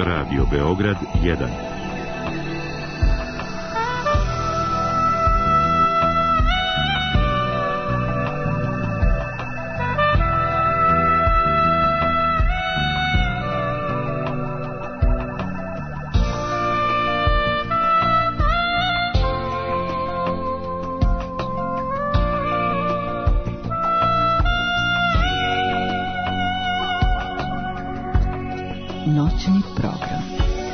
Radio Beograd 1. Noćni program.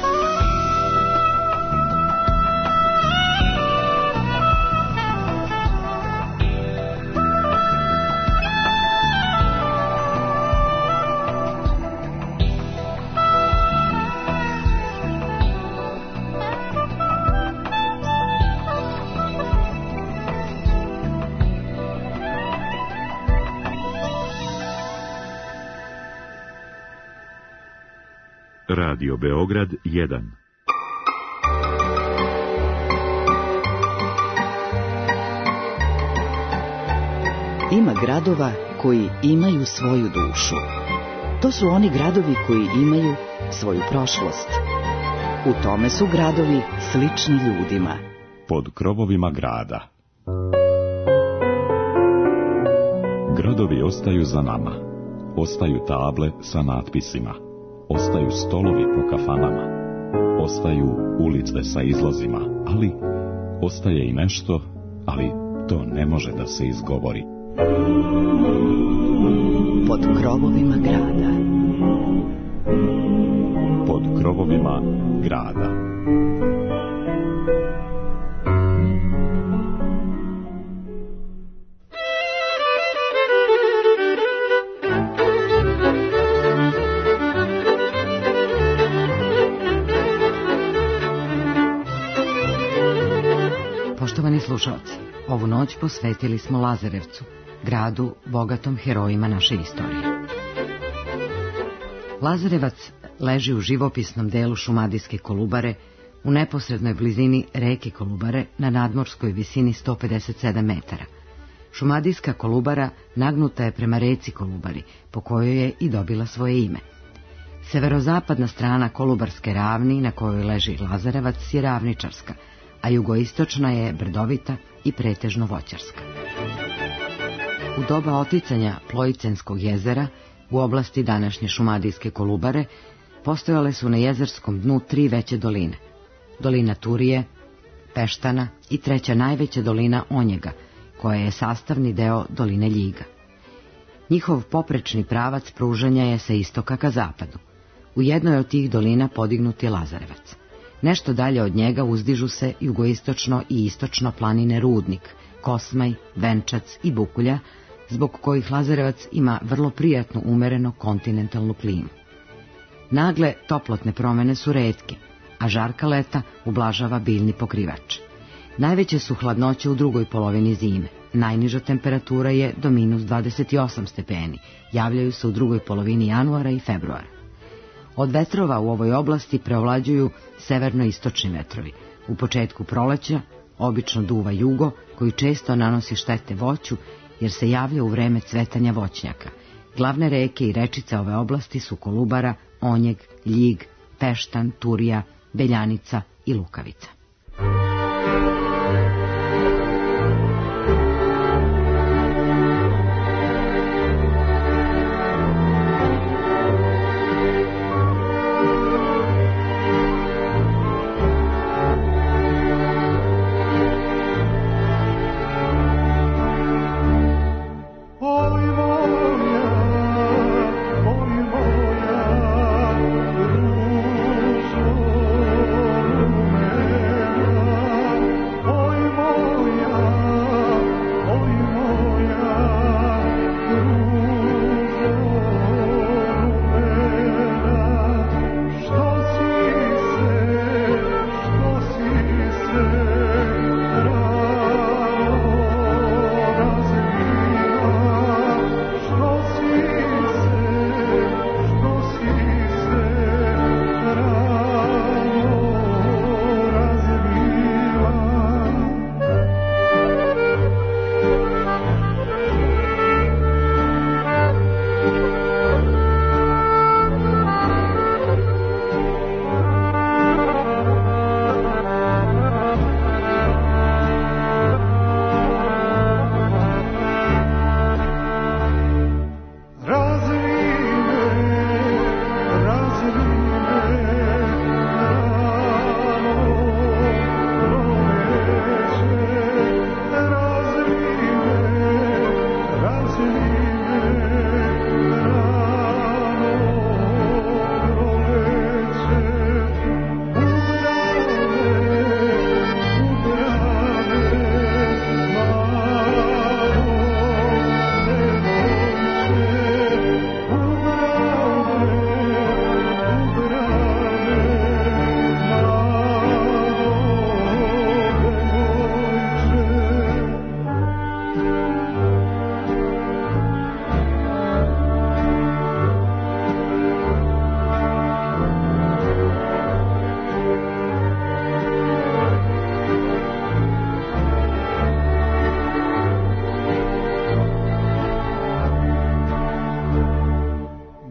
Radio Beograd 1. Ima gradova koji imaju svoju dušu. To su oni gradovi koji imaju svoju prošlost. U tome su gradovi slični ljudima. Pod krovovima grada. Gradovi ostaju za nama. Ostaju table sa natpisima. Ostaju stolovi po kafanama, ostaju ulice sa izlozima, ali ostaje i nešto, ali to ne može da se izgovori. Pod krovovima grada. Pod krovovima grada. Poštovani slušalci, ovu noć posvetili smo Lazarevcu, gradu bogatom herojima naše istorije. Lazarevac leži u živopisnom delu Šumadijske Kolubare, u neposrednoj blizini reke Kolubare na nadmorskoj visini 157 metara. Šumadijska Kolubara nagnuta je prema reci Kolubari, po kojoj je i dobila svoje ime. Severozapadna strana Kolubarske ravni, na kojoj leži Lazarevac, je ravničarska, a jugoistočna je brdovita i pretežno voćarska. U doba oticanja Plojicenskog jezera, u oblasti današnje Šumadijske Kolubare, postojale su na jezerskom dnu 3 veće doline. Dolina Turije, Peštana i treća najveća dolina Onjega, koja je sastavni deo doline Ljiga. Njihov poprečni pravac pružanja je sa istoka ka zapadu. U jednoj od tih dolina podignut je Lazarevac. Nešto dalje od njega uzdižu se jugoistočno i istočno planine Rudnik, Kosmaj, Venčac i Bukulja, zbog kojih Lazarevac ima vrlo prijatnu umereno kontinentalnu klimu. Nagle toplotne promene su retke, a žarka leta ublažava biljni pokrivač. Najveće su hladnoće u drugoj polovini zime. Najniža temperatura je do -28 stepeni, javljaju se u drugoj polovini januara i februara. Od vetrova u ovoj oblasti preovlađuju severno-istočni vetrovi. U početku proleća obično duva jugo, koji često nanosi štete voću, jer se javlja u vreme cvetanja voćnjaka. Glavne reke i rečice ove oblasti su Kolubara, Onjeg, Ljig, Peštan, Turija, Beljanica i Lukavica. Ruso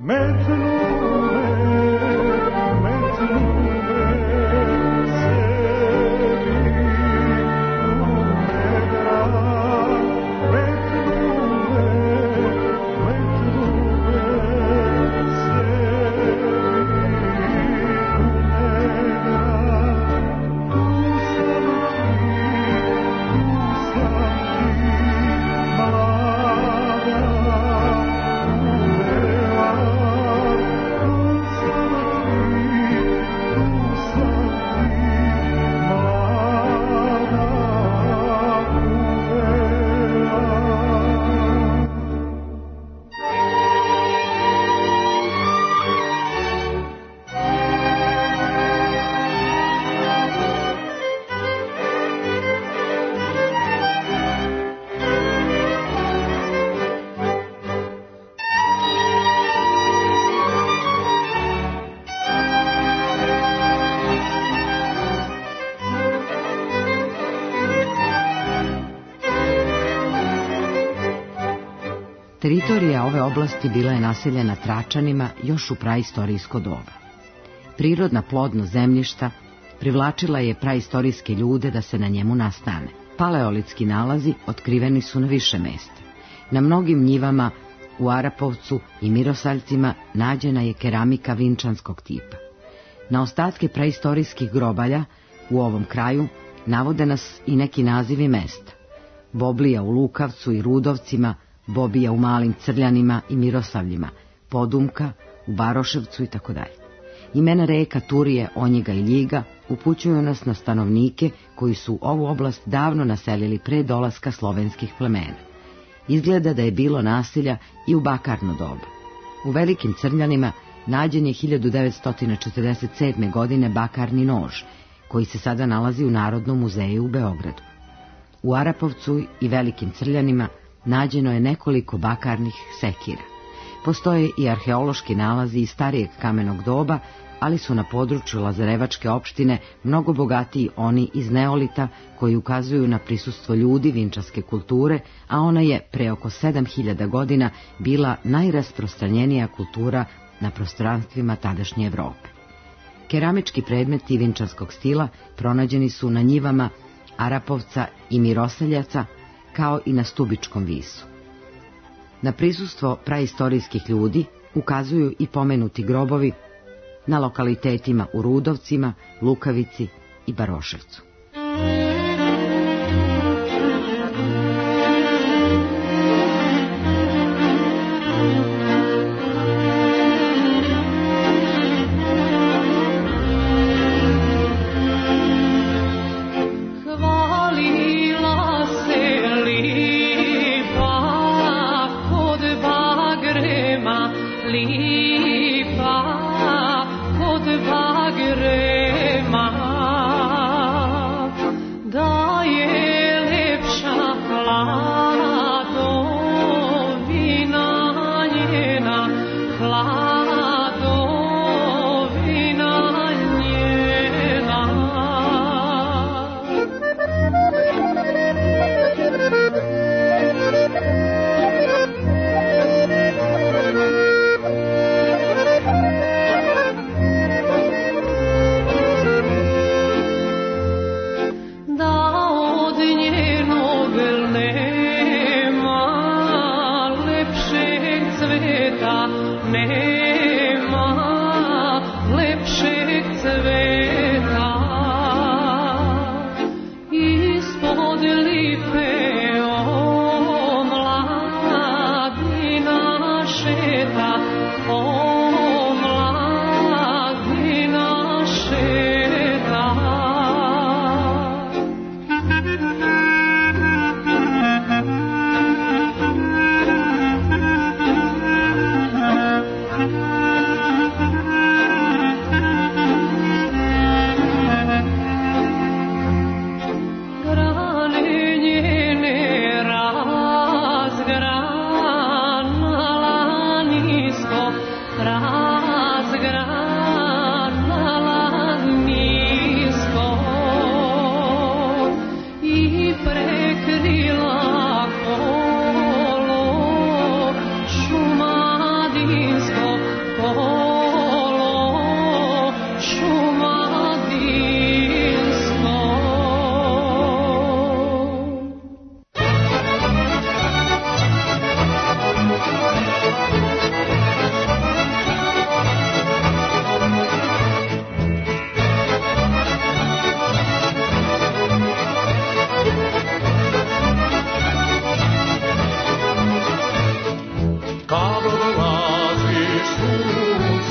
Teritorija ove oblasti bila je naseljena Tračanima još u praistorijsko doba. Prirodna plodnost zemljišta privlačila je praistorijske ljude da se na njemu nastane. Paleolitski nalazi otkriveni su na više mesta. Na mnogim njivama u Arapovcu i Mirosaljcima nađena je keramika vinčanskog tipa. Na ostatke praistorijskih grobalja u ovom kraju navode nas i neki nazivi mesta. Boblija u Lukavcu i Rudovcima, Bobija u Malim Crljanima i Mirosavljima, Podumka u Baroševcu itd. Imena reka Turije, Onjiga i Ljiga upućuju nas na stanovnike koji su ovu oblast davno naselili pre dolaska slovenskih plemena. Izgleda da je bilo naselja i u bakarno doba. U Velikim Crljanima nađen je 1947. godine bakarni nož, koji se sada nalazi u Narodnom muzeju u Beogradu. U Arapovcu i Velikim Crljanima nađeno je nekoliko bakarnih sekira. Postoje i arheološki nalazi iz starijeg kamenog doba, ali su na području Lazarevačke opštine mnogo bogatiji oni iz neolita koji ukazuju na prisustvo ljudi vinčanske kulture, a ona je pre oko 7000 godina bila najrasprostranjenija kultura na prostranstvima tadašnje Evrope. Keramički predmeti vinčanskog stila pronađeni su na njivama Arapovca i Miroseljaca, kao i na Stubičkom visu. Na prisustvo praistorijskih ljudi ukazuju i pomenuti grobovi na lokalitetima u Rudovcima, Lukavici i Baroševcu.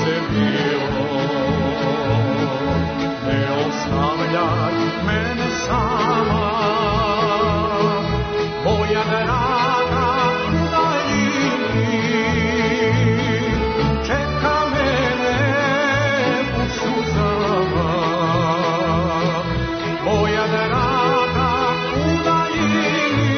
sunce bilo, ne ostavljaj mene sama, moja draga u daljini, čeka mene u suzama, moja draga u daljini,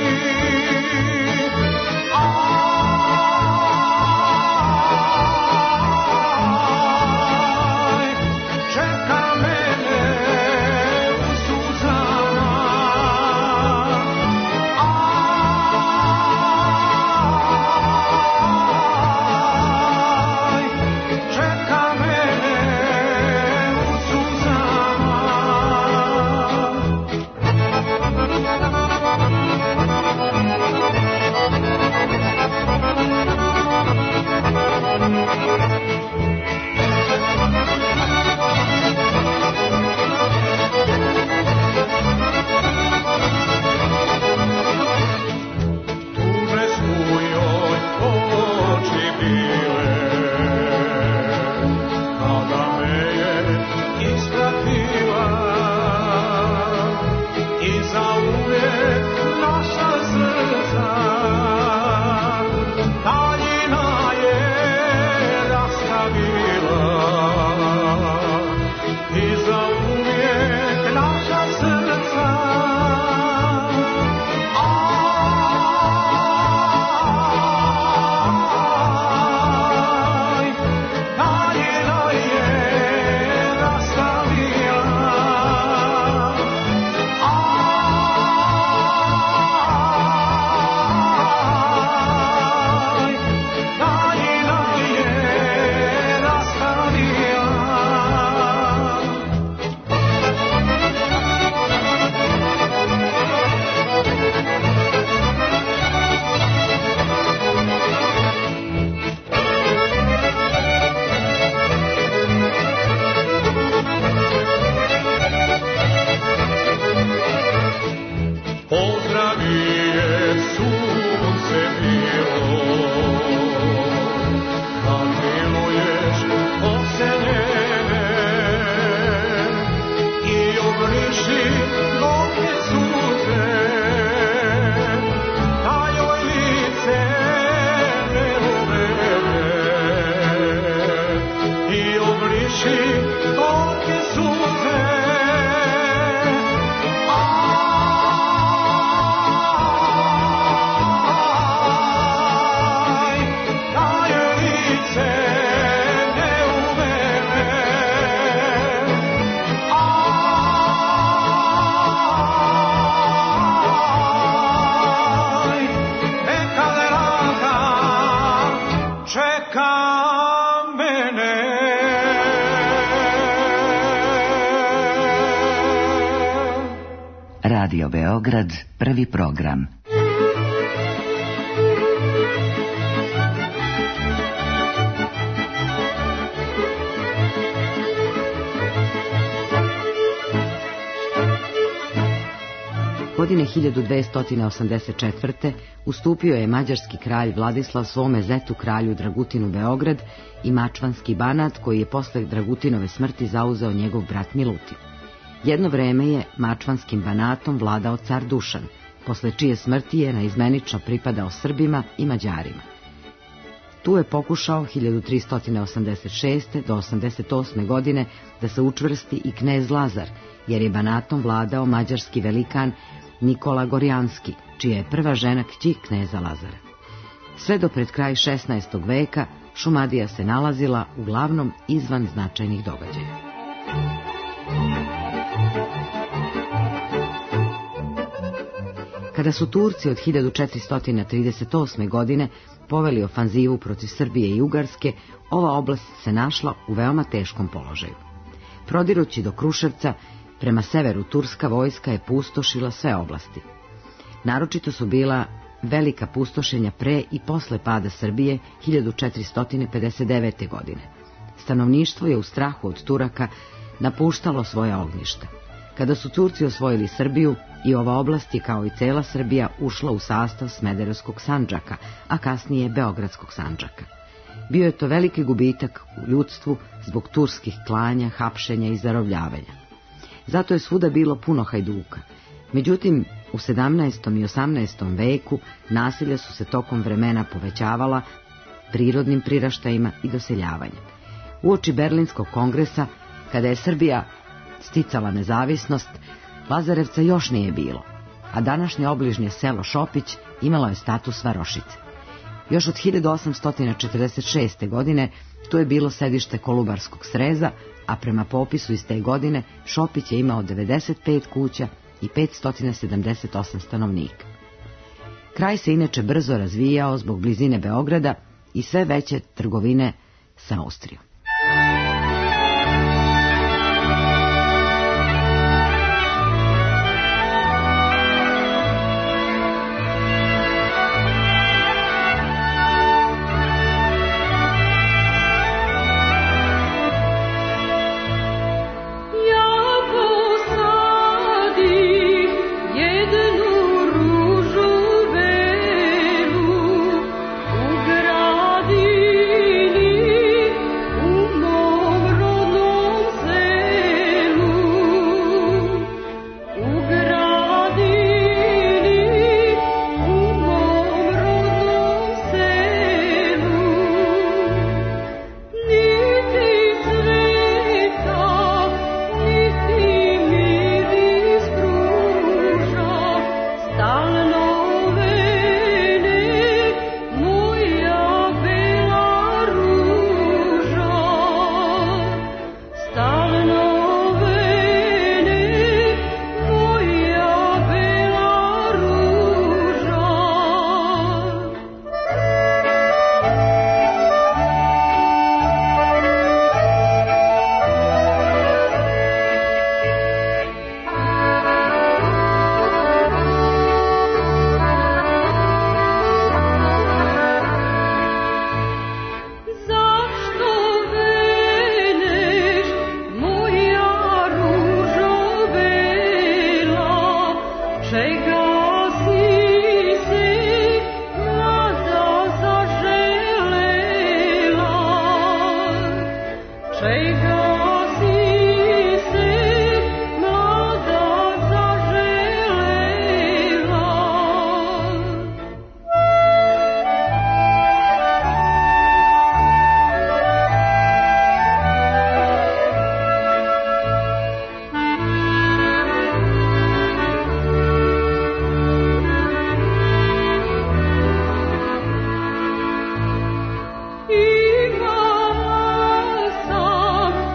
čeka mene u suzama, čeka mene u suzama. Tužne su joj oči bile, kada me je ispratila, i zauvijek naša srca daljina je rastavila, i zauvijek naša srca daljina je rastavila, daljina je rastavila. Pozdravi je sunce bilo, kad miluješ poseljene, i obriši gorke suze, da joj lice ne uvede, i obriši gorke suze, da joj lice ne uvede, neka draga čeka mene. Radio Beograd, prvi program. Godine 1284. ustupio je mađarski kralj Vladislav svome zetu kralju Dragutinu Beograd i Mačvanski Banat, koji je posle Dragutinove smrti zauzeo njegov brat Milutin. Jedno vreme je Mačvanskim Banatom vladao car Dušan, posle čije smrti je naizmenično pripadao Srbima i Mađarima. Tu je pokušao 1386. do 88. godine da se učvrsti i knez Lazar, jer je Banatom vladao mađarski velikan Nikola Gorjanski, čija je prva žena kći kneza Lazara. Sve do pred kraj 16. veka Šumadija se nalazila uglavnom izvan značajnih događaja. Kada su Turci od 1438. godine poveli ofanzivu protiv Srbije i Ugarske, ova oblast se našla u veoma teškom položaju. Prodirući do Kruševca, prema severu turska vojska je pustošila sve oblasti. Naročito su bila velika pustošenja pre i posle pada Srbije 1459. godine. Stanovništvo je u strahu od Turaka napuštalo svoja ognjišta. Kada su Turci osvojili Srbiju, i ova oblast je kao i cela Srbija ušla u sastav Smederevskog sandžaka, a kasnije Beogradskog sandžaka. Bio je to veliki gubitak u ljudstvu zbog turskih klanja, hapšenja i zarobljavanja. Zato je svuda bilo puno hajduka. Međutim, u 17. i 18. veku nasilja su se tokom vremena povećavala prirodnim priraštajima i doseljavanjem. Uoči Berlinskog kongresa, kada je Srbija sticala nezavisnost, Lazarevca još nije bilo, a današnje obližnje selo Šopić imalo je status varošice. Još od 1846. godine tu je bilo sedište Kolubarskog sreza, a prema popisu iz te godine Šopić je imao 95 kuća i 578 stanovnika. Kraj se inače brzo razvijao zbog blizine Beograda i sve veće trgovine sa Austrijom. Ima sam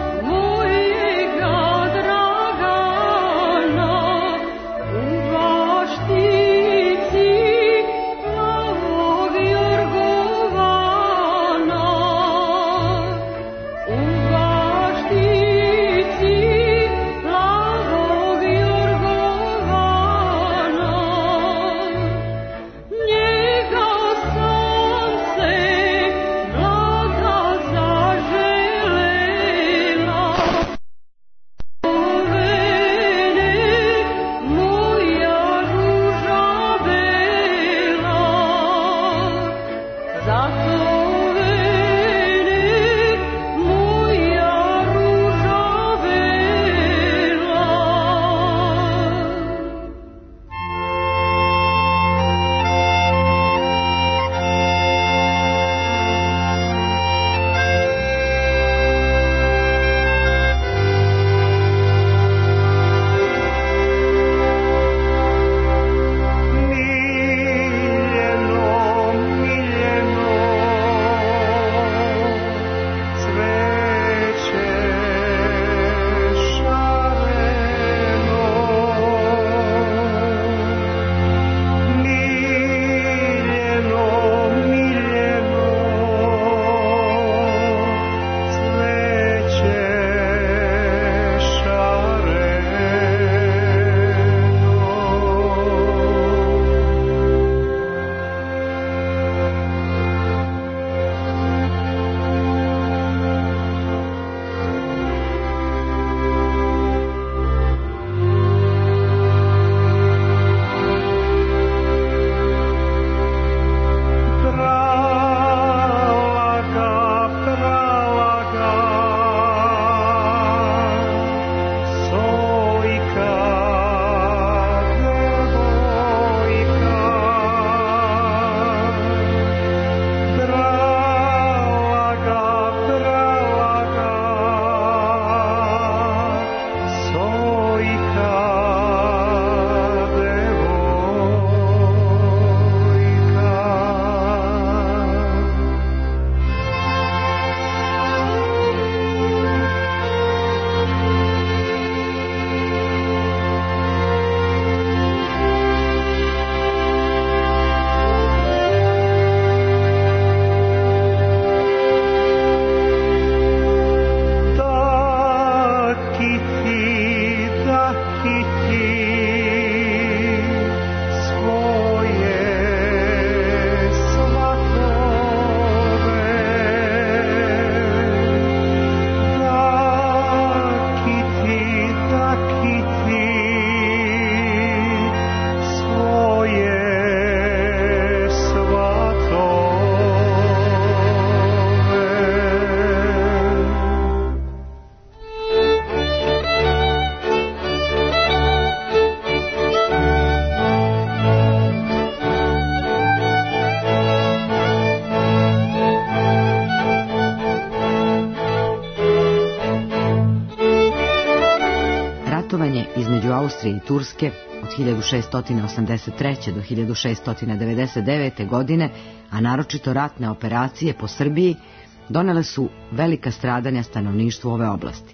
između Austrije i Turske od 1683. do 1699. godine, a naročito ratne operacije po Srbiji, donele su velika stradanja stanovništvu ove oblasti.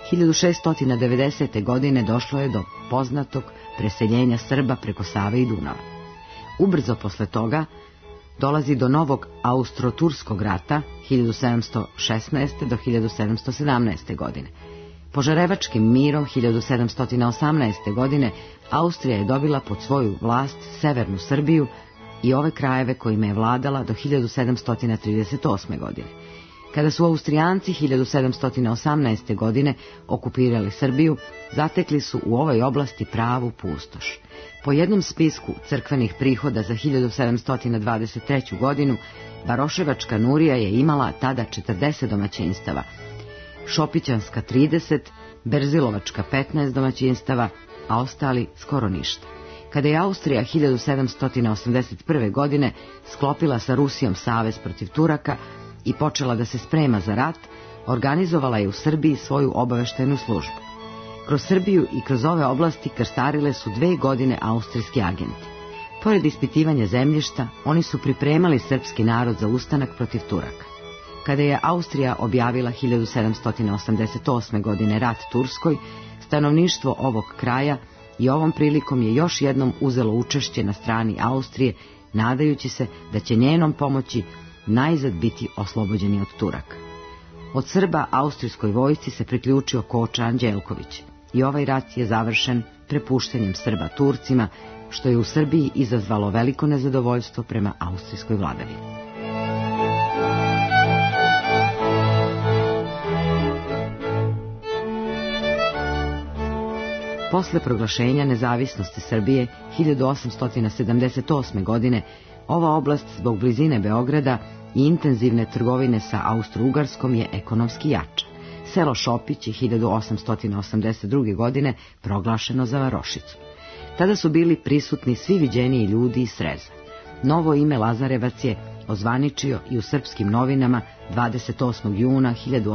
1690. godine došlo je do poznatog preseljenja Srba preko Save i Dunava. Ubrzo posle toga dolazi do novog Austro-Turskog rata 1716. do 1717. godine. Požarevačkim mirom 1718. godine Austrija je dobila pod svoju vlast severnu Srbiju i ove krajeve kojima je vladala do 1738. godine. Kada su Austrijanci 1718. godine okupirali Srbiju, zatekli su u ovoj oblasti pravu pustoš. Po jednom spisku crkvenih prihoda za 1723. godinu, Varoševačka Nurija je imala tada 40 domaćinstava, Šopićanska 30, Berzilovačka 15 domaćinstava, a ostali skoro ništa. Kada je Austrija 1781. godine sklopila sa Rusijom savez protiv Turaka i počela da se sprema za rat, organizovala je u Srbiji svoju obaveštajnu službu. Kroz Srbiju i kroz ove oblasti krstarile su 2 godine austrijski agenti. Pored ispitivanja zemljišta, oni su pripremali srpski narod za ustanak protiv Turaka. Kada je Austrija objavila 1788. godine rat Turskoj, stanovništvo ovog kraja i ovom prilikom je još jednom uzelo učešće na strani Austrije, nadajući se da će njenom pomoći najzad biti oslobođeni od Turaka. Od Srba austrijskoj vojsci se priključio Koča Anđelković i ovaj rat je završen prepuštanjem Srba Turcima, što je u Srbiji izazvalo veliko nezadovoljstvo prema austrijskoj vladavini. Posle proglašenja nezavisnosti Srbije 1878. godine, ova oblast zbog blizine Beograda i intenzivne trgovine sa Austro-Ugarskom je ekonomski jača. Selo Šopić je 1882. godine proglašeno za varošicu. Tada su bili prisutni svi viđeniji ljudi iz Sreza. Novo ime Lazarevac je ozvaničio i u srpskim novinama 28. juna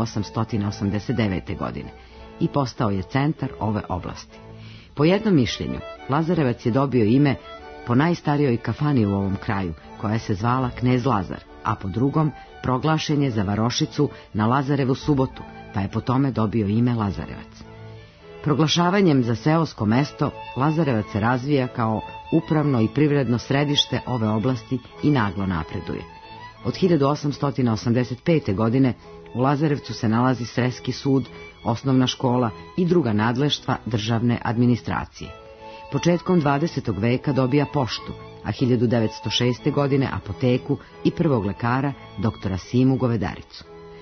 1889. godine i postao je centar ove oblasti. Po jednom mišljenju, Lazarevac je dobio ime po najstarijoj kafani u ovom kraju, koja se zvala Knez Lazar, a po drugom proglašen je za varošicu na Lazarevu subotu, pa je po tome dobio ime Lazarevac. Proglašavanjem za seosko mesto, Lazarevac se razvija kao upravno i privredno središte ove oblasti i naglo napreduje. Od 1885. godine u Lazarevcu se nalazi Sreski sud, osnovna škola i druga nadleštva državne administracije. Početkom 20. veka dobija poštu, a 1906. godine apoteku i prvog lekara, doktora Simu Govedaricu.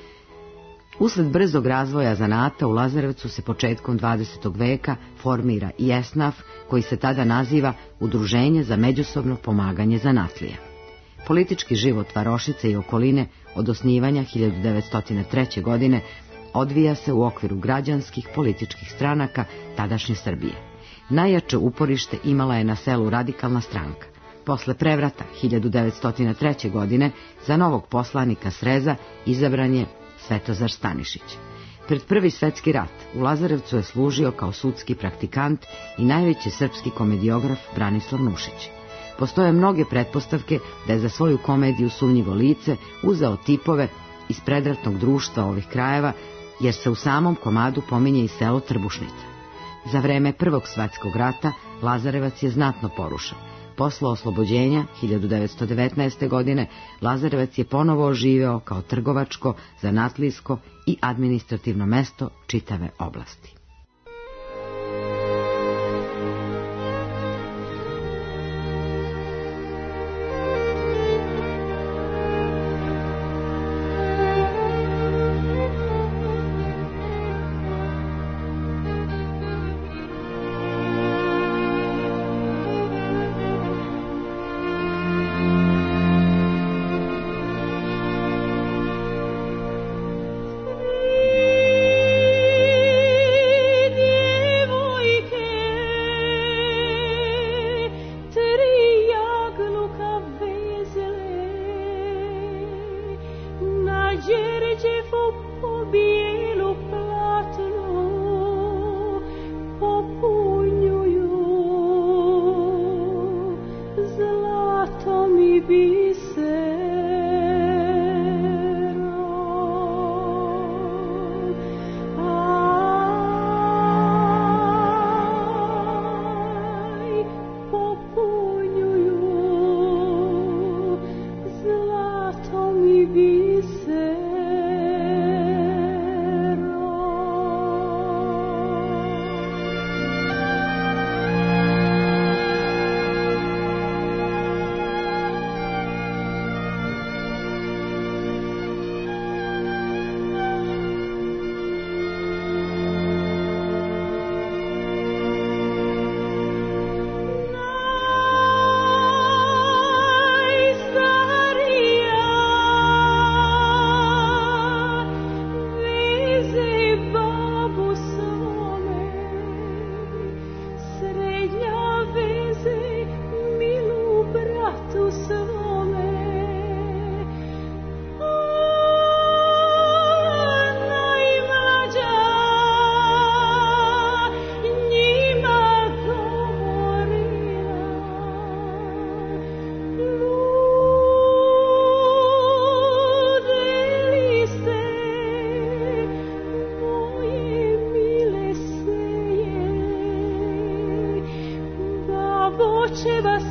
Usled brzog razvoja zanata u Lazarevcu se početkom 20. veka formira i esnaf, koji se tada naziva Udruženje za međusobno pomaganje zanatlija. Politički život Varošice i okoline od osnivanja 1903. godine odvija se u okviru građanskih političkih stranaka tadašnje Srbije. Najjače uporište imala je na selu Radikalna stranka. Posle prevrata 1903. godine za novog poslanika Sreza izabran je Svetozar Stanišić. Pred Prvi svetski rat u Lazarevcu je služio kao sudski praktikant i najveći srpski komediograf Branislav Nušić. Postoje mnoge pretpostavke da je za svoju komediju Sumnjivo lice uzeo tipove iz predratnog društva ovih krajeva, jer se u samom komadu pominje i selo Trbušnica. Za vreme Prvog svetskog rata Lazarevac je znatno porušen. Posle oslobođenja 1919. godine Lazarevac je ponovo oživeo kao trgovačko, zanatlijsko i administrativno mesto čitave oblasti.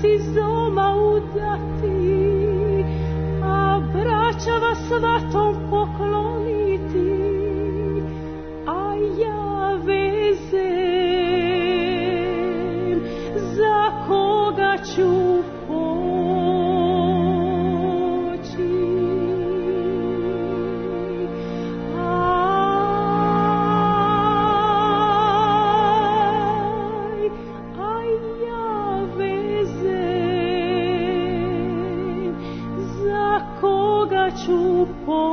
partizoma udati, a braća vas svatom pokloniti, a ja vezem za koga ću ću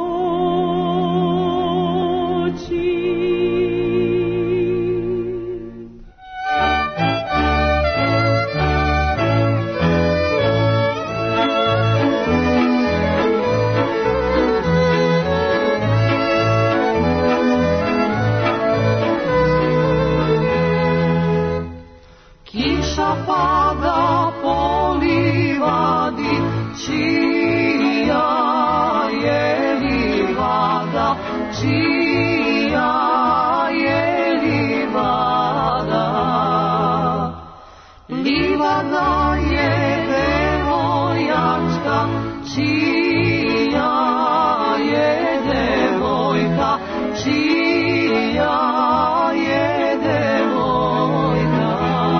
poći. Kiša pada po livadi, čija je livada, livada je devojačka, čija je devojka, čija je devojka.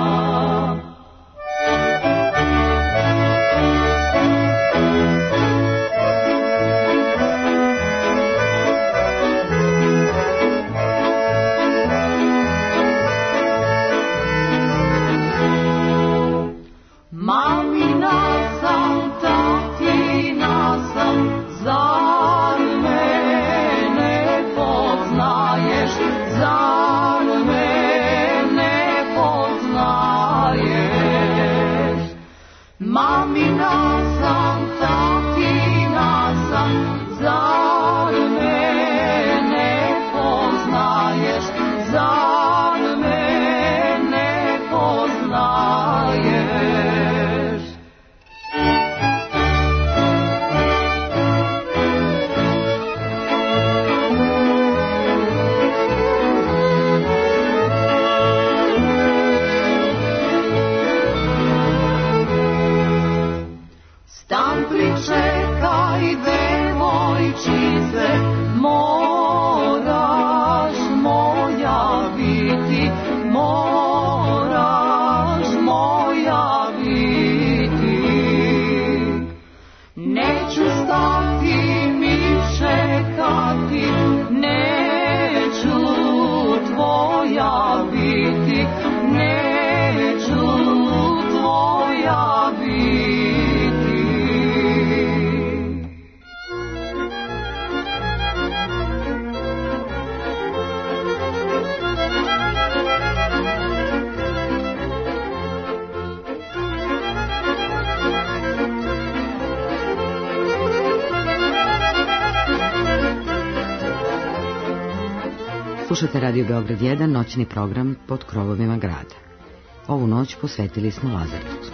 Slušate Radio Beograd 1, noćni program Pod krovovima grada. Ovu noć posvetili smo Lazarevcu.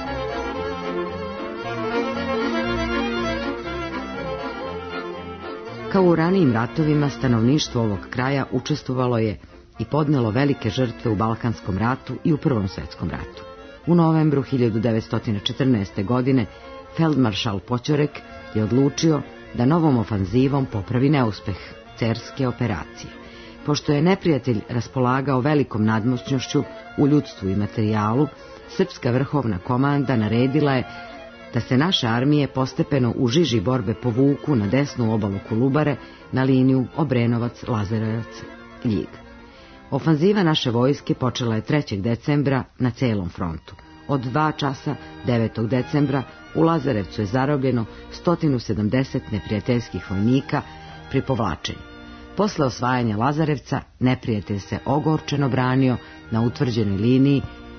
Kao u ranijim ratovima, stanovništvo ovog kraja učestvovalo je i podnelo velike žrtve u Balkanskom ratu i u Prvom svetskom ratu. U novembru 1914. godine feldmaršal Poćorek je odlučio da novom ofanzivom popravi neuspeh Cerske operacije. Pošto je neprijatelj raspolagao velikom nadmoćnošću u ljudstvu i materijalu, srpska vrhovna komanda naredila je da se naše armije postepeno u žiži borbe povuku na desnu obalu Kolubare na liniju Obrenovac-Lazarevac-Ljig. Ofanziva naše vojske počela je 3. decembra na celom frontu. Od 2 časa 9. decembra u Lazarevcu je zarobljeno 170 neprijateljskih vojnika pri povlačenju. Posle osvajanja Lazarevca, neprijatelj se ogorčeno branio na utvrđenoj liniji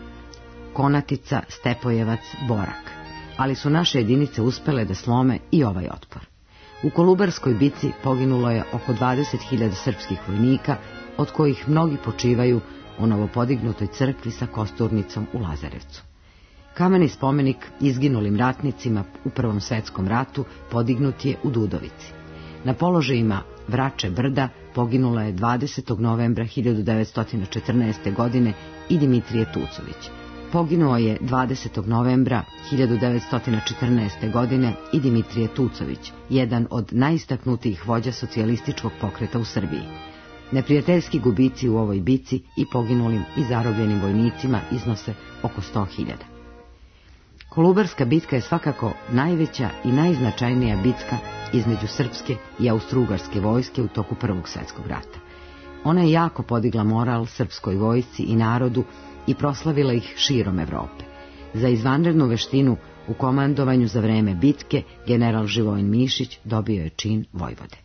Konatica-Stepojevac-Borak, ali su naše jedinice uspele da slome i ovaj otpor. U Kolubarskoj bici poginulo je oko 20.000 srpskih vojnika, od kojih mnogi počivaju u novopodignutoj crkvi sa kosturnicom u Lazarevcu. Kameni spomenik izginulim ratnicima u Prvom svetskom ratu podignut je u Dudovici. Na položajima Vrače Brda poginula je 20. novembra 1914. godine i Dimitrije Tucović. Poginuo je 20. novembra 1914. godine i Dimitrije Tucović, jedan od najistaknutijih vođa socijalističkog pokreta u Srbiji. Neprijateljski gubici u ovoj bici i poginulim i zarobljenim vojnicima iznose oko 100.000. Kolubarska bitka je svakako najveća i najznačajnija bitka između srpske i austrougarske vojske u toku Prvog svjetskog rata. Ona je jako podigla moral srpskoj vojsci i narodu i proslavila ih širom Evrope. Za izvanrednu veštinu u komandovanju za vreme bitke general Živojin Mišić dobio je čin vojvode.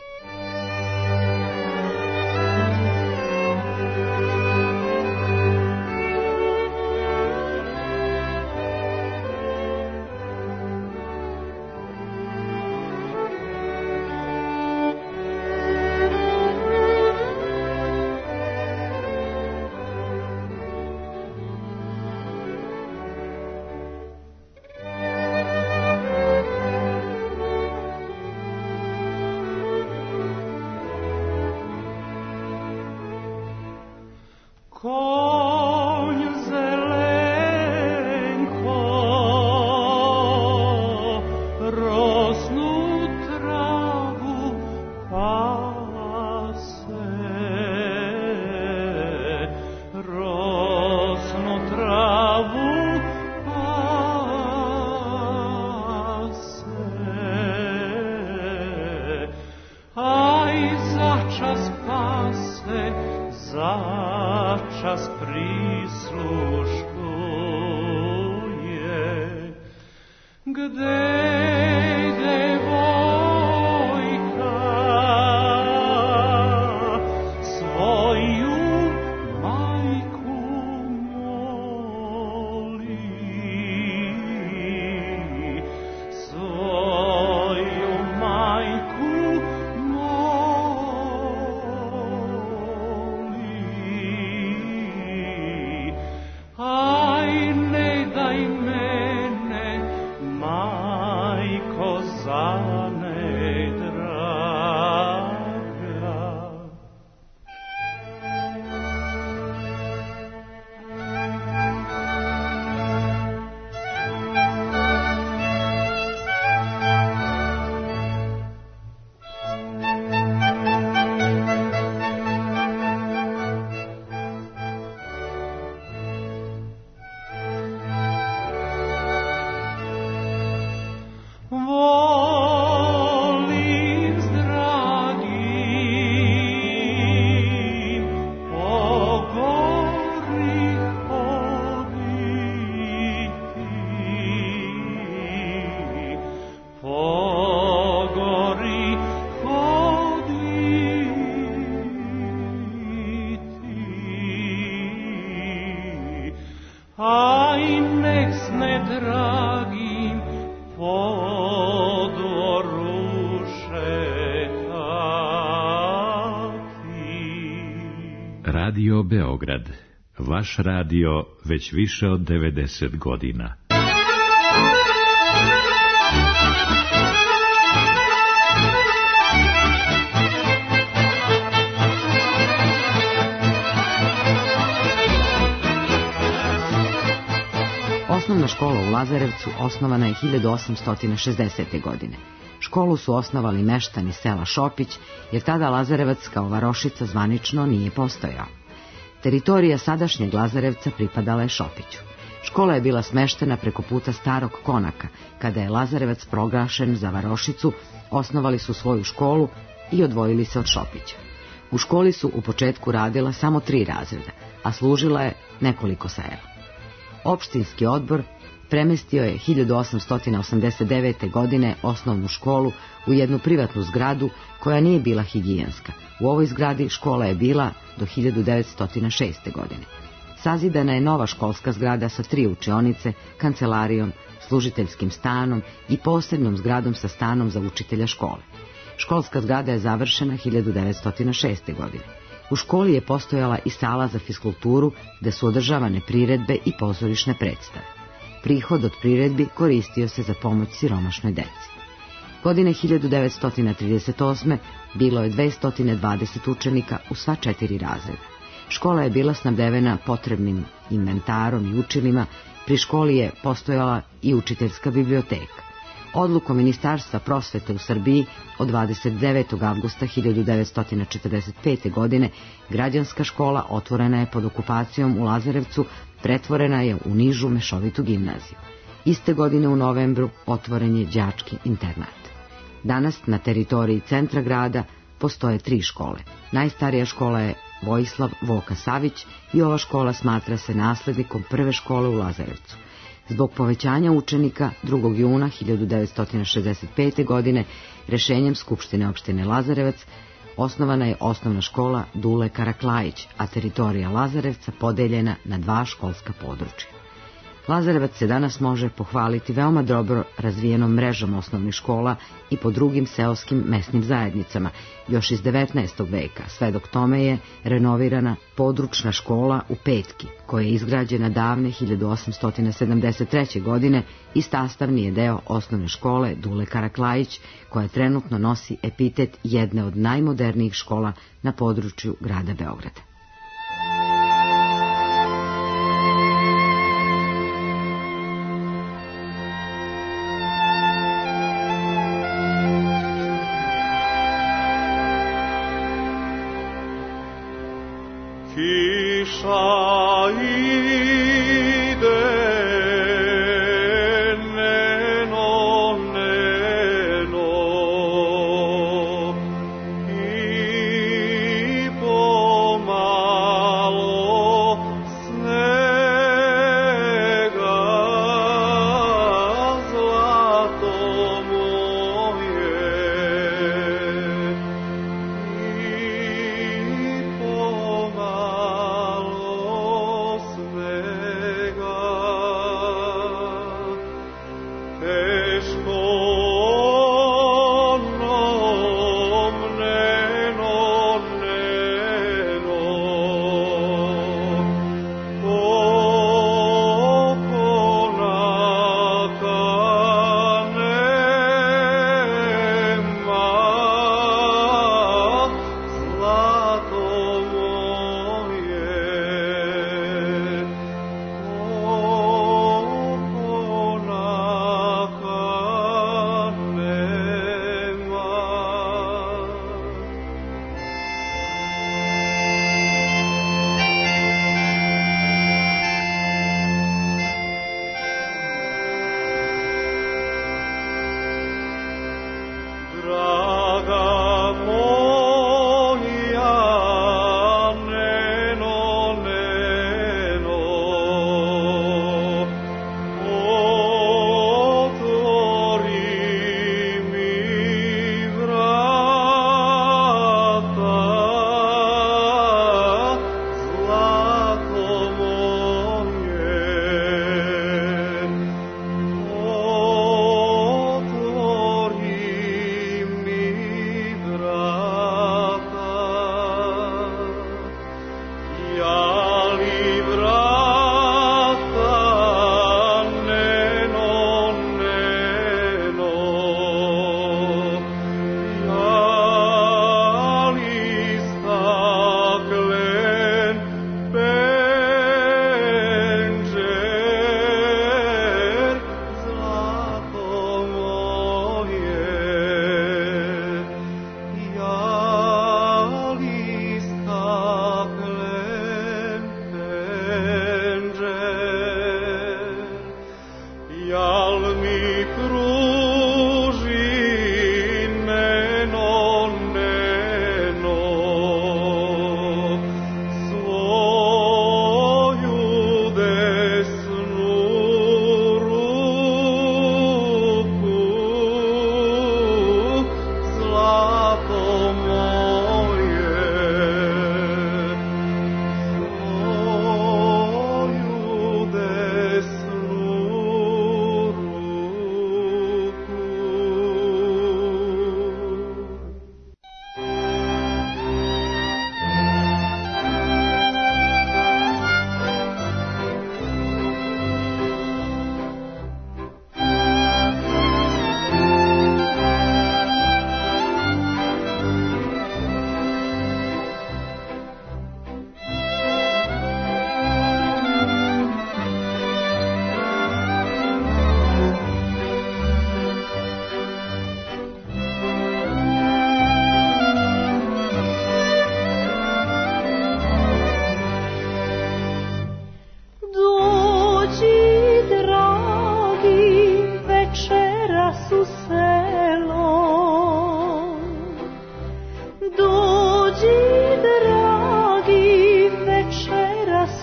Konj zelenko, rosnu travu pase, rosnu travu pase, aj začas pase, začas prisluškuje, gde devojka svoju majku moli, svoju majku aj ne daj mene, majko zane draga. Volim s dragim po gori hoditi, po gori hoditi, aj nek sme dragim po dvoru šetati. Radio Beograd, vaš radio već više od 90 godina. Osnovna škola u Lazarevcu osnovana je 1860. godine. Školu su osnovali meštani sela Šopić, jer tada Lazarevac kao varošica zvanično nije postojao. Teritorija sadašnjeg Lazarevca pripadala je Šopiću. Škola je bila smeštena preko puta Starog Konaka. Kada je Lazarevac proglašen za varošicu, osnovali su svoju školu i odvojili se od Šopića. U školi su u početku radila samo 3 razreda, a služila je nekoliko sela. Opštinski odbor premestio je 1889. godine osnovnu školu u jednu privatnu zgradu koja nije bila higijenska. U ovoj zgradi škola je bila do 1906. godine. Sazidana je nova školska zgrada sa 3 učionice, kancelarijom, služiteljskim stanom i posebnom zgradom sa stanom za učitelja škole. Školska zgrada je završena 1906. godine. U školi je postojala i sala za fiskulturu, gde su održavane priredbe i pozorišne predstave. Prihod od priredbi koristio se za pomoć siromašnoj deci. Godine 1938. bilo je 220 učenika u sva 4 razreda. Škola je bila snabdevena potrebnim inventarom i učilima, pri školi je postojala i učiteljska biblioteka. Odlukom Ministarstva prosvete u Srbiji od 29. avgusta 1945. godine građanska škola otvorena je pod okupacijom u Lazarevcu, pretvorena je u nižu mešovitu gimnaziju. Iste godine u novembru otvoren je đački internat. Danas na teritoriji centra grada postoje 3 škole. Najstarija škola je Vojislav Voka Savić i ova škola smatra se naslednikom prve škole u Lazarevcu. Zbog povećanja učenika 2. juna 1965. godine rešenjem Skupštine opštine Lazarevac osnovana je osnovna škola Dule Karaklajić, a teritorija Lazarevca podeljena na 2 školska područja. Lazarevac se danas može pohvaliti veoma dobro razvijenom mrežom osnovnih škola i po drugim seoskim mesnim zajednicama, još iz 19. veka, sve dok tome je renovirana područna škola u Petki, koja je izgrađena davne 1873. godine i sastavni je deo osnovne škole Dule Karaklajić, koja trenutno nosi epitet jedne od najmodernijih škola na području grada Beograda. Kiša ide, neno, neno, i pomalo snega, zlato moje, i pomalo snega.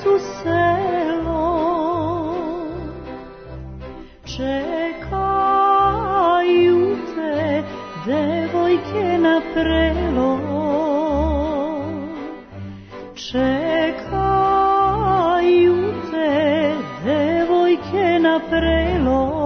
su selo, čekaju te devojke na prelo, čekaju te devojke na prelo.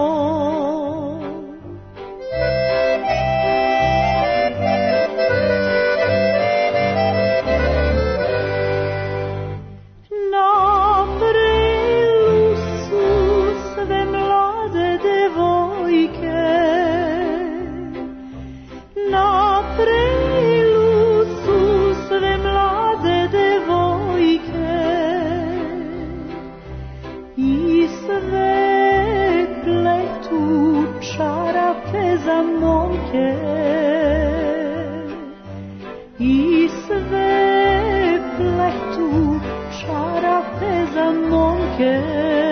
Za momke i sve pletu čarape za momke.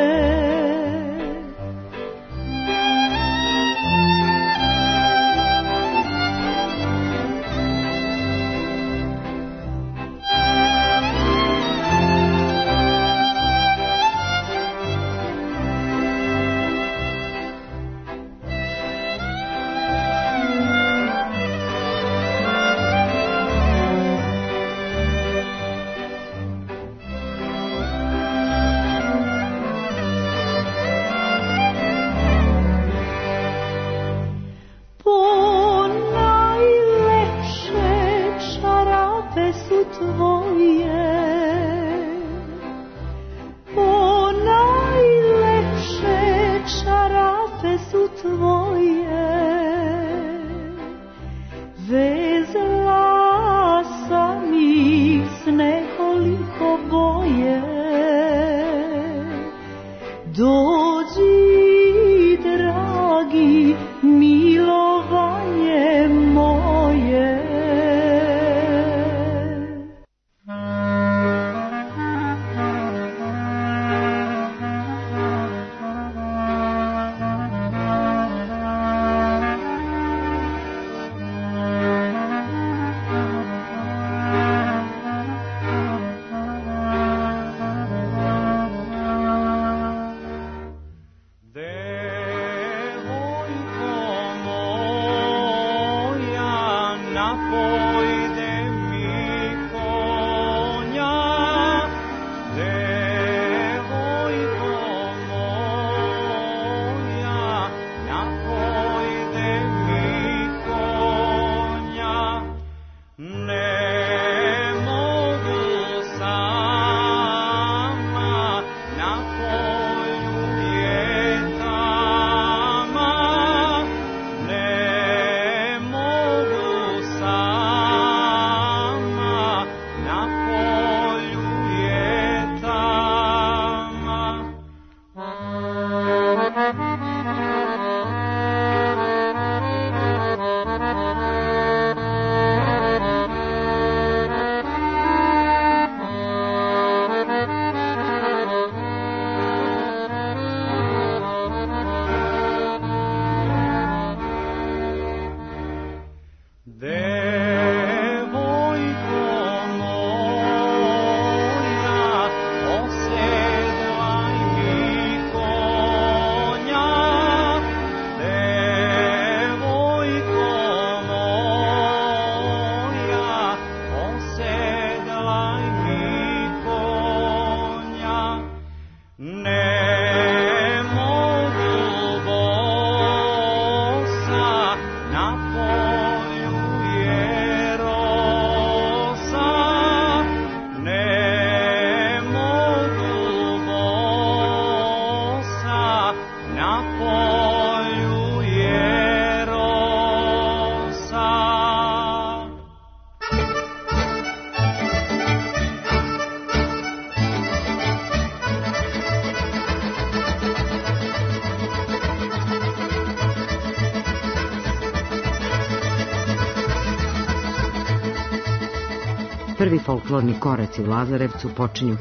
Prvi folklorni koraci u Lazarevcu počinju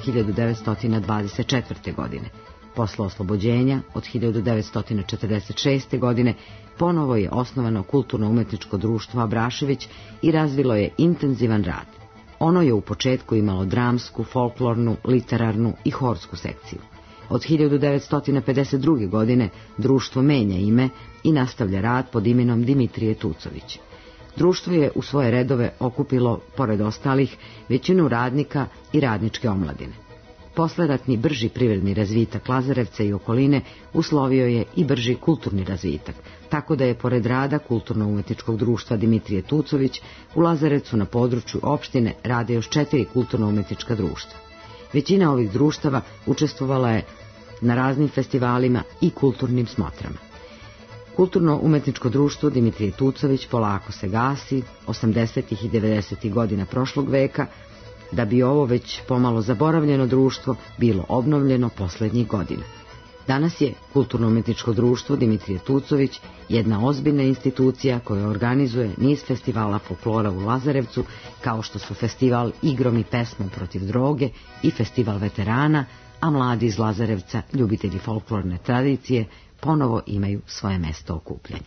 1924. godine. Posle oslobođenja od 1946. godine ponovo je osnovano kulturno-umetničko društvo Abrašević i razvilo je intenzivan rad. Ono je u početku imalo dramsku, folklornu, literarnu i horsku sekciju. Od 1952. godine društvo menja ime i nastavlja rad pod imenom Dimitrije Tucović. Društvo je u svoje redove okupilo, pored ostalih, većinu radnika i radničke omladine. Posleratni brži privredni razvitak Lazarevca i okoline uslovio je i brži kulturni razvitak, tako da je pored rada Kulturno-umetničkog društva Dimitrije Tucović u Lazarevcu na području opštine rade još 4 kulturno-umetnička društva. Većina ovih društava učestvovala je na raznim festivalima i kulturnim smotrama. Kulturno-umetničko društvo Dimitrije Tucović polako se gasi 80. i 90. godina prošlog veka, da bi ovo već pomalo zaboravljeno društvo bilo obnovljeno posljednjih godina. Danas je Kulturno-umetničko društvo Dimitrije Tucović jedna ozbiljna institucija koja organizuje niz festivala folklora u Lazarevcu, kao što su festival Igrom i pesmom protiv droge i festival veterana, a mladi iz Lazarevca, ljubitelji folklorne tradicije, ponovo imaju svoje mesto okupljanja.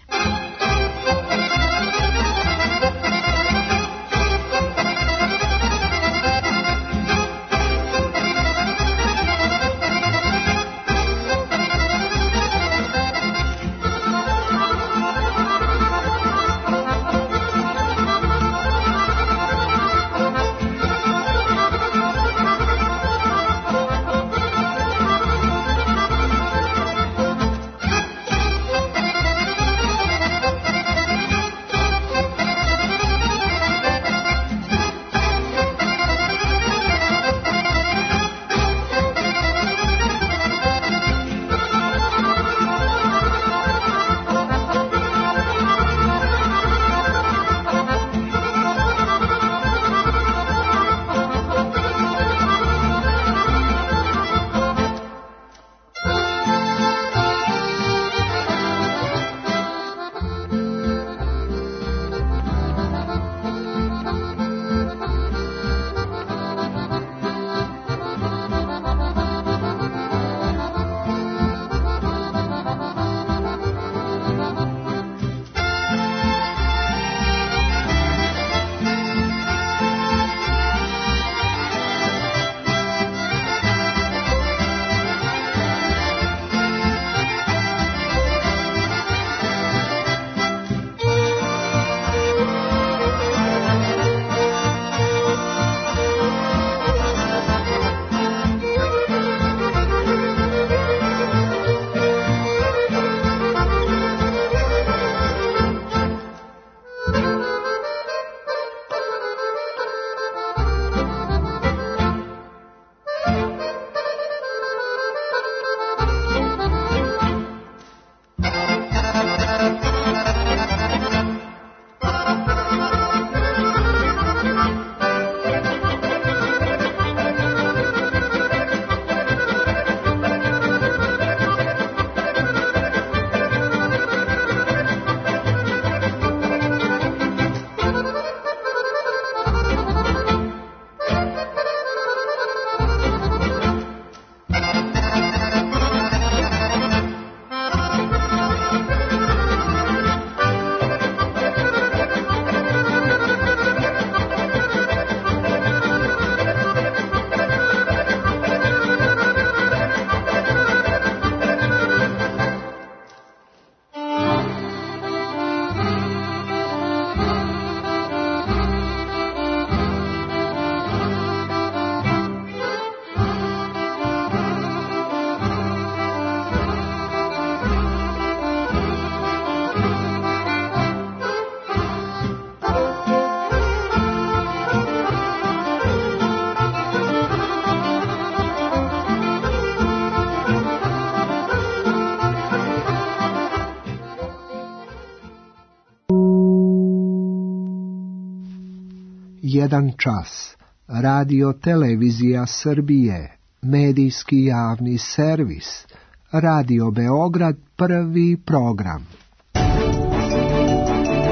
Jedan čas. Radio Televizija Srbije. Medijski javni servis. Radio Beograd, prvi program.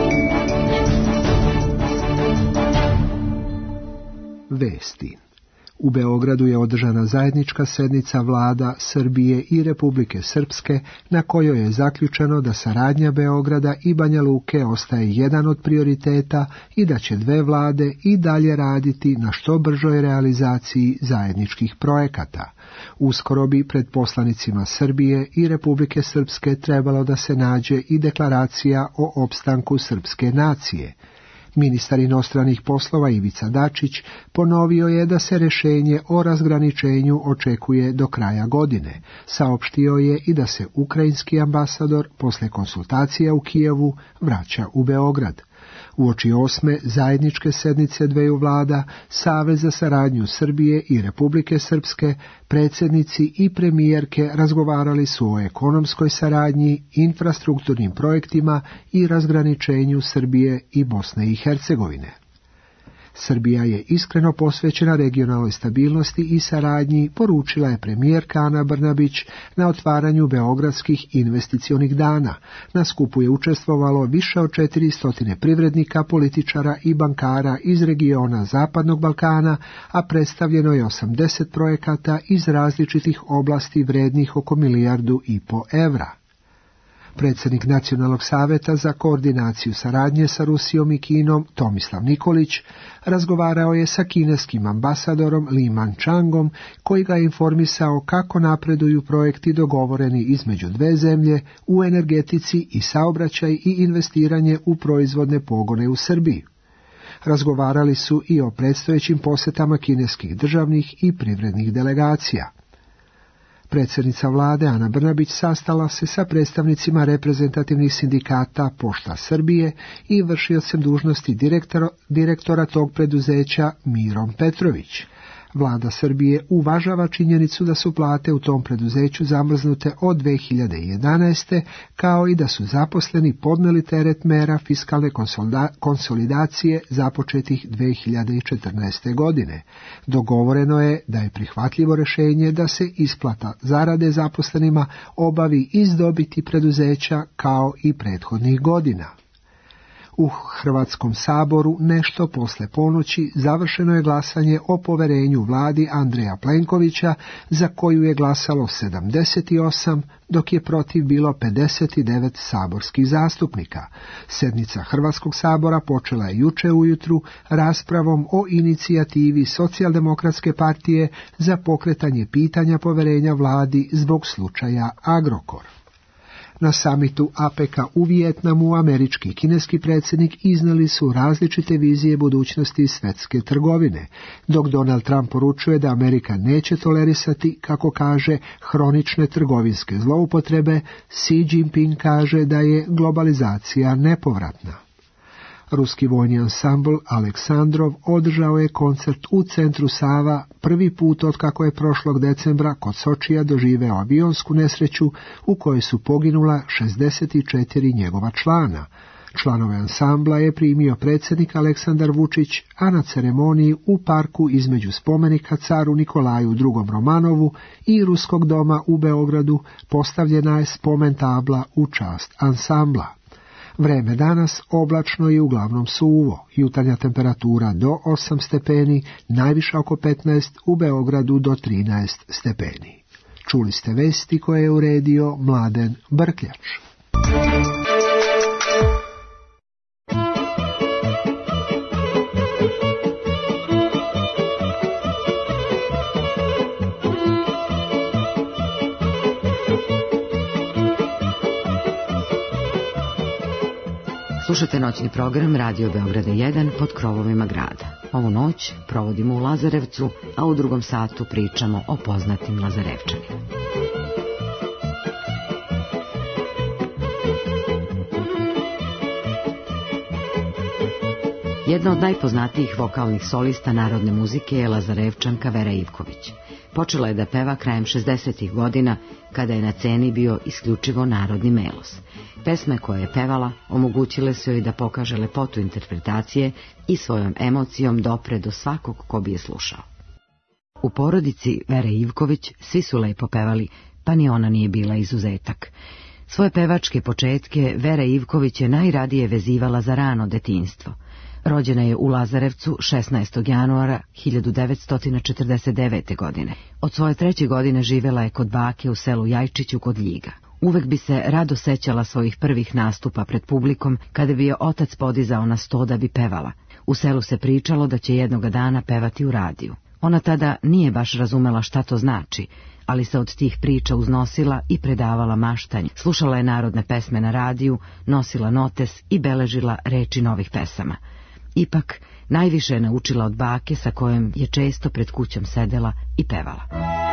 Vesti. U Beogradu je održana zajednička sednica vlada Srbije i Republike Srpske, na kojoj je zaključeno da saradnja Beograda i Banja Luke ostaje jedan od prioriteta i da će dve vlade i dalje raditi na što bržoj realizaciji zajedničkih projekata. Uskoro bi pred poslanicima Srbije i Republike Srpske trebalo da se nađe i deklaracija o opstanku srpske nacije. Ministar inostranih poslova Ivica Dačić ponovio je da se rješenje o razgraničenju očekuje do kraja godine. Saopštio je i da se ukrajinski ambasador posle konsultacija u Kijevu vraća u Beograd. Uoči 8. zajedničke sednice dveju vlada, Savez za saradnju Srbije i Republike Srpske, predsjednici i premijerke razgovarali su o ekonomskoj saradnji, infrastrukturnim projektima i razgraničenju Srbije i Bosne i Hercegovine. Srbija je iskreno posvećena regionalnoj stabilnosti i saradnji, poručila je premijerka Ana Brnabić na otvaranju Beogradskih investicionih dana. Na skupu je učestvovalo više od 400 privrednika, političara i bankara iz regiona Zapadnog Balkana, a predstavljeno je 80 projekata iz različitih oblasti vrednih oko 1,5 milijardu evra. Predsjednik Nacionalnog saveta za koordinaciju saradnje sa Rusijom i Kinom, Tomislav Nikolić, razgovarao je sa kineskim ambasadorom Li Manchangom, koji ga je informisao kako napreduju projekti dogovoreni između dve zemlje u energetici i saobraćaj i investiranje u proizvodne pogone u Srbiji. Razgovarali su i o predstojećim posjetama kineskih državnih i privrednih delegacija. Predsjednica vlade Ana Brnabić sastala se sa predstavnicima reprezentativnih sindikata Pošta Srbije i vršiocem dužnosti direktora tog preduzeća Mirom Petrović. Vlada Srbije uvažava činjenicu da su plate u tom preduzeću zamrznute od 2011. kao i da su zaposleni podneli teret mera fiskalne konsolidacije započetih 2014. godine. Dogovoreno je da je prihvatljivo rješenje da se isplata zarade zaposlenima obavi iz dobiti preduzeća kao i prethodnih godina. U Hrvatskom saboru nešto posle ponoći završeno je glasanje o poverenju vladi Andreja Plenkovića, za koju je glasalo 78, dok je protiv bilo 59 saborskih zastupnika. Sednica Hrvatskog sabora počela je juče ujutru raspravom o inicijativi Socijaldemokratske partije za pokretanje pitanja poverenja vladi zbog slučaja Agrokor. Na samitu APEC-a u Vijetnamu američki i kineski predsjednik iznijeli su različite vizije budućnosti svjetske trgovine, dok Donald Trump poručuje da Amerika neće tolerisati, kako kaže, hronične trgovinske zloupotrebe, Xi Jinping kaže da je globalizacija nepovratna. Ruski vojni ansambl Aleksandrov održao je koncert u centru Sava prvi put otkako je prošlog decembra kod Sočija doživeo avionsku nesreću u kojoj su poginula 64 njegova člana. Članove ansambla je primio predsjednik Aleksandar Vučić, a na ceremoniji u parku između spomenika caru Nikolaju II. Romanovu i Ruskog doma u Beogradu postavljena je spomen tabla u čast ansambla. Vreme danas oblačno i uglavnom suvo, jutarnja temperatura do 8 stepeni, najviša oko 15, u Beogradu do 13 stepeni. Čuli ste vesti koje je uredio Mladen Brkljač. Slušate noćni program Radio Beograda 1 pod krovovima grada. Ovu noć provodimo u Lazarevcu, a u drugom satu pričamo o poznatim Lazarevčanima. Jedna od najpoznatijih vokalnih solista narodne muzike je Lazarevčanka Vera Ivković. Počela je da peva krajem 60. godina, kada je na sceni bio isključivo narodni melos. Pesme koje je pevala omogućile su joj da pokaže lepotu interpretacije i svojom emocijom dopre do svakog ko bi je slušao. U porodici Vere Ivković svi su lepo pevali, pa ni ona nije bila izuzetak. Svoje pevačke početke Vera Ivković je najradije vezivala za rano detinjstvo. Rođena je u Lazarevcu 16. januara 1949. godine. Od svoje 3. godine živjela je kod bake u selu Jajčiću kod Ljiga. Uvek bi se rado sećala svojih prvih nastupa pred publikom kada bi je otac podizao na sto da bi pevala. U selu se pričalo da će jednoga dana pevati u radiju. Ona tada nije baš razumela šta to znači, ali se od tih priča uznosila i predavala maštanj. Slušala je narodne pesme na radiju, nosila notes i beležila reči novih pesama. Ipak, najviše je naučila od bake sa kojom je često pred kućom sedela i pevala.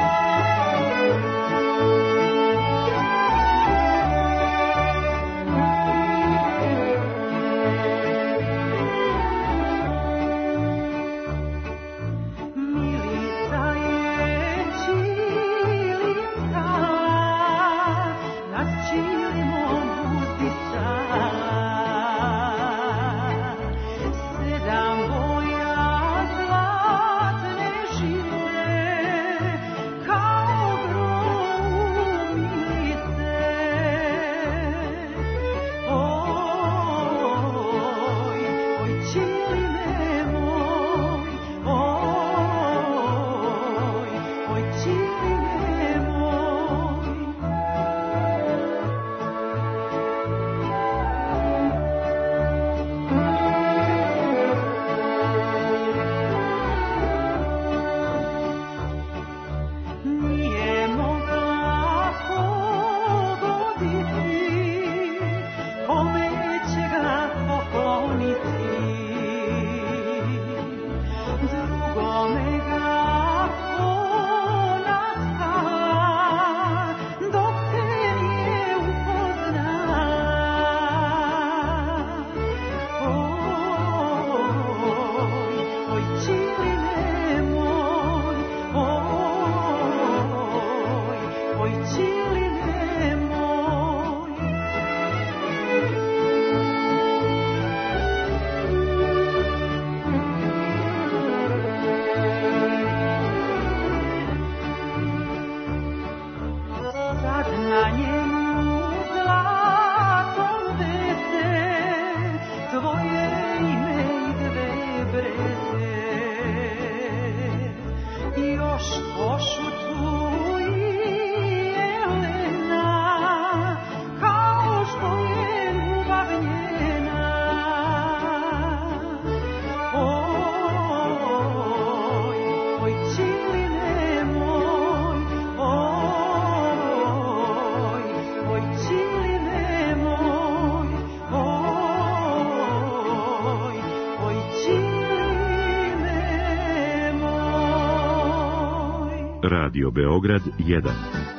Radio Beograd 1.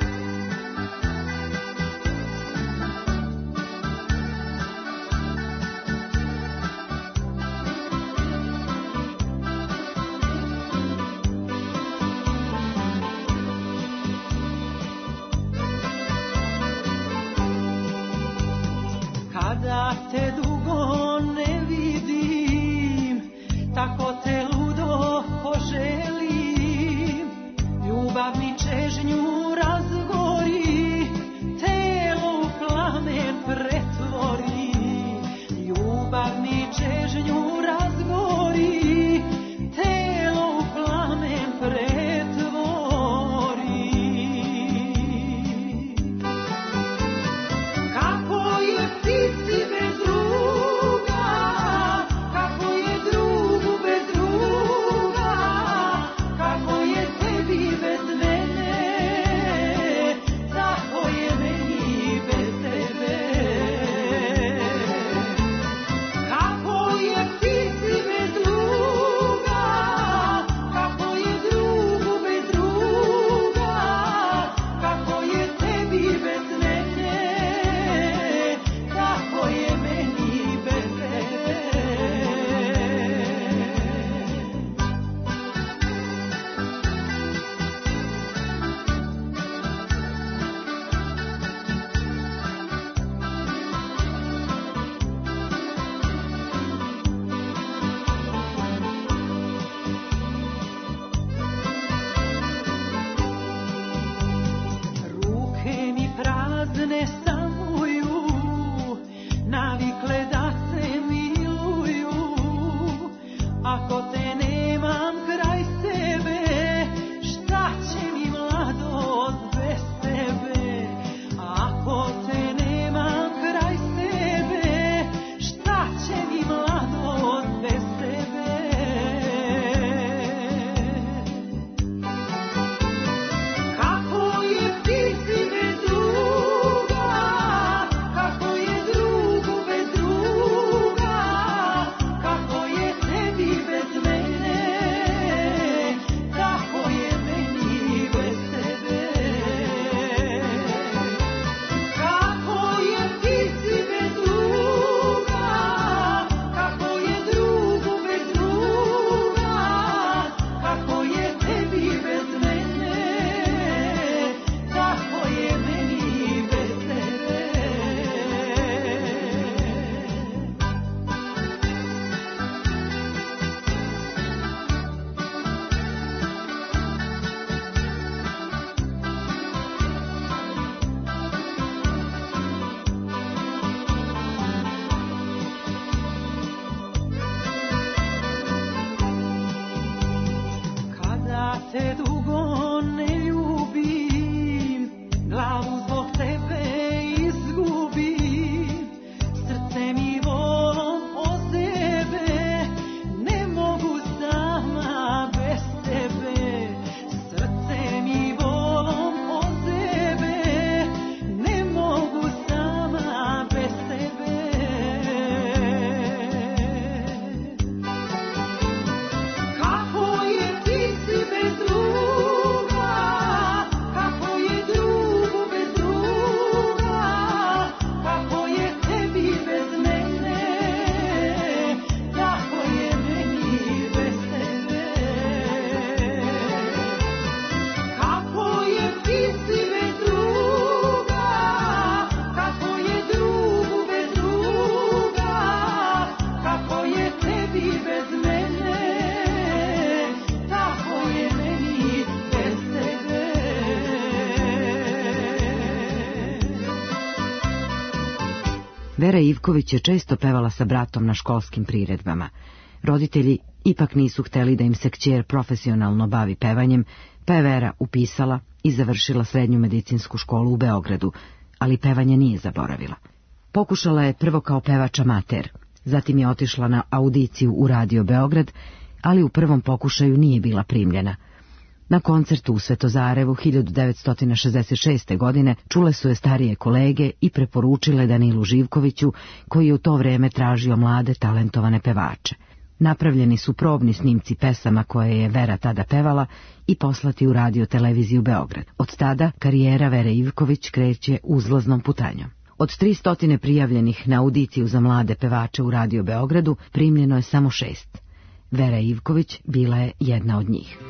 Kada te dugo ne vidim, tako te ludo poželim. Ljubav mi čežnju razgori, telo u plamen pretvori. Ljubav mi čežnju razgori, telo u plamen pretvori. Kako je ptici bez ruke, te dugo ne ljubim, glavu zbog tebe izgubim, srce mi volom o sebe, ne mogu sama bez tebe, srce mi volom o sebe, ne mogu sama bez tebe. Kako je ptici bez druga, kako je drugu bez druga, kako je tebi bez mene, tako je meni bez tebe. Kako je ptici bez druga, kako je drugu bez druga, kako je tebi bez mene, tako je meni bez tebe. Vera Ivković je često pevala sa bratom na školskim priredbama. Roditelji ipak nisu hteli da im se kćer profesionalno bavi pevanjem, pa je Vera upisala i završila srednju medicinsku školu u Beogradu, ali pevanje nije zaboravila. Pokušala je prvo kao pevač amater, zatim je otišla na audiciju u Radio Beograd, ali u prvom pokušaju nije bila primljena. Na koncertu u Svetozarevu 1966. godine čule su je starije kolege i preporučile Danilu Živkoviću, koji je u to vreme tražio mlade talentovane pevače. Napravljeni su probni snimci pesama koje je Vera tada pevala i poslati u Radio televiziju Beograd. Od tada karijera Vere Ivković kreće uzlaznom putanjom. Od 300 prijavljenih na audiciju za mlade pevače u Radio Beogradu primljeno je samo 6. Vera Ivković bila je jedna od njih.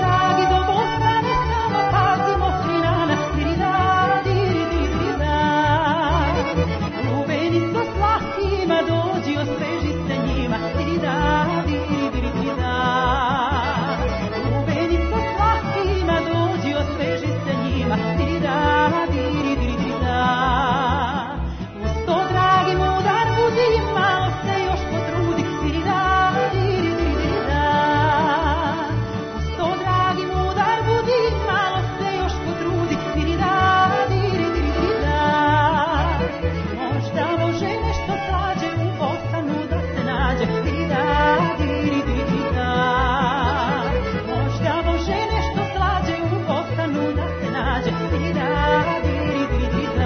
dragi do Bosne samo pazimo Trinana, dirida, dirida. Lubenico slatkima dođi, osveži se njima, dirida, dirida. Lubenico slatkima dođi, osveži se njima, dirida, dirida. Uz to dragi mudar budi, malo se još potrudi, dirida, dirida. Uz to dragi mudar budi, malo se još potrudi, dirida, dirida. Možda može nešto slađe u Bosanu da se nađe, dirida, dirida. Možda može nešto slađe u Bosanu da se nađe, dirida, dirida.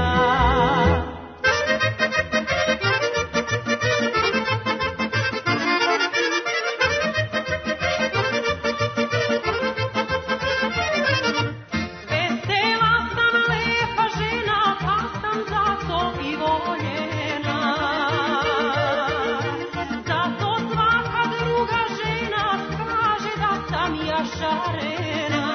Vesela sam, lepa žena, pa sam zato i voljena. Zato svaka druga žena kaže da sam ja šarena.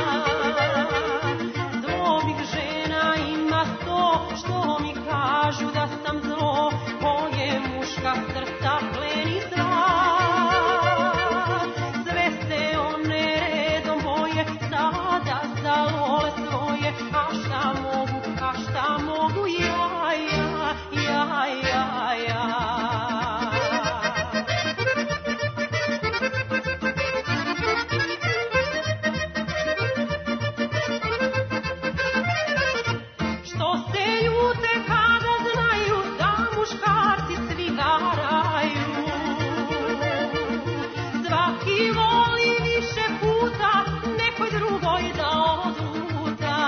Dobrih žena ima 100, što mi kažu da sam zlo, koje muška srca pleni strah. Sve se one redom boje, sada za lole svoje, a šta mogu ja. Što se ljute kada znaju da muškarci svi garaju. Svaki voli više puta nekoj drugoj da odluta.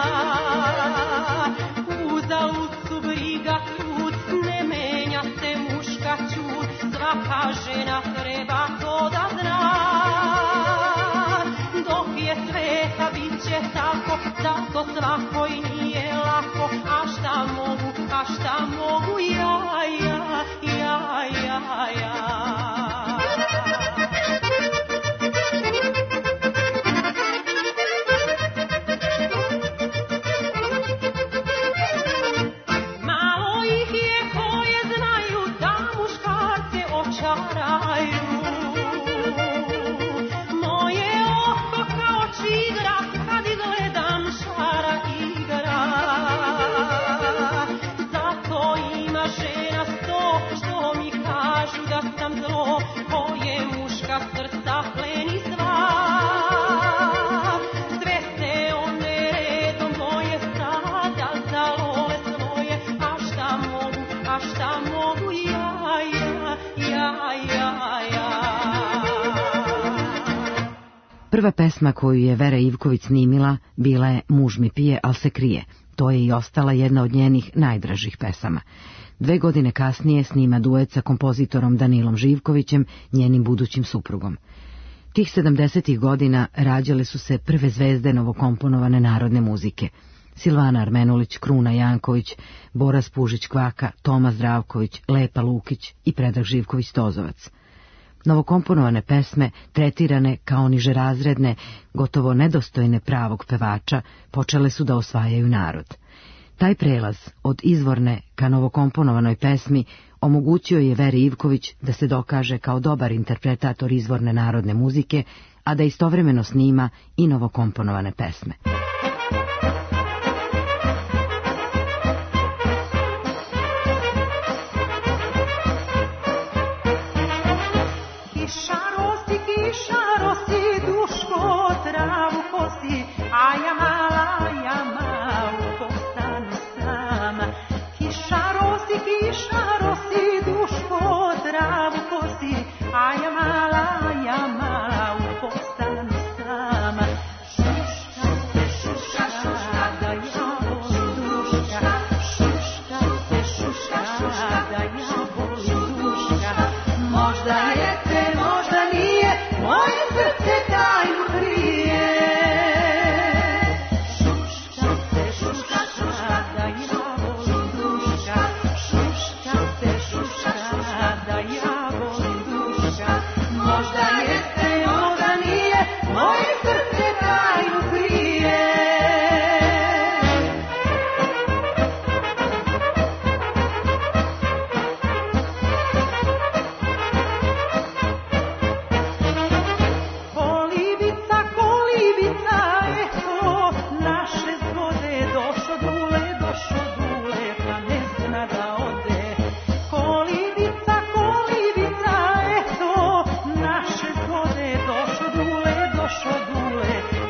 Uzalud su briga trud, ne menja se muška ćud. Svaka žena treba to da zna. Dok je sveta bit će tako, zato svakoj nije lako. A šta mogu ja. Malo ih je koje znaju da muškarce očaraju. Moje oko kao čigra kad gledam šara igra. Zato ima žena 100, što mi kažu da sam zlo, koje muška srca pleni sva. Sve se one redom boje, sada za lole svoje, a šta mogu ja. Prva pesma koju je Vera Ivković snimila bila je Muž mi pije, al se krije. To je i ostala jedna od njenih najdražih pesama. 2 godine kasnije snima duet sa kompozitorom Danilom Živkovićem, njenim budućim suprugom. Tih 70. godina rađale su se prve zvezde novokomponovane narodne muzike. Silvana Armenulić, Kruna Janković, Bora Spužić Kvaka, Toma Zdravković, Lepa Lukić i Predrag Živković Tozovac. Novokomponovane pesme, tretirane kao nižerazredne, gotovo nedostojne pravog pevača, počele su da osvajaju narod. Taj prelaz od izvorne ka novokomponovanoj pesmi omogućio je Veri Ivković da se dokaže kao dobar interpretator izvorne narodne muzike, a da istovremeno snima i novokomponovane pesme. Kiša rosi, duško travu kosi, a ja mala u postanu sama. Kiša rosi, duško travu kosi, a ja mala u postanu sama. Šuška se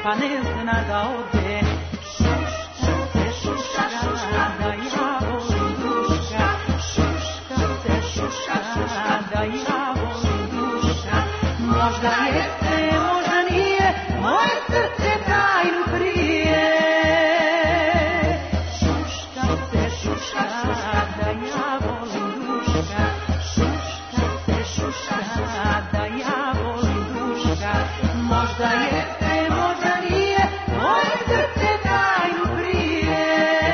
pa ne zna da ode. Šuška se šuška, da ja volim duša. Šuška se šuška, da ja volim duša. Možda jeste, možda nije, moje srce tajnu krije. Šuška se šuška, da ja volim duša. Šuška se šuška, da ja volim duša. Možda jeste, možda nije, moje srce tajnu krije.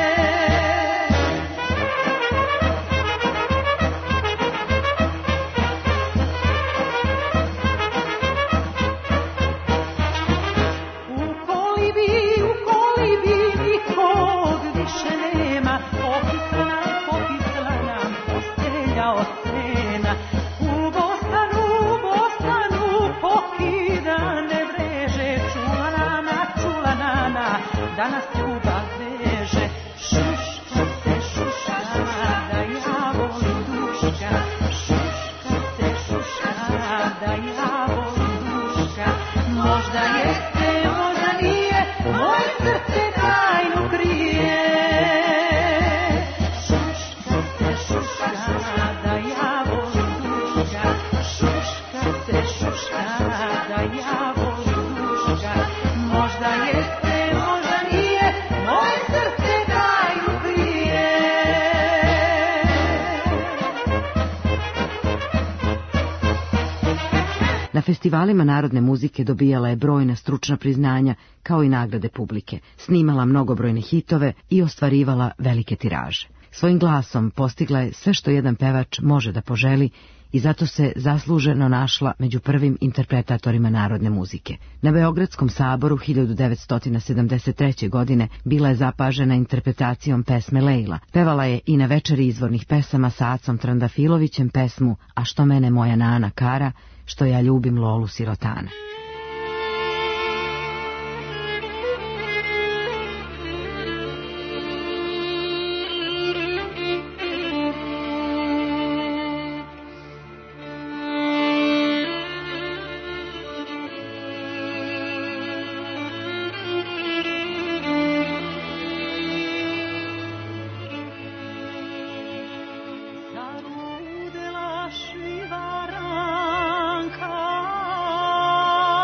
U kolibi nikog više nema, popisla nam postelja od sena. U Bostanu pokidane mreže, čula nana, danas ljubav veže. Šuška se šuška, da ja volim duška. Šuška se šuška, da ja volim duška. Možda jeste, možda nije, moje srce tajnu krije. Šuška se šuška, da ja volim duška. Šuška se šuška, da ja volim duška. Možda jeste, možda nije, moje srce tajnu krije. Na festivalima narodne muzike dobijala je brojna stručna priznanja, kao i nagrade publike, snimala mnogobrojne hitove i ostvarivala velike tiraže. Svojim glasom postigla je sve što jedan pevač može da poželi i zato se zasluženo našla među prvim interpretatorima narodne muzike. Na Beogradskom saboru 1973. godine bila je zapažena interpretacijom pesme Lejla. Pevala je i na večeri izvornih pesama sa Acom Trandafilovićem pesmu A što mene moja nana kara, što ja ljubim Lolu sirotana. Zarudela švivaranka,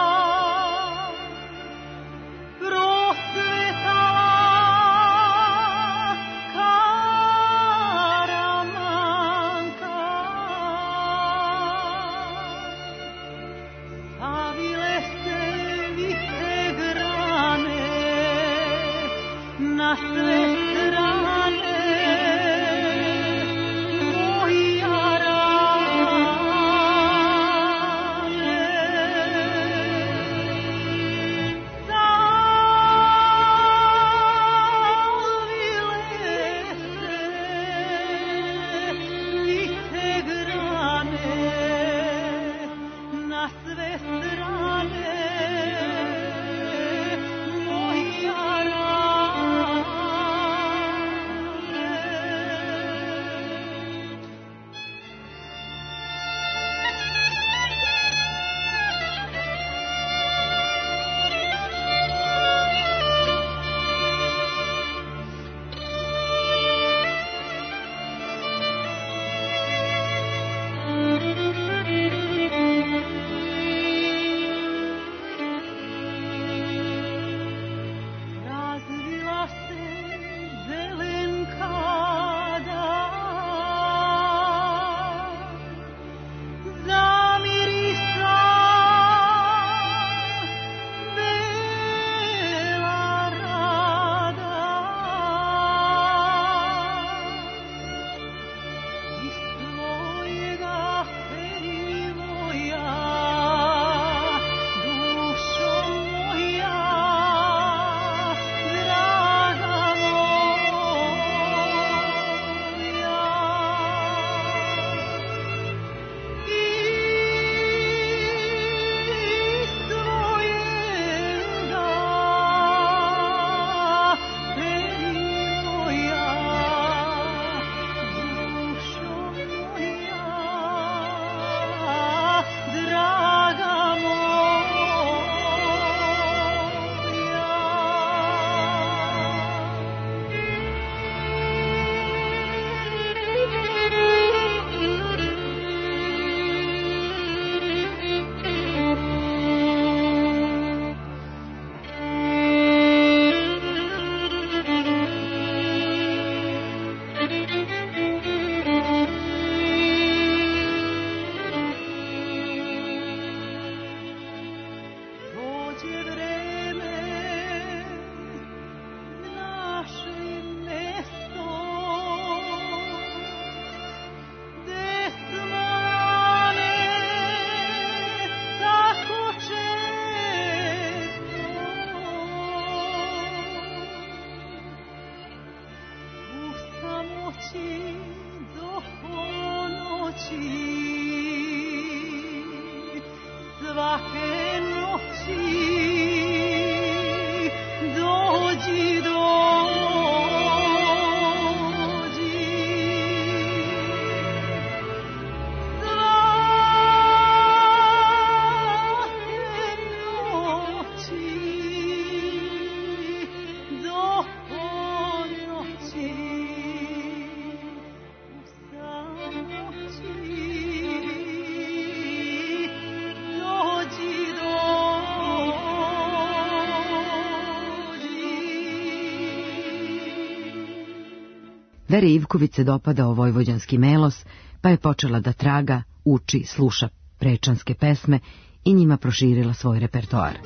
Veri Ivković se dopadao vojvođanski melos, pa je počela da traga, uči, sluša prečanske pesme i njima proširila svoj repertoar.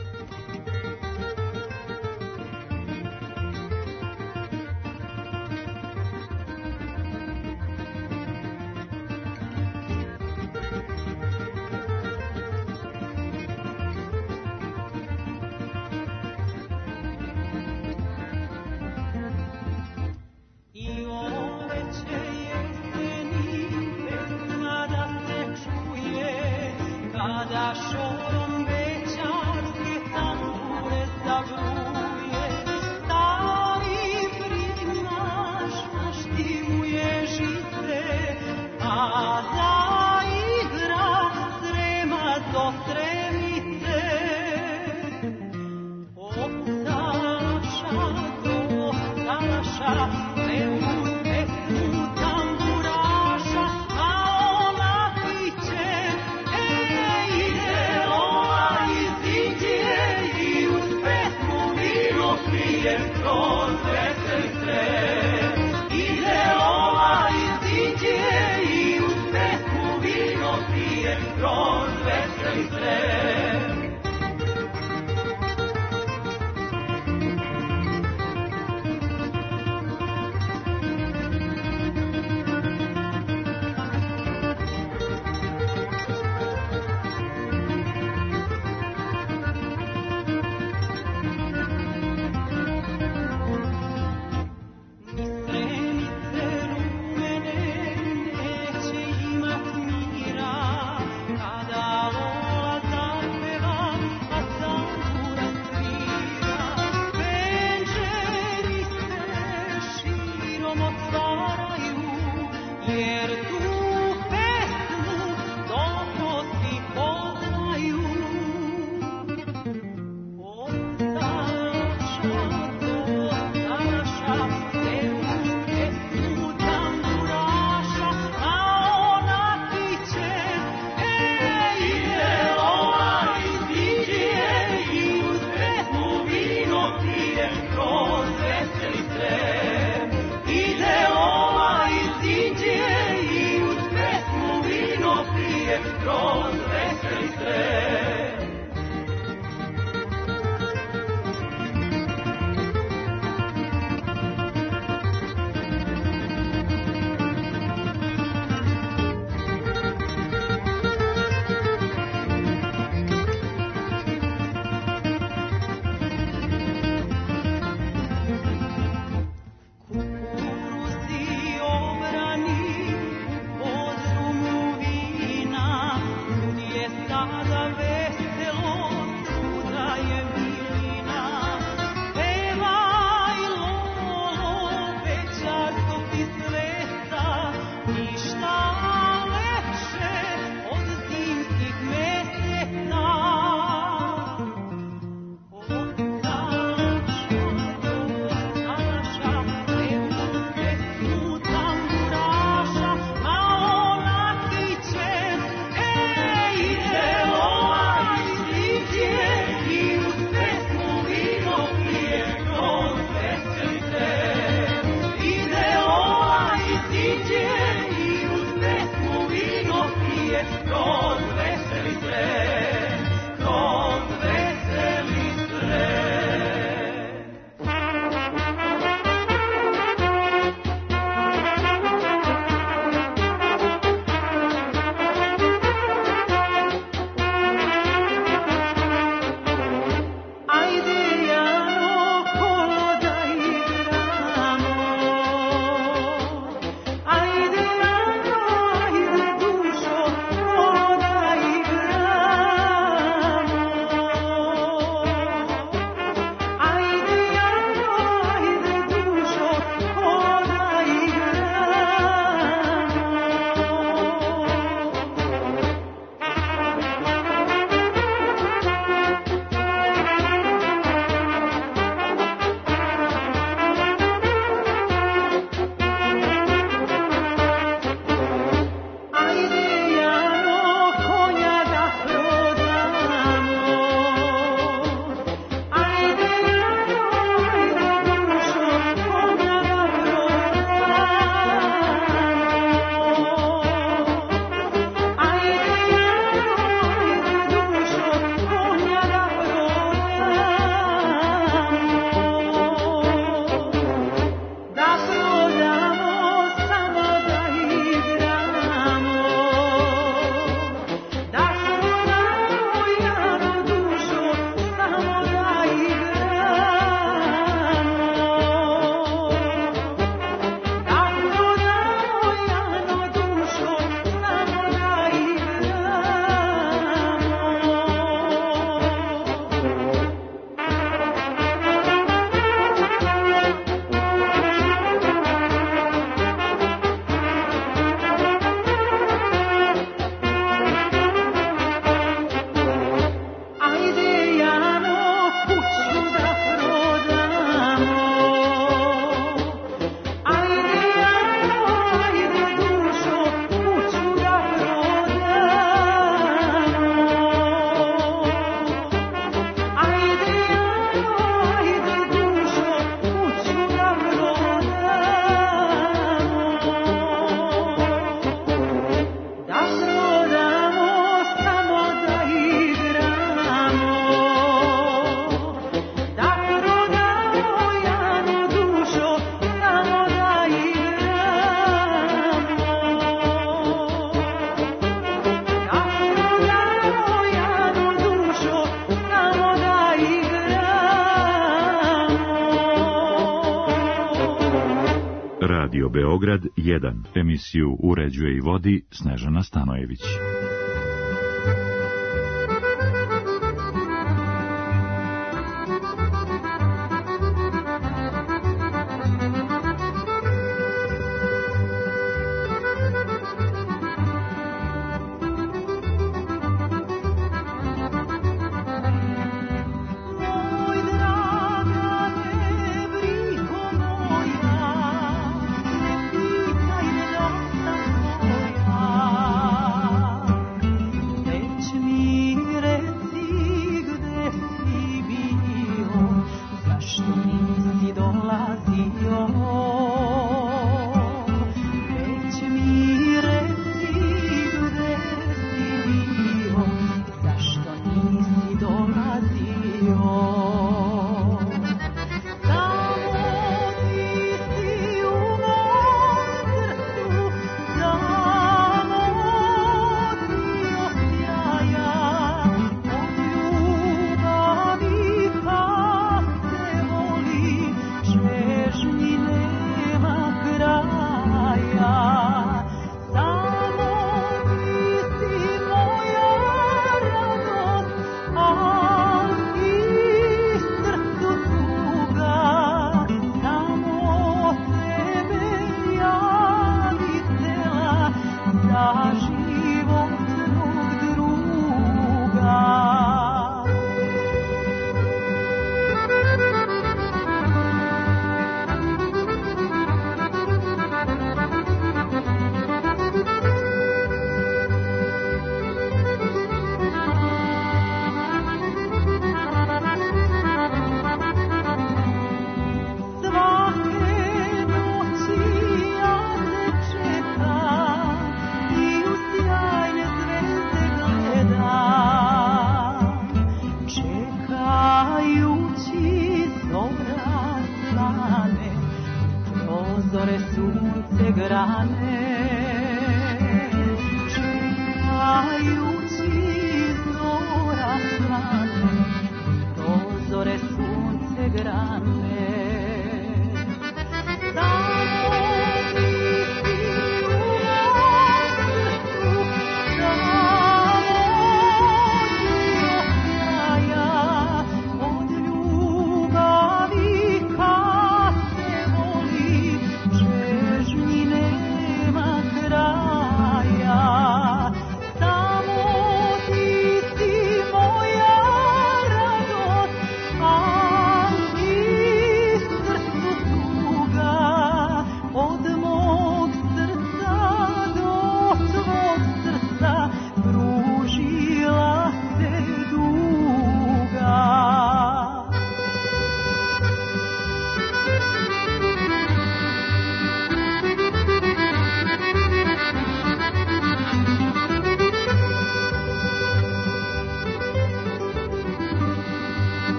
Radio Beograd 1. Emisiju uređuje i vodi Snežana Stanojević.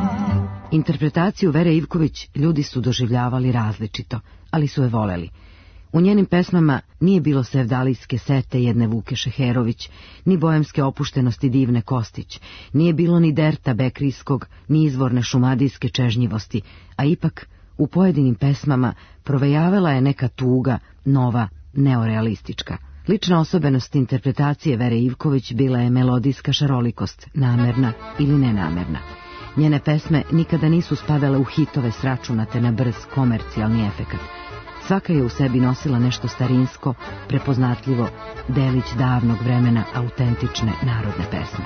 Interpretaciju Vere Ivković ljudi su doživljavali različito, ali su je voleli. U njenim pesmama nije bilo sevdalijske sete jedne Vuke Šeherović, ni bojemske opuštenosti Divne Kostić, nije bilo ni derta bekrijskog, ni izvorne šumadijske čežnjivosti, a ipak u pojedinim pesmama provejavala je neka tuga, nova, neorealistička. Lična osobenost interpretacije Vere Ivković bila je melodijska šarolikost, namerna ili nenamerna. Njene pesme nikada nisu spadale u hitove sračunate na brz komercijalni efekat. Svaka je u sebi nosila nešto starinsko, prepoznatljivo, delić davnog vremena autentične narodne pesme.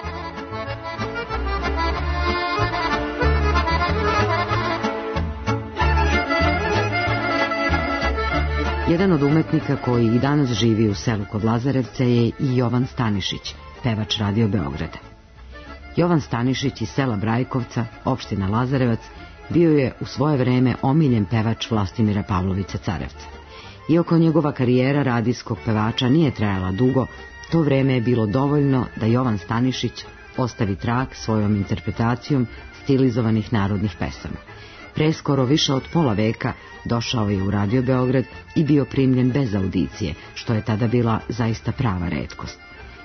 Jedan od umetnika koji i danas živi u selu kod Lazarevca je i Jovan Stanišić, pevač Radio Beograda. Jovan Stanišić iz sela Brajkovca, opština Lazarevac, bio je u svoje vreme omiljen pevač Vlastimira Pavlovića Carevca. Iako njegova karijera radijskog pevača nije trajala dugo, to vreme je bilo dovoljno da Jovan Stanišić ostavi trag svojom interpretacijom stilizovanih narodnih pesama. Preskoro više od pola veka došao je u Radio Beograd i bio primljen bez audicije, što je tada bila zaista prava retkost.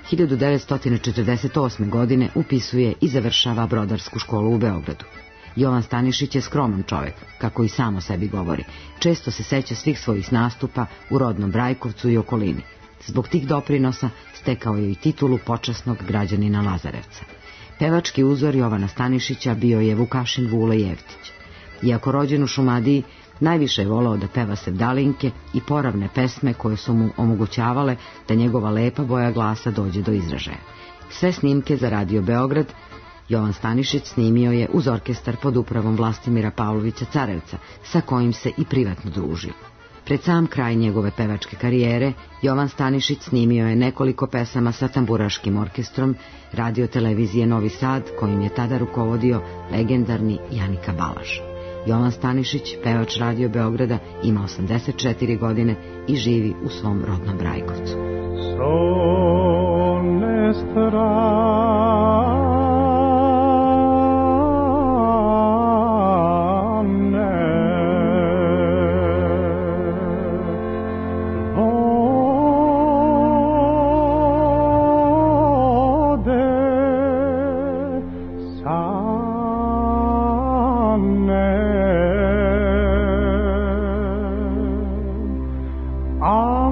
1948. godine upisuje i završava Brodarsku školu u Beogradu. Jovan Stanišić je skroman čovjek, kako i samo sebi govori. Često se seća svih svojih nastupa u rodnom Brajkovcu i okolini. Zbog tih doprinosa stekao je i titulu počasnog građanina Lazarevca. Pevački uzor Jovana Stanišića bio je Vukašin Vule Jevtić. Iako rođen u Šumadiji, najviše je voleo da peva sevdalinke i poravne pesme koje su mu omogućavale da njegova lepa boja glasa dođe do izražaja. Sve snimke za Radio Beograd Jovan Stanišić snimio je uz orkestar pod upravom Vlastimira Pavlovića Carevca, sa kojim se i privatno družio. Pred sam kraj njegove pevačke karijere, Jovan Stanišić snimio je nekoliko pesama sa tamburaškim orkestrom Radio televizije Novi Sad, kojim je tada rukovodio legendarni Janika Balaš. Jovan Stanišić, pevač Radio Beograda, ima 84 godine i živi u svom rodnom Brajkovcu.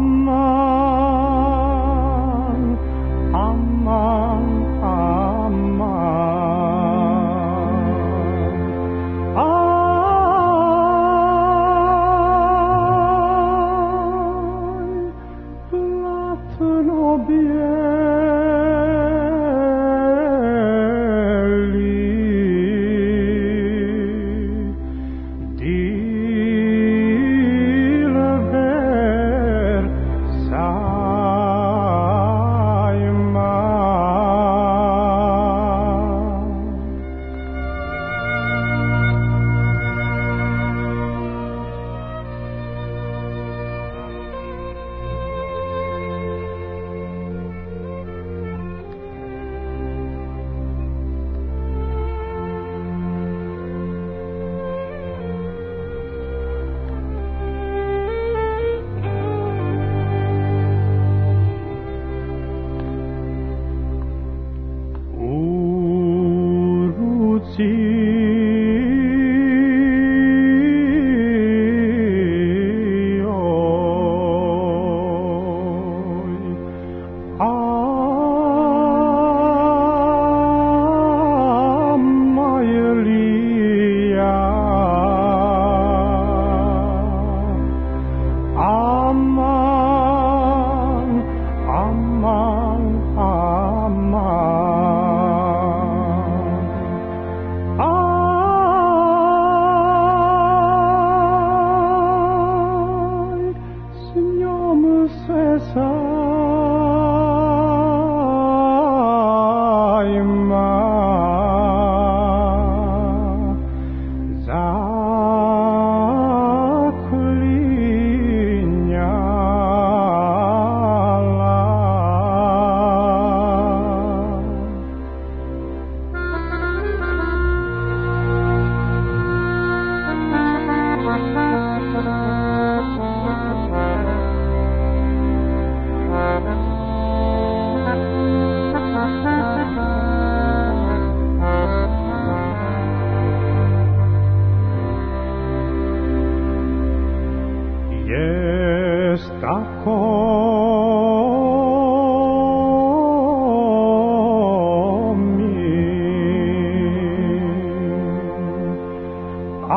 Aman, aman, aman.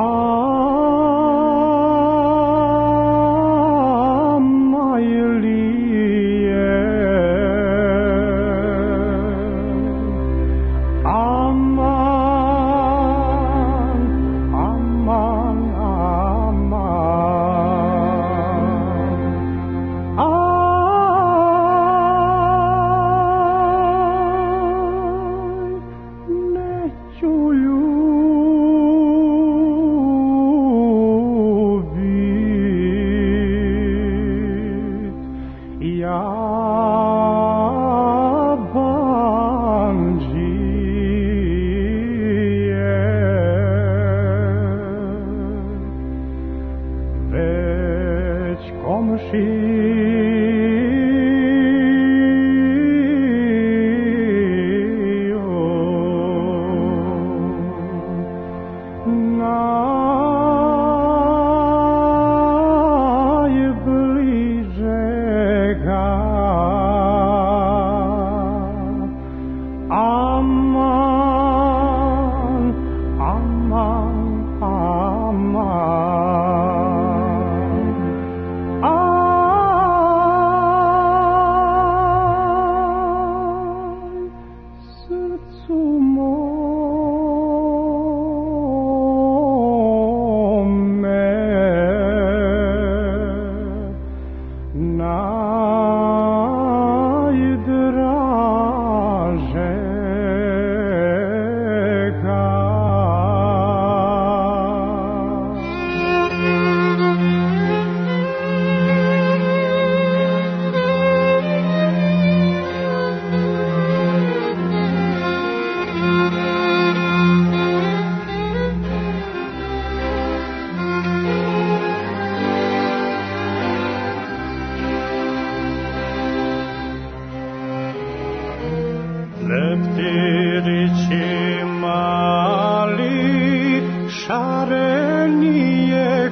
Leptirići mali, šarenije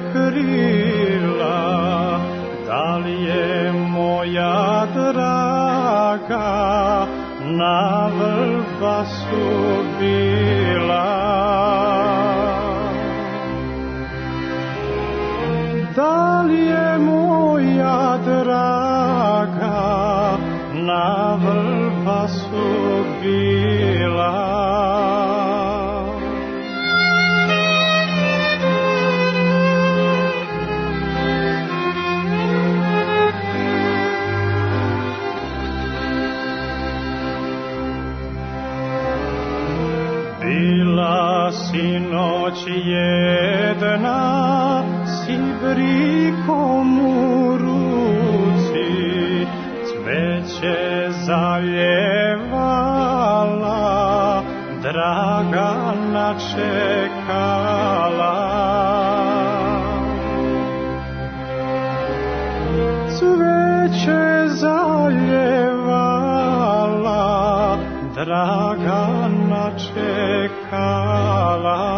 krila, da li je moja draga na Vrbasu bila? Da li je moja draga na Vrbasu bila? Bila sinoć jedna s ibrikom u ruci, cveće zaljevala, Dragana čekala. Cveće zaljevala, Dragana čekala.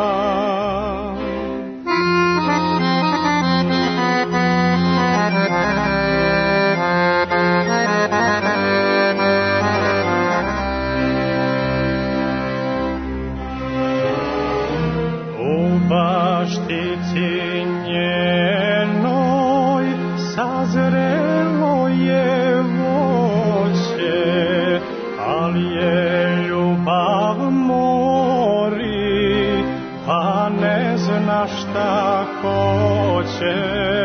U baštici njenoj sazrelo je voće, ali je ljubav mori, pa ne zna šta hoće.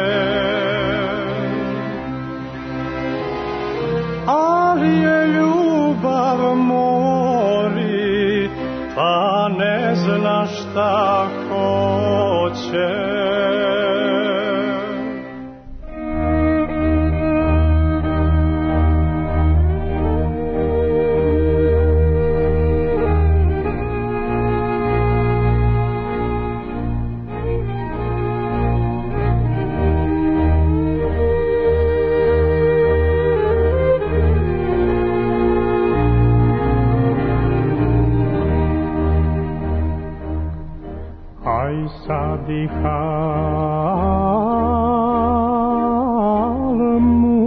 Ali je ljubav mori, pa ne zna šta hoće. Aj sadi halmu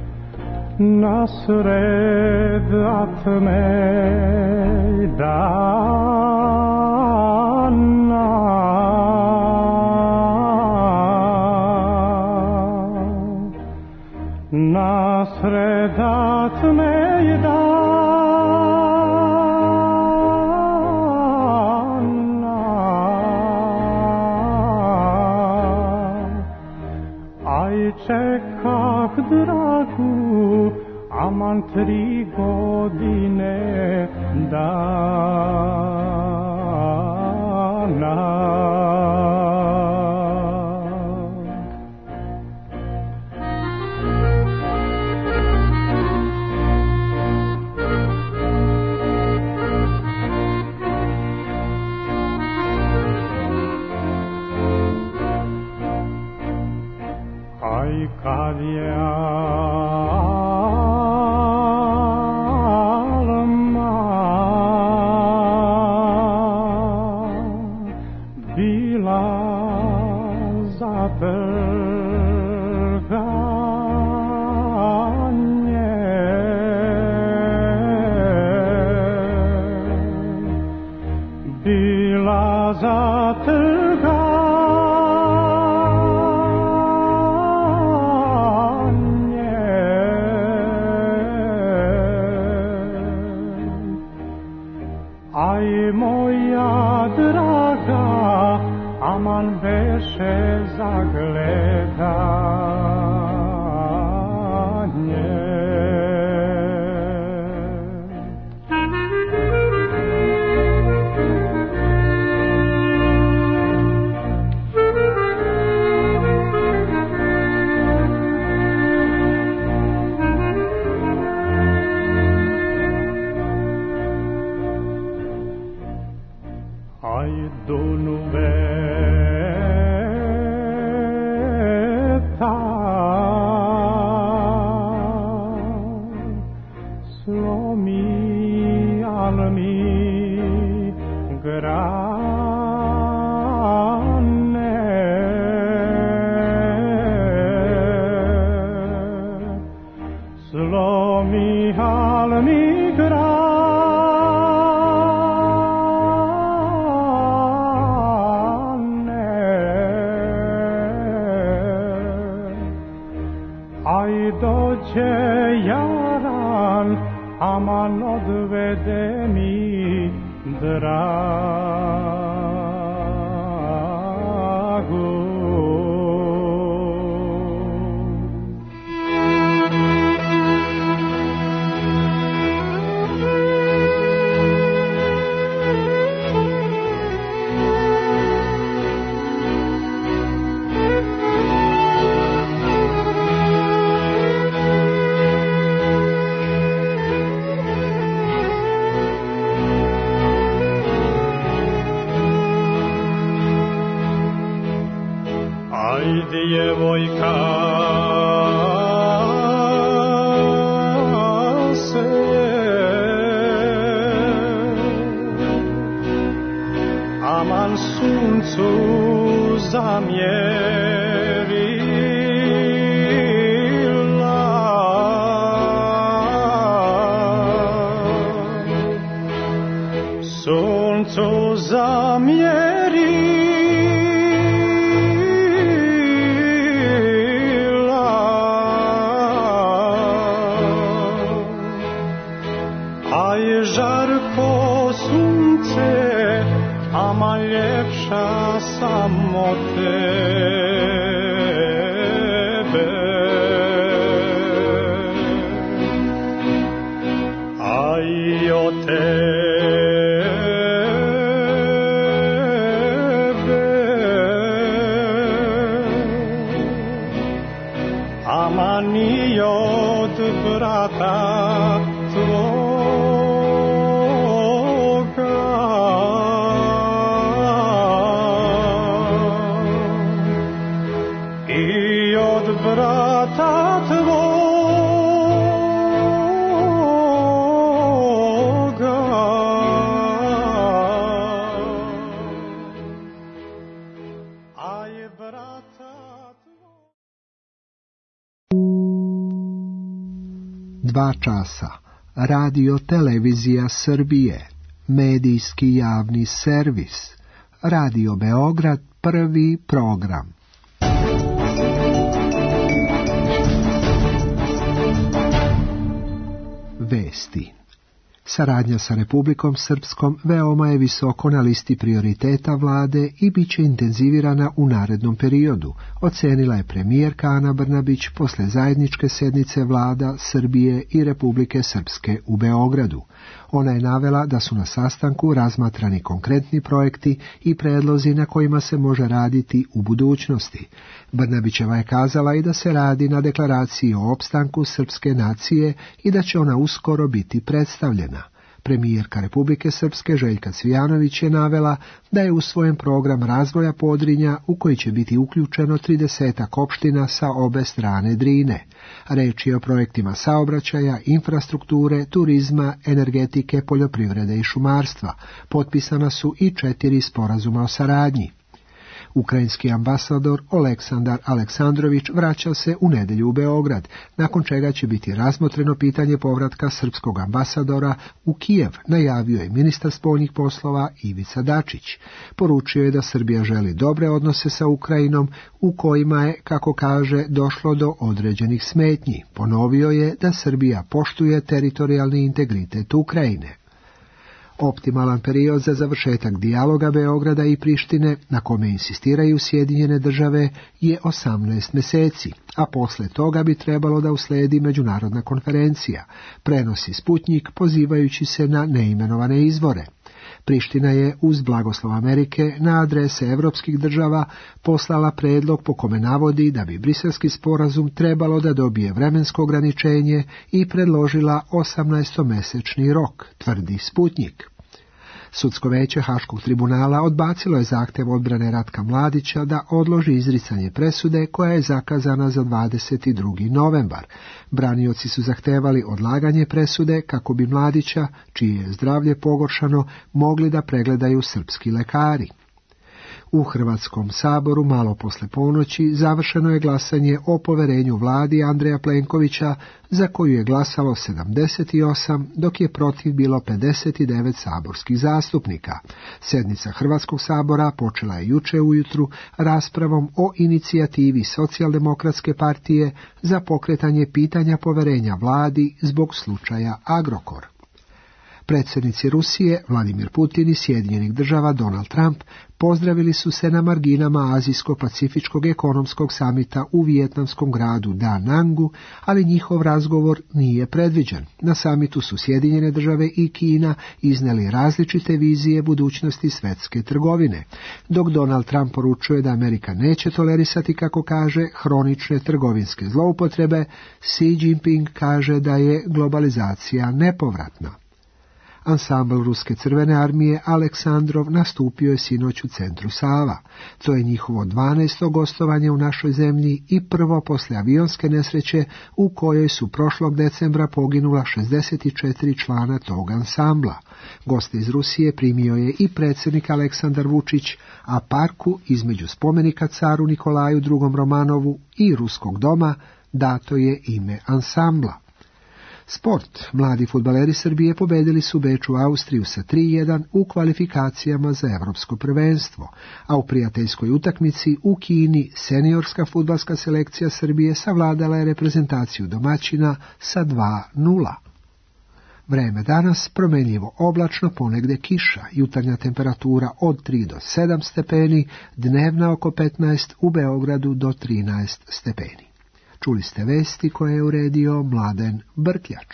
nasred atme da Hayat meydana, aj čekah dragu, aman 3 godine dana. Aj kad ja aj moja draga, aman beše zagledanje. Aj dunuveta, slomi almi grane, slomi almi grane. Aj dođe jaran, aman odvede mi dragu. Aj djevojka se aman suncu zamjerila, suncu zamjerila. Aj žarko sunce, aman ljepša sam od tebe. Aj od tebe, aman i od brata tvoga. I od brata tvoga. A je brata tvoga. 2 časa. Radio Televizija Srbije. Medijski javni servis. Radio Beograd, prvi program. Vesti. Saradnja sa Republikom Srpskom veoma je visoko na listi prioriteta vlade i bit će intenzivirana u narednom periodu, ocenila je premijerka Ana Brnabić posle zajedničke sjednice vlada Srbije i Republike Srpske u Beogradu. Ona je navela da su na sastanku razmatrani konkretni projekti i predlozi na kojima se može raditi u budućnosti. Brnabićeva je kazala i da se radi na deklaraciji o opstanku srpske nacije i da će ona uskoro biti predstavljena. Premijerka Republike Srpske Željka Cvijanović je navela da je usvojen program razvoja Podrinja u koji će biti uključeno 30 opština sa obe strane Drine. Reč je o projektima saobraćaja, infrastrukture, turizma, energetike, poljoprivrede i šumarstva. Potpisana su i 4 sporazuma o saradnji. Ukrajinski ambasador Oleksandar Aleksandrović vraća se u nedjelju u Beograd, nakon čega će biti razmotreno pitanje povratka srpskog ambasadora u Kijev, najavio je ministar spoljnih poslova Ivica Dačić. Poručio je da Srbija želi dobre odnose sa Ukrajinom, u kojima je, kako kaže, došlo do određenih smetnji. Ponovio je da Srbija poštuje teritorijalni integritet Ukrajine. Optimalan period za završetak dijaloga Beograda i Prištine, na kome insistiraju Sjedinjene države, je 18 mjeseci, a posle toga bi trebalo da usledi međunarodna konferencija, prenosi Sputnjik pozivajući se na neimenovane izvore. Priština je uz blagoslov Amerike na adrese evropskih država poslala predlog po kome navodi da bi briselski sporazum trebalo da dobije vremensko ograničenje i predložila 18-mesečni rok, tvrdi Sputnjik. Sudsko veće Haškog tribunala odbacilo je zahtjev odbrane Ratka Mladića da odloži izricanje presude koja je zakazana za 22. novembar. Branioci su zahtevali odlaganje presude kako bi Mladića, čije je zdravlje pogoršano, mogli da pregledaju srpski lekari. U Hrvatskom saboru malo posle ponoći završeno je glasanje o poverenju vladi Andreja Plenkovića, za koju je glasalo 78, dok je protiv bilo 59 saborskih zastupnika. Sjednica Hrvatskog sabora počela je juče ujutru raspravom o inicijativi Socijaldemokratske partije za pokretanje pitanja poverenja vladi zbog slučaja Agrokor. Predsjednici Rusije, Vladimir Putin i Sjedinjenih država Donald Trump pozdravili su se na marginama Azijsko-Pacifičkog ekonomskog samita u vijetnamskom gradu Da Nangu, ali njihov razgovor nije predviđen. Na samitu su Sjedinjene države i Kina iznijeli različite vizije budućnosti svjetske trgovine. Dok Donald Trump poručuje da Amerika neće tolerisati, kako kaže, hronične trgovinske zloupotrebe, Xi Jinping kaže da je globalizacija nepovratna. Ansambl Ruske crvene armije Aleksandrov nastupio je sinoć u centru Sava. To je njihovo 12. gostovanje u našoj zemlji i prvo posle avionske nesreće u kojoj su prošlog decembra poginula 64 člana tog ansambla. Goste iz Rusije primio je i predsjednik Aleksandar Vučić, a parku između spomenika caru Nikolaju II. Romanovu i Ruskog doma dato je ime ansambla. Sport. Mladi fudbaleri Srbije pobedili su Beču Austriju sa 3:1 u kvalifikacijama za Evropsko prvenstvo, a u prijateljskoj utakmici u Kini seniorska fudbalska selekcija Srbije savladala je reprezentaciju domaćina sa 2:0. Vreme danas promenljivo oblačno, ponegde kiša, jutarnja temperatura od 3 do 7 stepeni, dnevna oko 15, u Beogradu do 13 stepeni. Čuli ste vesti koje je uredio Mladen Brkljač.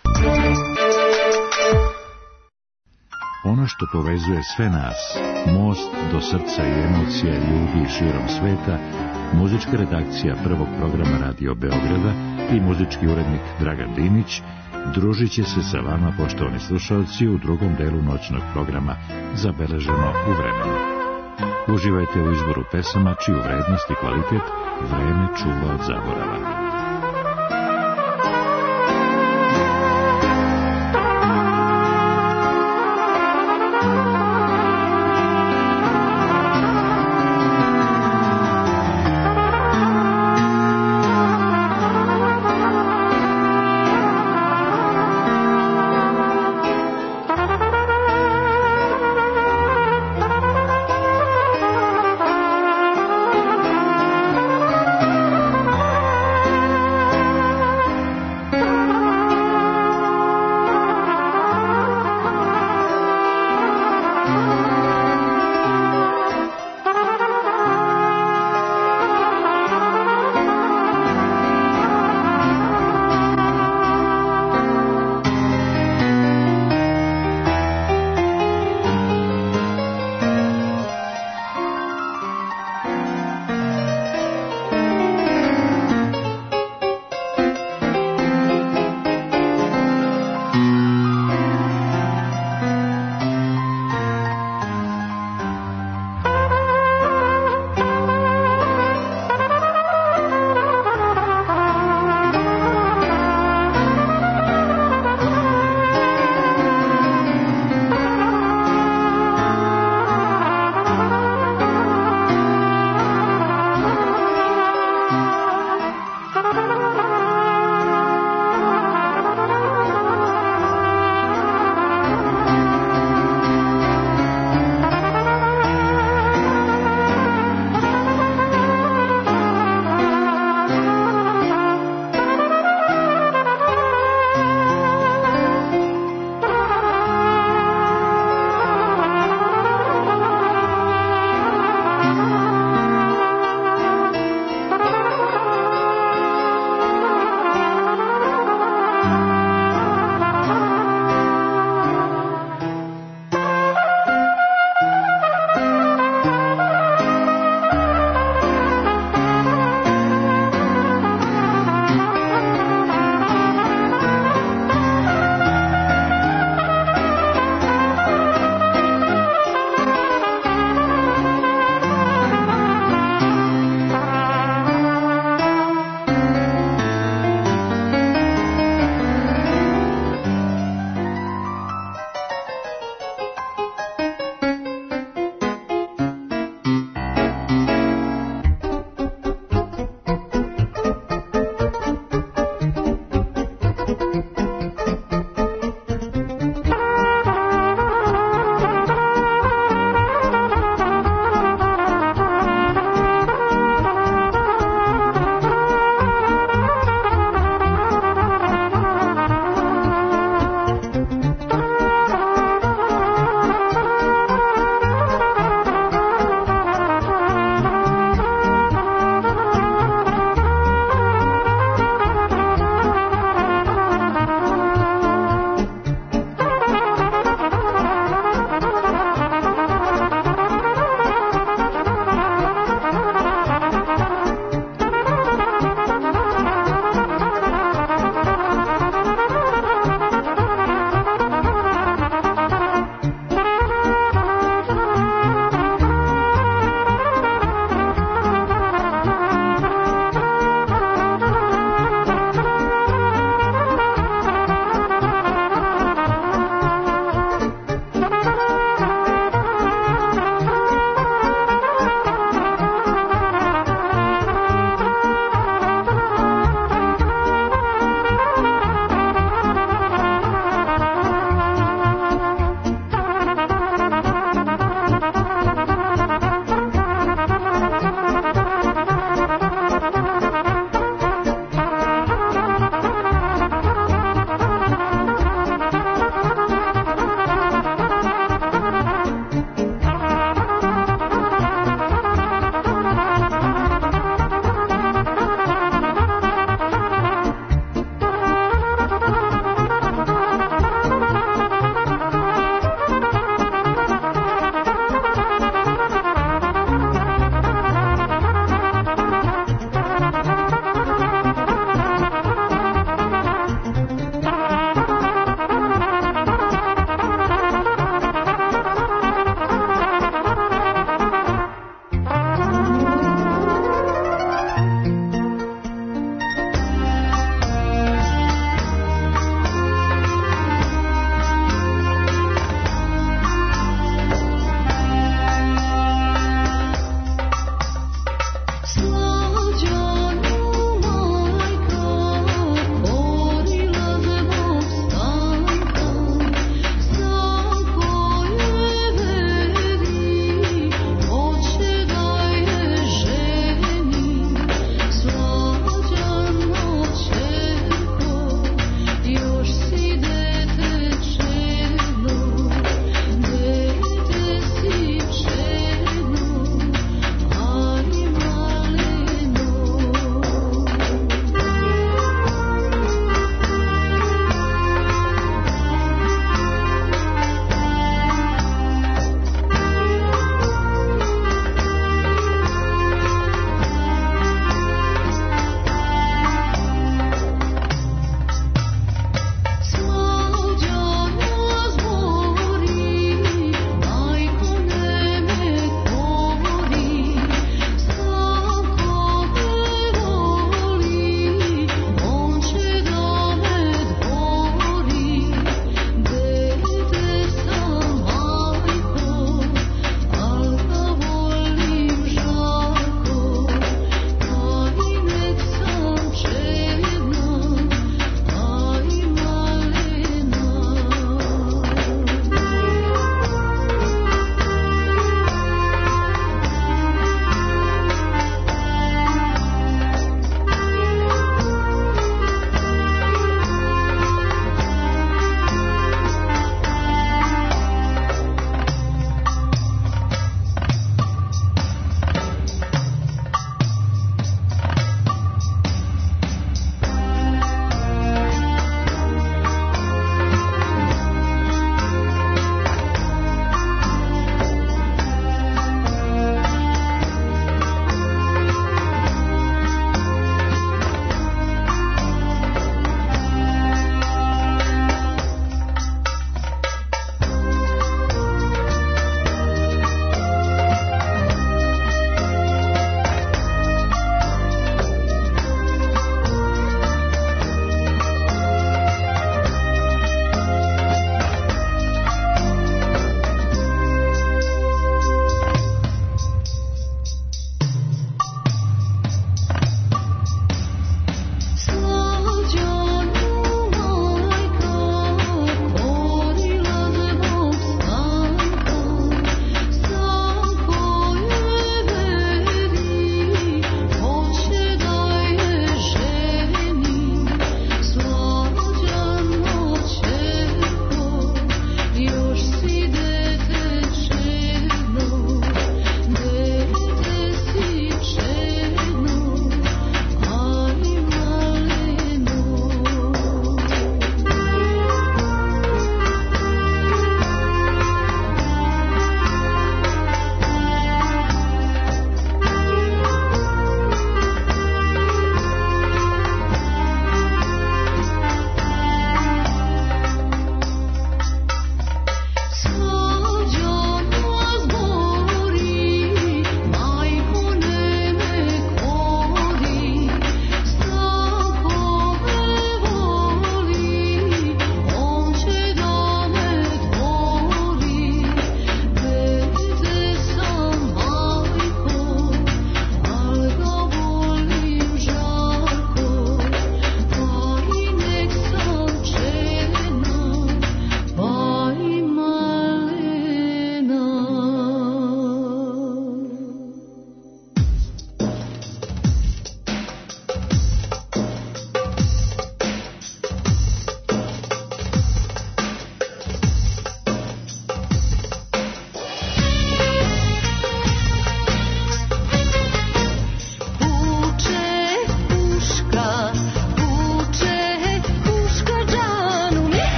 Ono što povezuje sve nas, most do srca i emocija ljudi širom sveta, muzička redakcija prvog programa Radio Beograda i muzički urednik Dragan Dinić, družit će se sa vama, poštovani slušalci, u drugom delu noćnog programa Zabeleženo u vremenu. Uživajte u izboru pesama čiju vrednost i kvalitet vreme čuva od zaborava.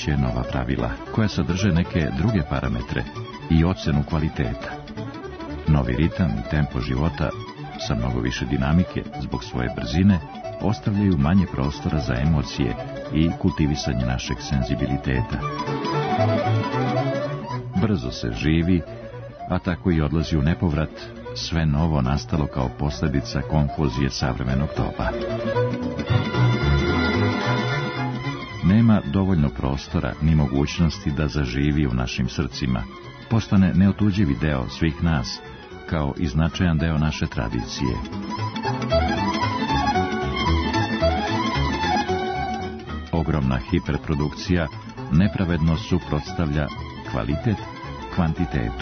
će nova pravila, koja sadrže neke druge parametre i ocenu kvaliteta. Novi ritam i tempo života, sa mnogo više dinamike zbog svoje brzine, ostavljaju manje prostora za emocije i kultivisanje našeg senzibiliteta. Brzo se živi, a tako i odlazi u nepovrat sve novo nastalo kao posljedica konfuzije savremenog doba. Nema dovoljno prostora ni mogućnosti da zaživi u našim srcima, postane neotuđivi deo svih nas, kao i značajan deo naše tradicije. Ogromna hiperprodukcija nepravedno suprotstavlja kvalitet kvantitetu.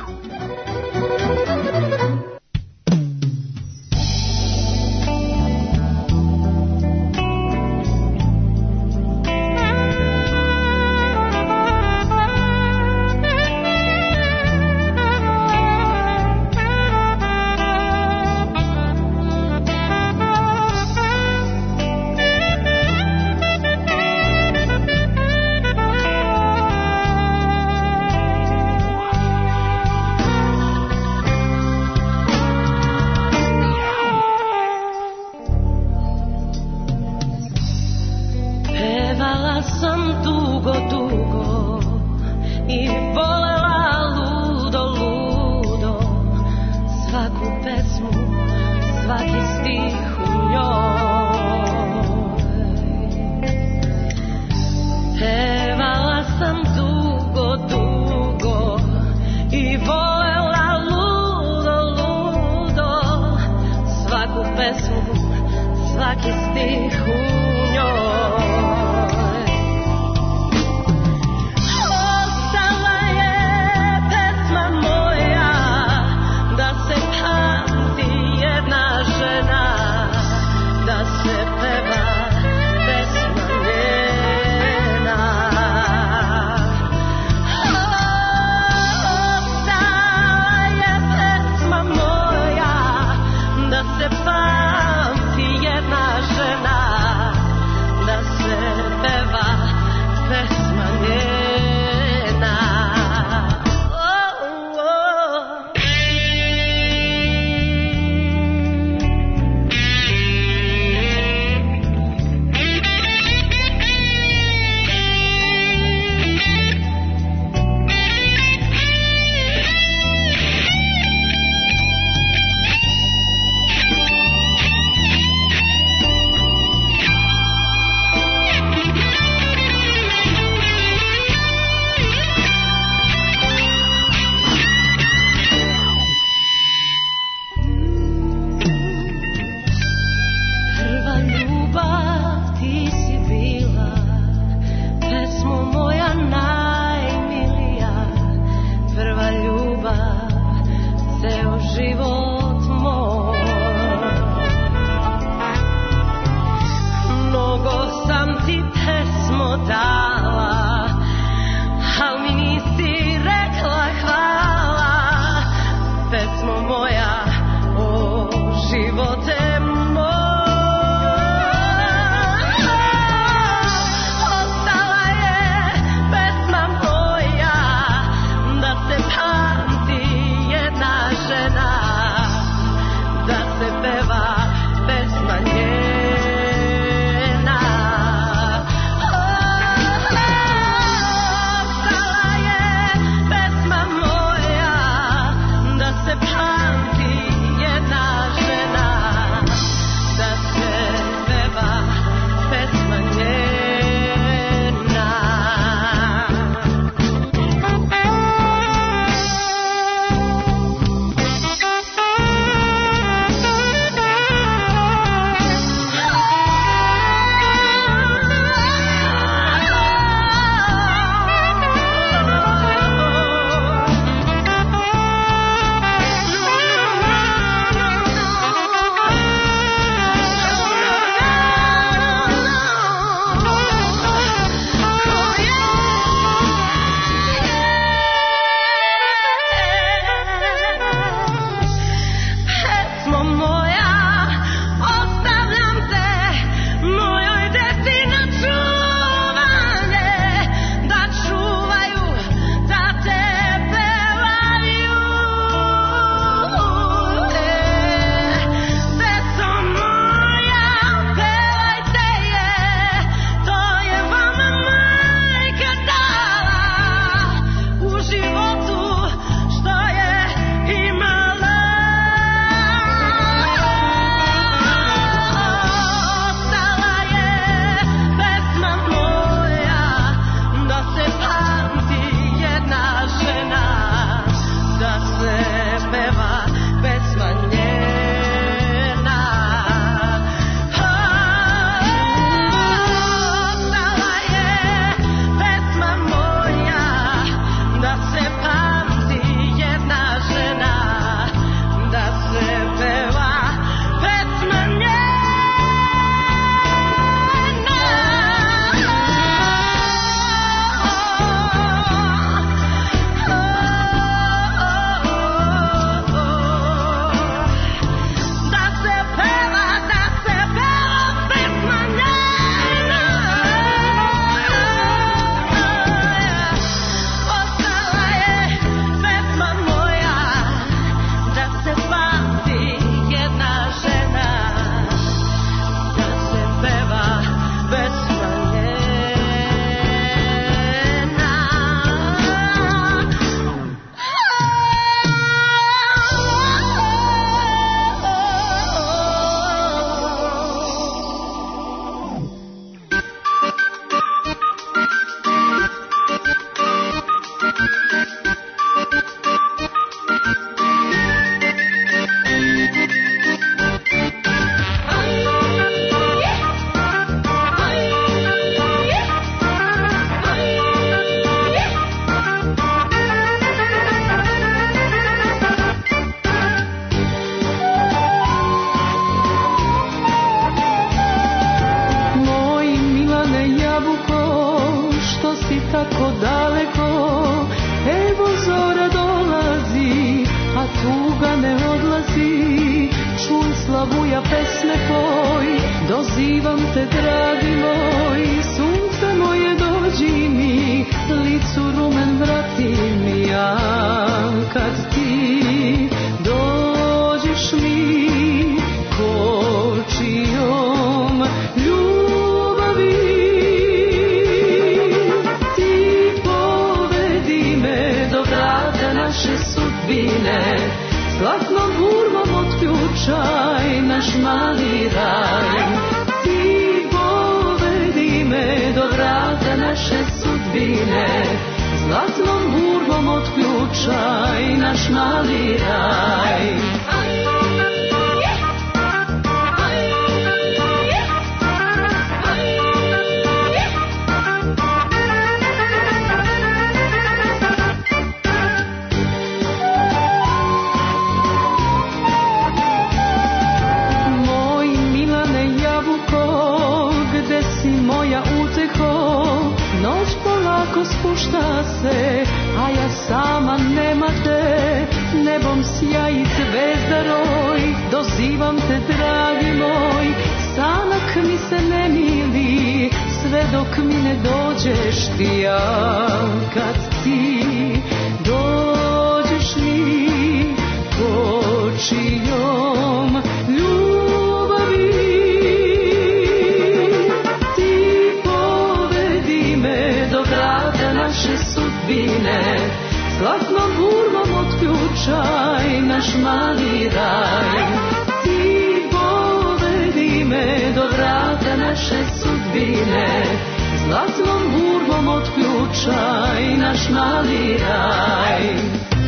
dozivam te, dragi moj, sunce moje, dođi mi, licu rumen vrati mi, ja kad ti dođeš mi kočijom ljubavi. Ti povedi me do vrata naše sudbine, zlatnom burmom otključaj naš mali raj. Ti povedi me do vrata naše sudbine, zlatnom burmom otključaj naš mali raj. Spušta se, a ja sama nema te, nebom sjaji zvezda roj, dozivam te, dragi moj, sanak mi se ne mili, sve dok mi ne dođeš ti, ja kad ti dođeš mi kočijom ljubavi. Ti povedi me do vrata naše sudbine, zlatnom burmom otključaj naš mali raj. Ti povedi me do vrata naše sudbine, zlatnom burmom otključaj naš mali raj.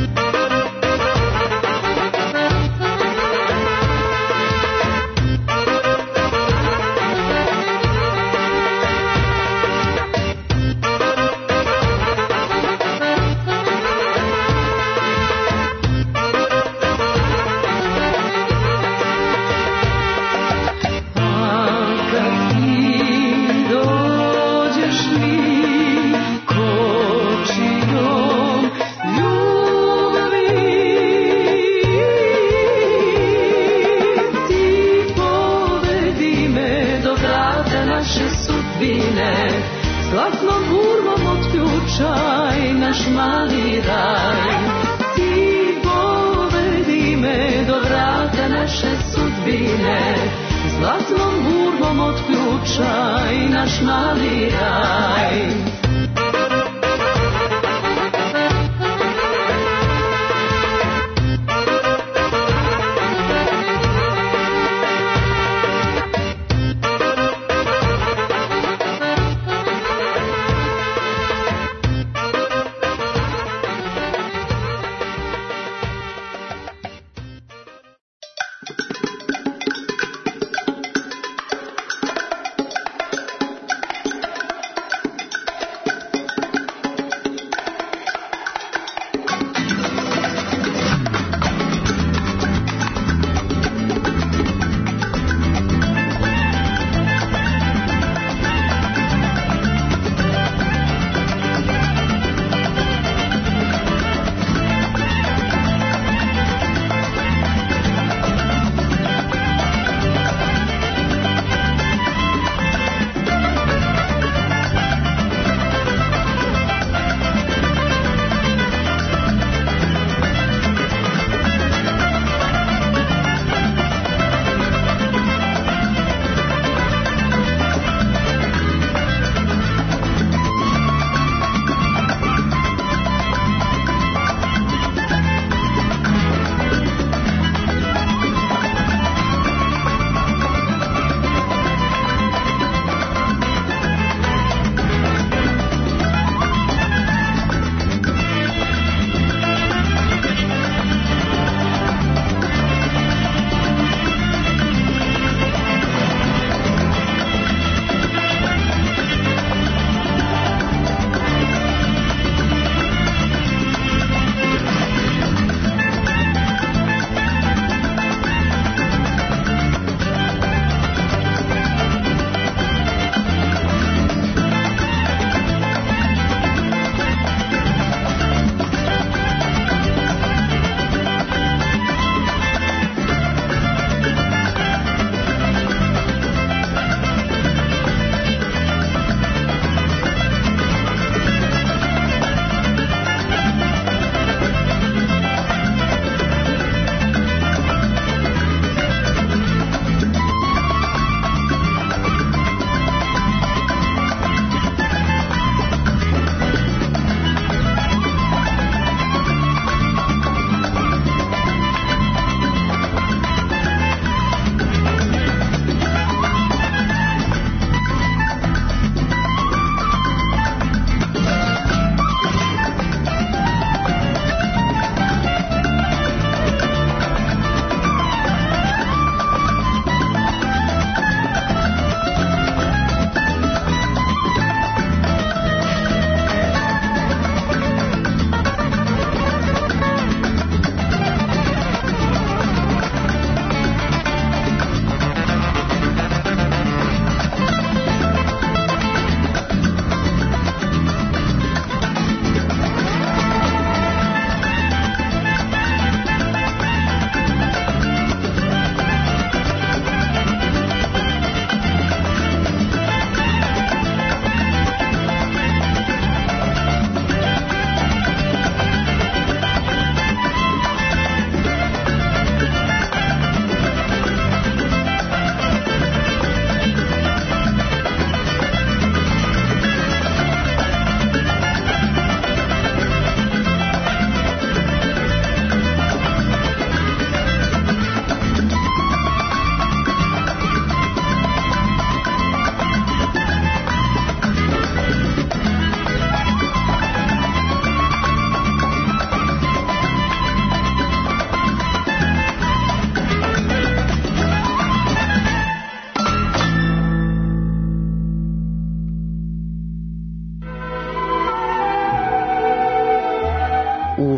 Zlatnom burmom otključaj naš mali raj. Ti povedi me do vrata naše sudbine, zlatnom burmom otključaj naš mali raj.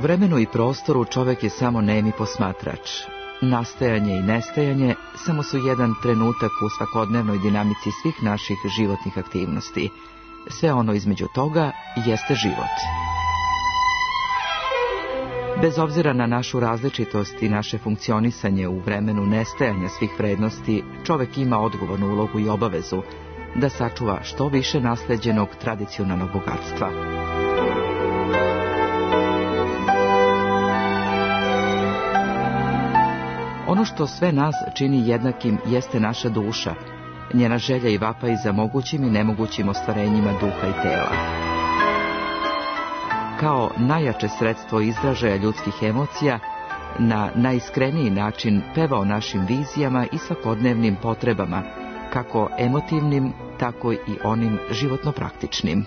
vremenu i prostoru čovjek je samo nemi posmatrač. Nastajanje i nestajanje samo su jedan trenutak u svakodnevnoj dinamici svih naših životnih aktivnosti. Sve ono između toga jeste život. Bez obzira na našu različitost i naše funkcionisanje u vremenu nestajanja svih vrednosti, čovjek ima odgovornu ulogu i obavezu da sačuva što više nasleđenog tradicionalnog bogatstva. Ono što sve nas čini jednakim jeste naša duša, njena želja i vapaj za mogućim i nemogućim ostvarenjima duha i tela. Kao najjače sredstvo izražaja ljudskih emocija, na najiskreniji način peva o našim vizijama i svakodnevnim potrebama, kako emotivnim, tako i onim životno praktičnim.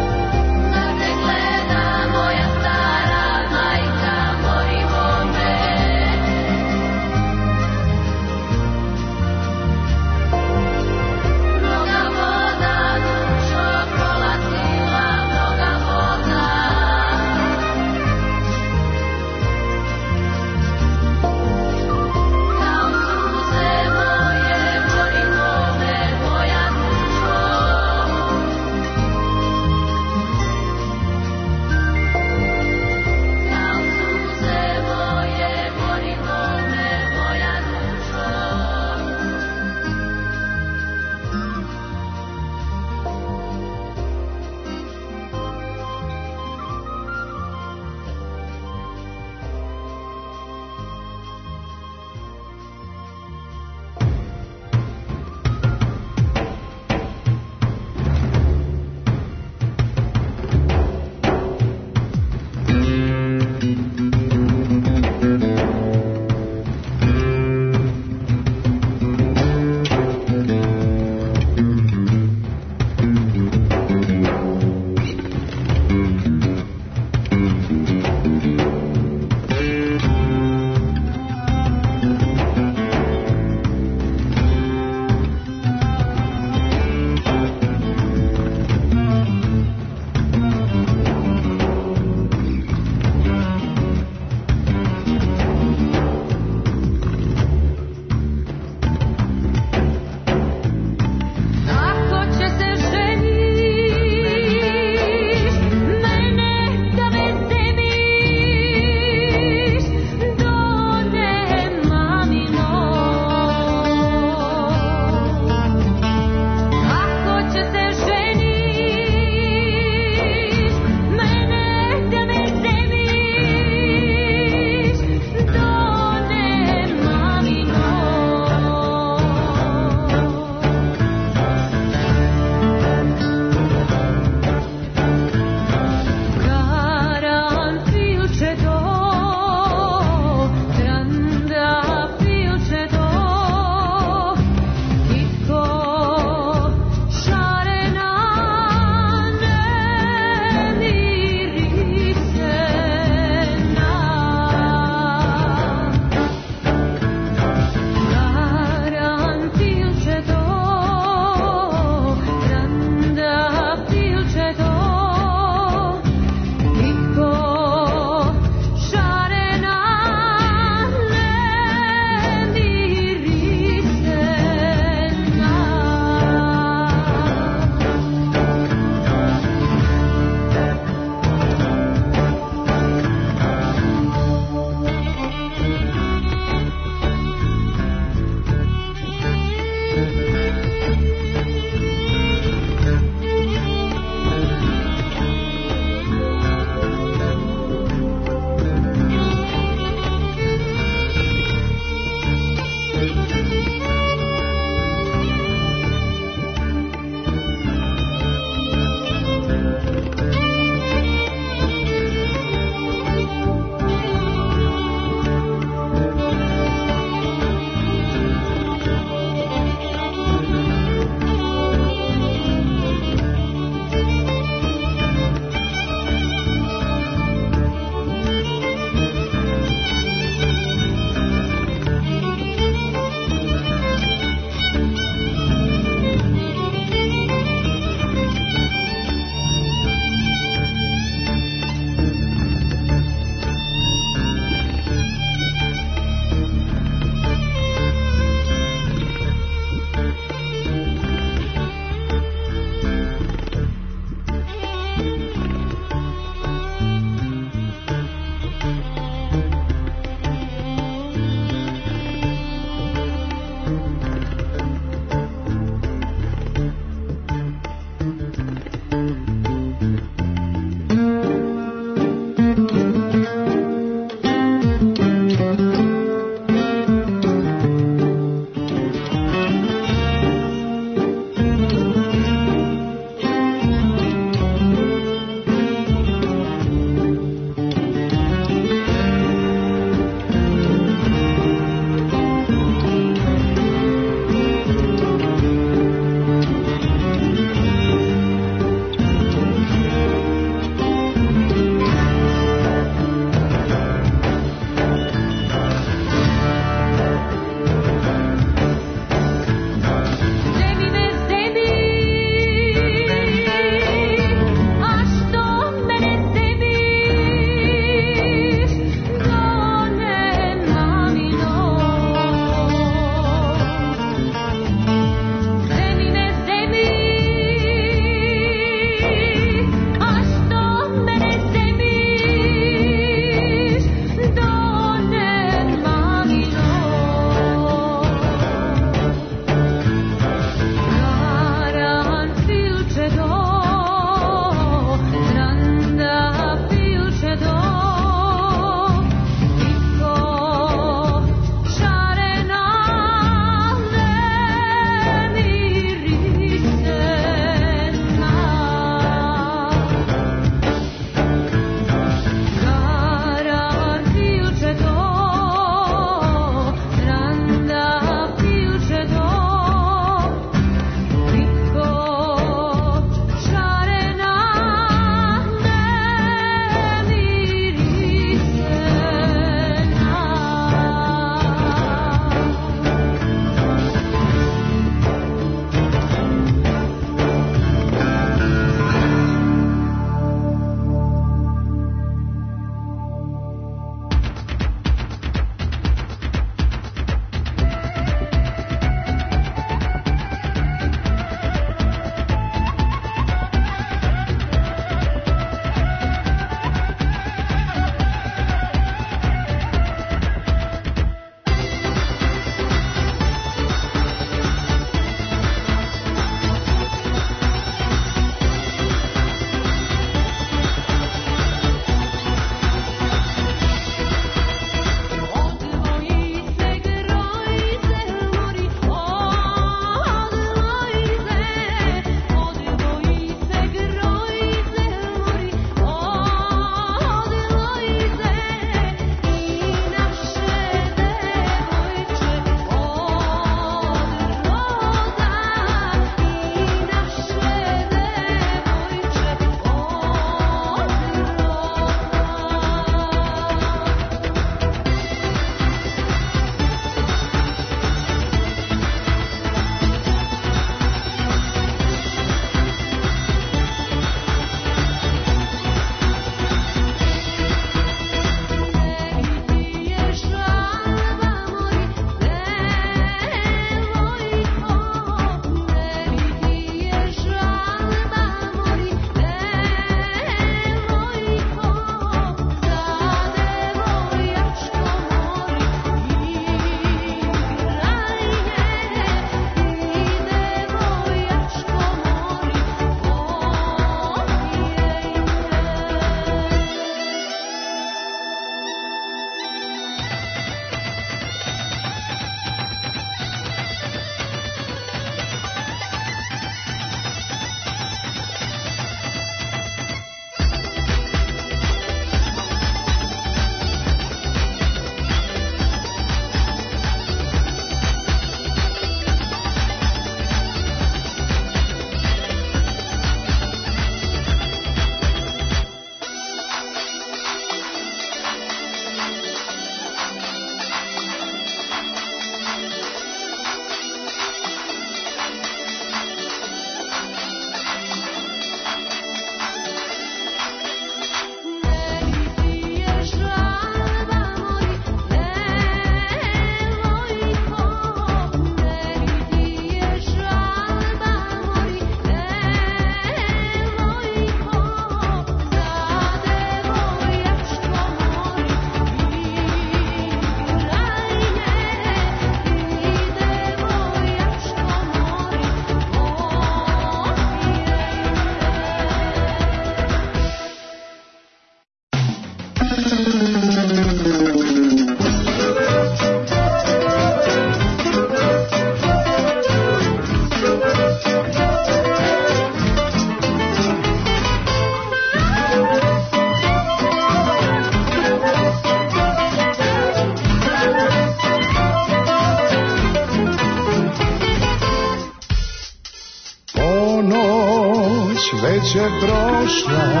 već je prošla,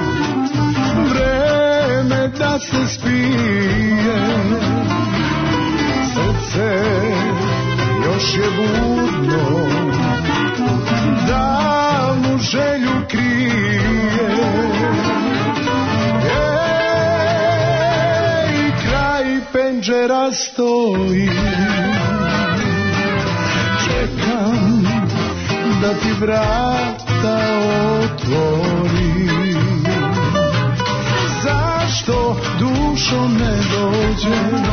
vreme da se spije, srce još je budno, davnu želju krije. I kraj penđera stoji, čekam da ti vrata otvori. Zašto dušo ne dođeš,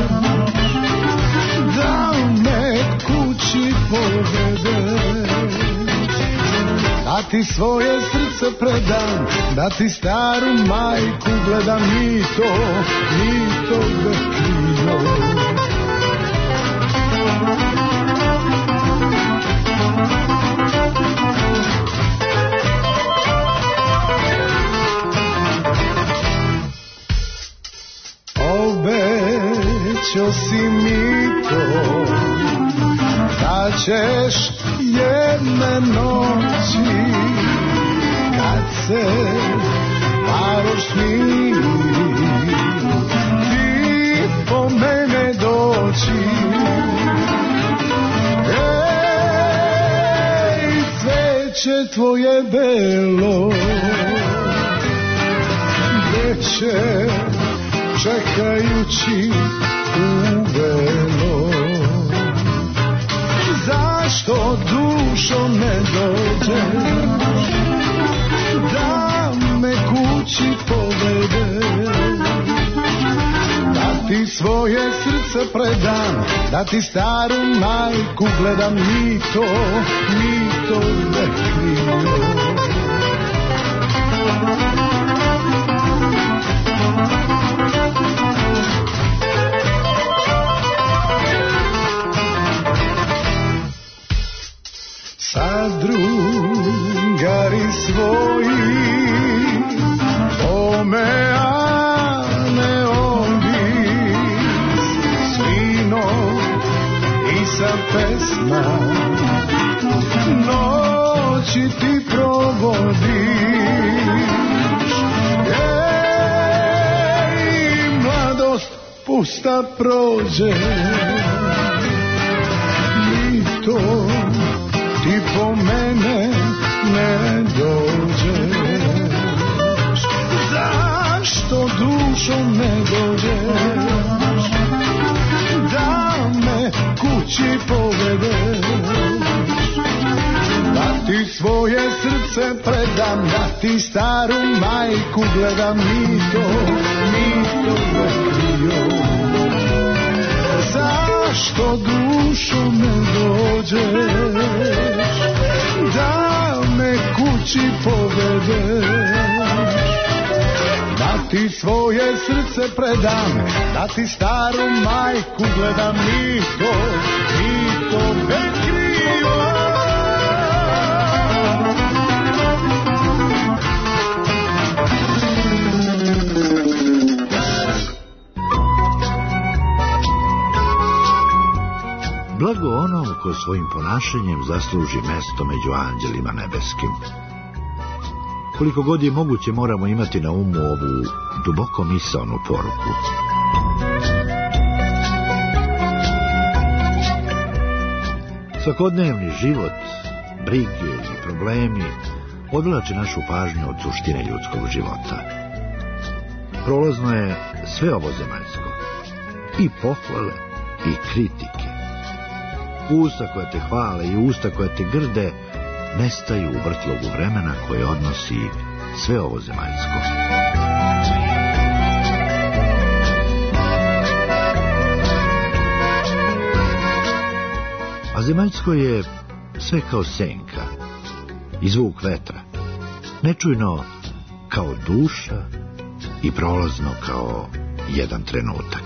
da me kući povedeš, da ti svoje srce predam, da ti staru majku gledam, ni to bekrio. Obećao si mi to, da ćeš jedne noći, kad se paroš smiri, ti po mene doći. Ej, cveće tvoje belo, veće čekajući uvelo. Zašto dušo ne dođeš, da me kući povedeš, da ti svoje srce predam, da ti staru majku gledam, ni to ne krio. Sad drugari svoji omeane ovi, svino i sa pesma noći ti provodiš. Ej, mladost pusta prođe, ni to ti po mene ne dođeš. Zašto dušo ne dođeš, da me kući povedeš, da ti svoje srce predam, da ti staru majku gledam, ni to bekrio. Zašto dušo ne dođeš, da me kući povedeš, da ti svoje srce predam, da ti staru majku gledam, ni to bekrio. Blago onom ko svojim ponašanjem zasluži mesto među anđelima nebeskim. Koliko god je moguće moramo imati na umu ovu duboko misaonu poruku. Svakodnevni život, brige i problemi odvlače našu pažnju od suštine ljudskog života. Prolazno je sve ovo zemaljsko, i pohvale i kritike. Usta koja te hvale i usta koja te grde nestaju u vrtlogu vremena koje odnosi sve ovo zemaljsko. A zemaljsko je sve kao senka i zvuk vetra, nečujno kao duša i prolazno kao jedan trenutak.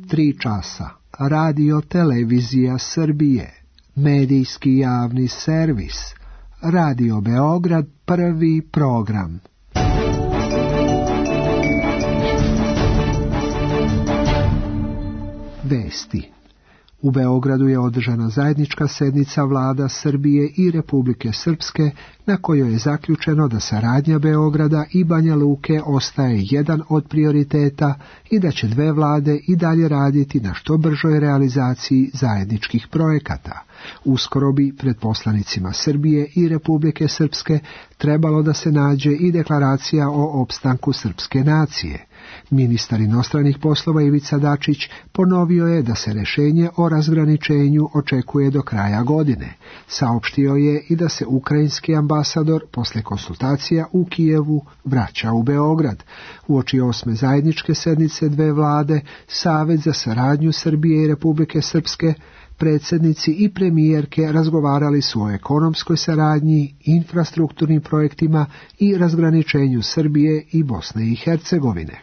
3 časa Radio Televizija Srbije, medijski javni servis, Radio Beograd, prvi program. Vesti. U Beogradu je održana zajednička sednica vlada Srbije i Republike Srpske, na kojoj je zaključeno da saradnja Beograda i Banja Luke ostaje jedan od prioriteta i da će dve vlade i dalje raditi na što bržoj realizaciji zajedničkih projekata. Uskoro bi pred poslanicima Srbije i Republike Srpske trebalo da se nađe i deklaracija o opstanku srpske nacije. Ministar inostranih poslova Ivica Dačić ponovio je da se rješenje o razgraničenju očekuje do kraja godine. Saopštio je i da se ukrajinski ambasador posle konsultacija u Kijevu vraća u Beograd. Uoči 8. zajedničke sednice dve vlade, Savet za saradnju Srbije i Republike Srpske, predsjednici i premijerke razgovarali su o ekonomskoj saradnji, infrastrukturnim projektima i razgraničenju Srbije i Bosne i Hercegovine.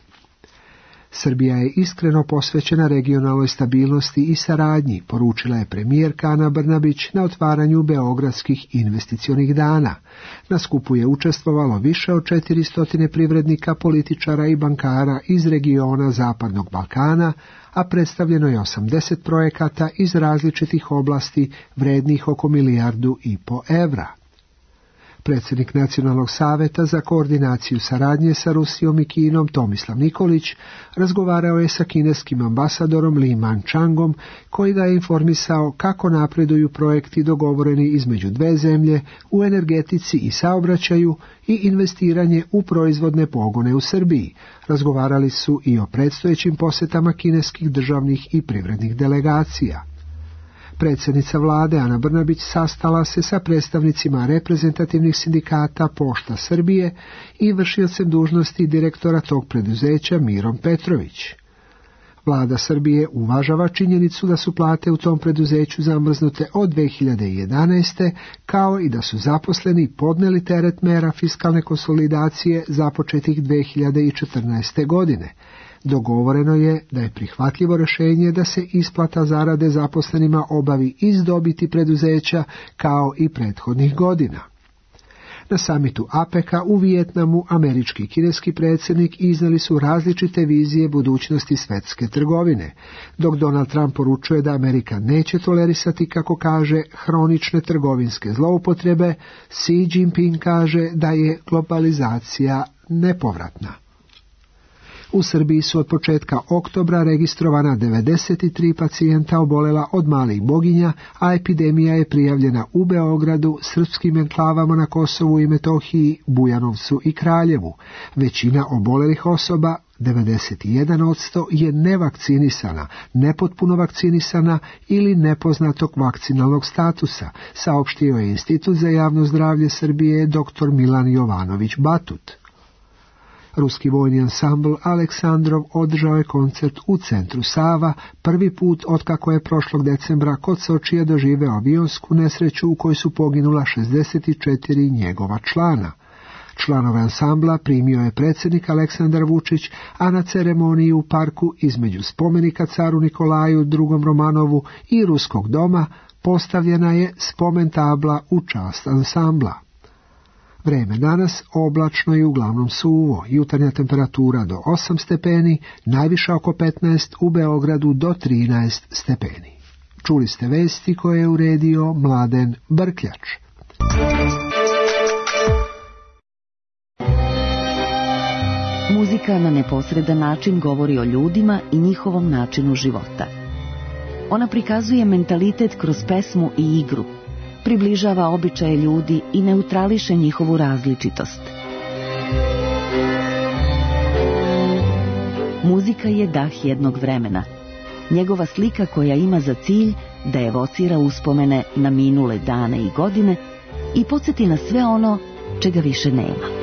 Srbija je iskreno posvećena regionalnoj stabilnosti i saradnji, poručila je premijerka Ana Brnabić na otvaranju Beogradskih investicionih dana. Na skupu je učestvovalo više od 400 privrednika, političara i bankara iz regiona Zapadnog Balkana, a predstavljeno je 80 projekata iz različitih oblasti vrednih oko 1,5 milijardu evra. Predsjednik Nacionalnog saveta za koordinaciju saradnje sa Rusijom i Kinom Tomislav Nikolić razgovarao je sa kineskim ambasadorom Li Manchangom, koji ga je informisao kako napreduju projekti dogovoreni između dve zemlje u energetici i saobraćaju i investiranje u proizvodne pogone u Srbiji. Razgovarali su i o predstojećim posjetama kineskih državnih i privrednih delegacija. Predsjednica vlade Ana Brnabić sastala se sa predstavnicima reprezentativnih sindikata Pošta Srbije i vršiocem dužnosti direktora tog preduzeća Mirom Petrović. Vlada Srbije uvažava činjenicu da su plate u tom preduzeću zamrznute od 2011. kao i da su zaposleni podneli teret mera fiskalne konsolidacije započetih 2014. godine. Dogovoreno je da je prihvatljivo rješenje da se isplata zarade zaposlenima obavi iz dobiti preduzeća kao i prethodnih godina. Na samitu APEC-a u Vijetnamu američki i kineski predsjednik iznijeli su različite vizije budućnosti svjetske trgovine. Dok Donald Trump poručuje da Amerika neće tolerisati, kako kaže, hronične trgovinske zloupotrebe, Xi Jinping kaže da je globalizacija nepovratna. U Srbiji su od početka oktobra registrovana 93 pacijenta obolela od malih boginja, a epidemija je prijavljena u Beogradu, srpskim enklavama na Kosovu i Metohiji, Bujanovcu i Kraljevu. Većina obolelih osoba, 91%, je nevakcinisana, nepotpuno vakcinisana ili nepoznatog vakcinalnog statusa, saopštio je Institut za javno zdravlje Srbije dr. Milan Jovanović Batut. Ruski vojni ansambl Aleksandrov održao je koncert u centru Sava, prvi put otkako je prošlog decembra kod Sočija doživeo avionsku nesreću u kojoj su poginula 64 njegova člana. Članove ansambla primio je predsjednik Aleksandar Vučić, a na ceremoniji u parku između spomenika caru Nikolaju II. Romanovu i Ruskog doma postavljena je spomen tabla u čast ansambla. Vreme danas oblačno i uglavnom suvo, jutarnja temperatura do 8 stepeni, najviša oko 15, u Beogradu do 13 stepeni. Čuli ste vesti koje je uredio Mladen Brkljač. Muzika na neposredan način govori o ljudima i njihovom načinu života. Ona prikazuje mentalitet kroz pesmu i igru, približava običaje ljudi i neutrališe njihovu različitost. Muzika je dah jednog vremena, njegova slika koja ima za cilj da evocira uspomene na minule dane i godine i podsjeti na sve ono čega više nema.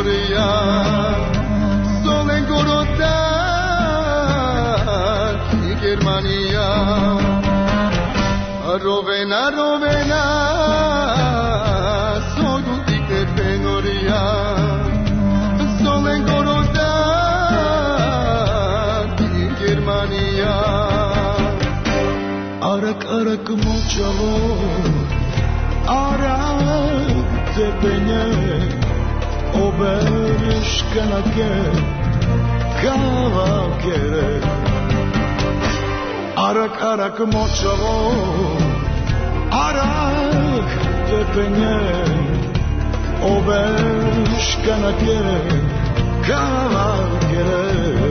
penoria Solen gorotan Ki Germania Rovena, Rovena Solen dikte penoria Solen gorotan Ki Germania Arak arak močalo Arak tepenje Oberškanake Kavakere Arak arak močalo Arak tepenje Oberškanake Kavakere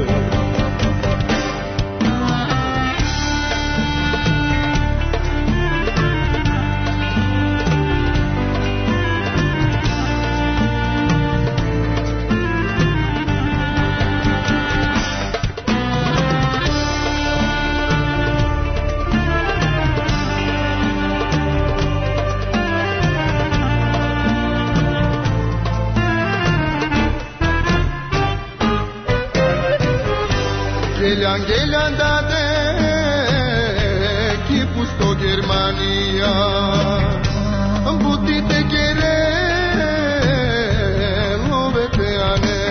Gelen dade ki pusto Germania Butite kere loveteane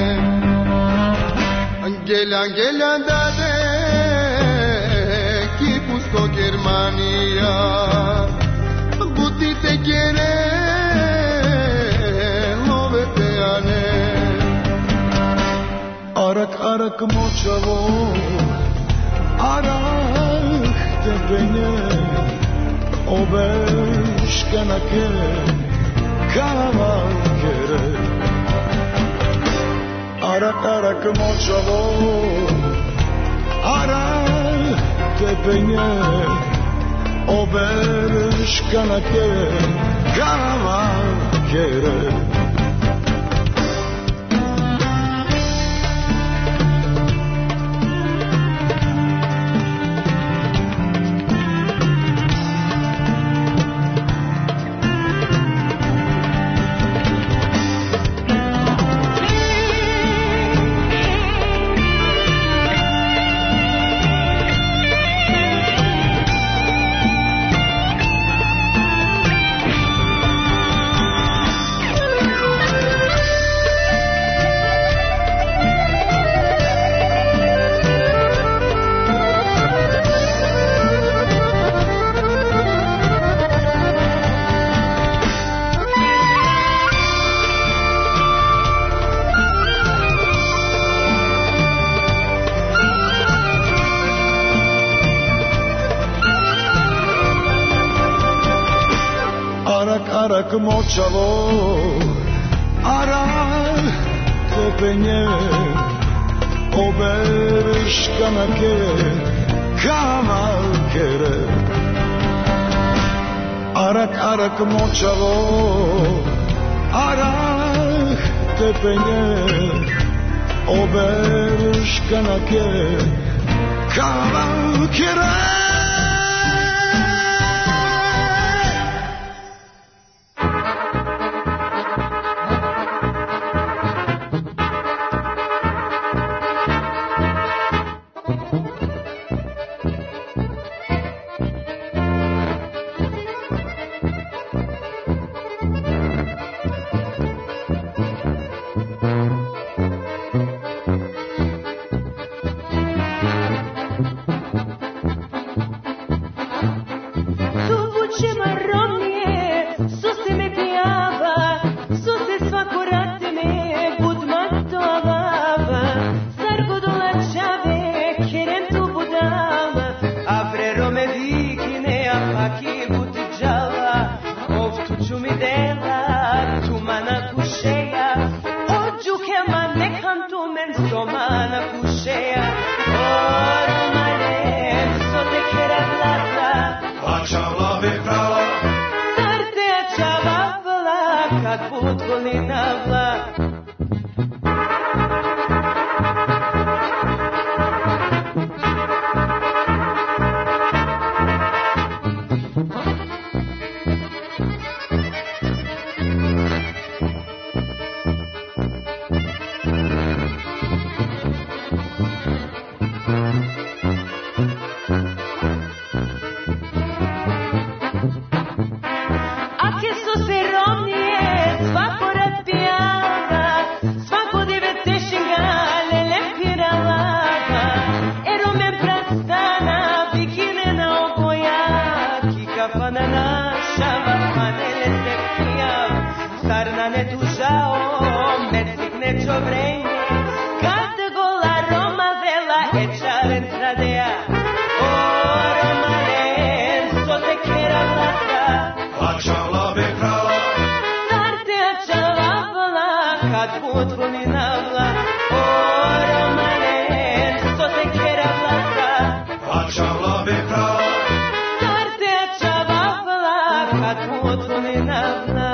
Gelen dade ki pusto Germania Butite kere loveteane Arak arak močavo Arak tepenje Oberškanake Kavakere Arak arak močavo Arak tepenje Oberškanake Kavakere Arak močavo Arak tepenje Oberškanake Kavakere Arak arak močavo Arak tepenje Oberškanake Kavakere kad putuni navla, o romane, sto te kera vlaka, Pačavla bi prava, starte čavavla, kad putuni navla.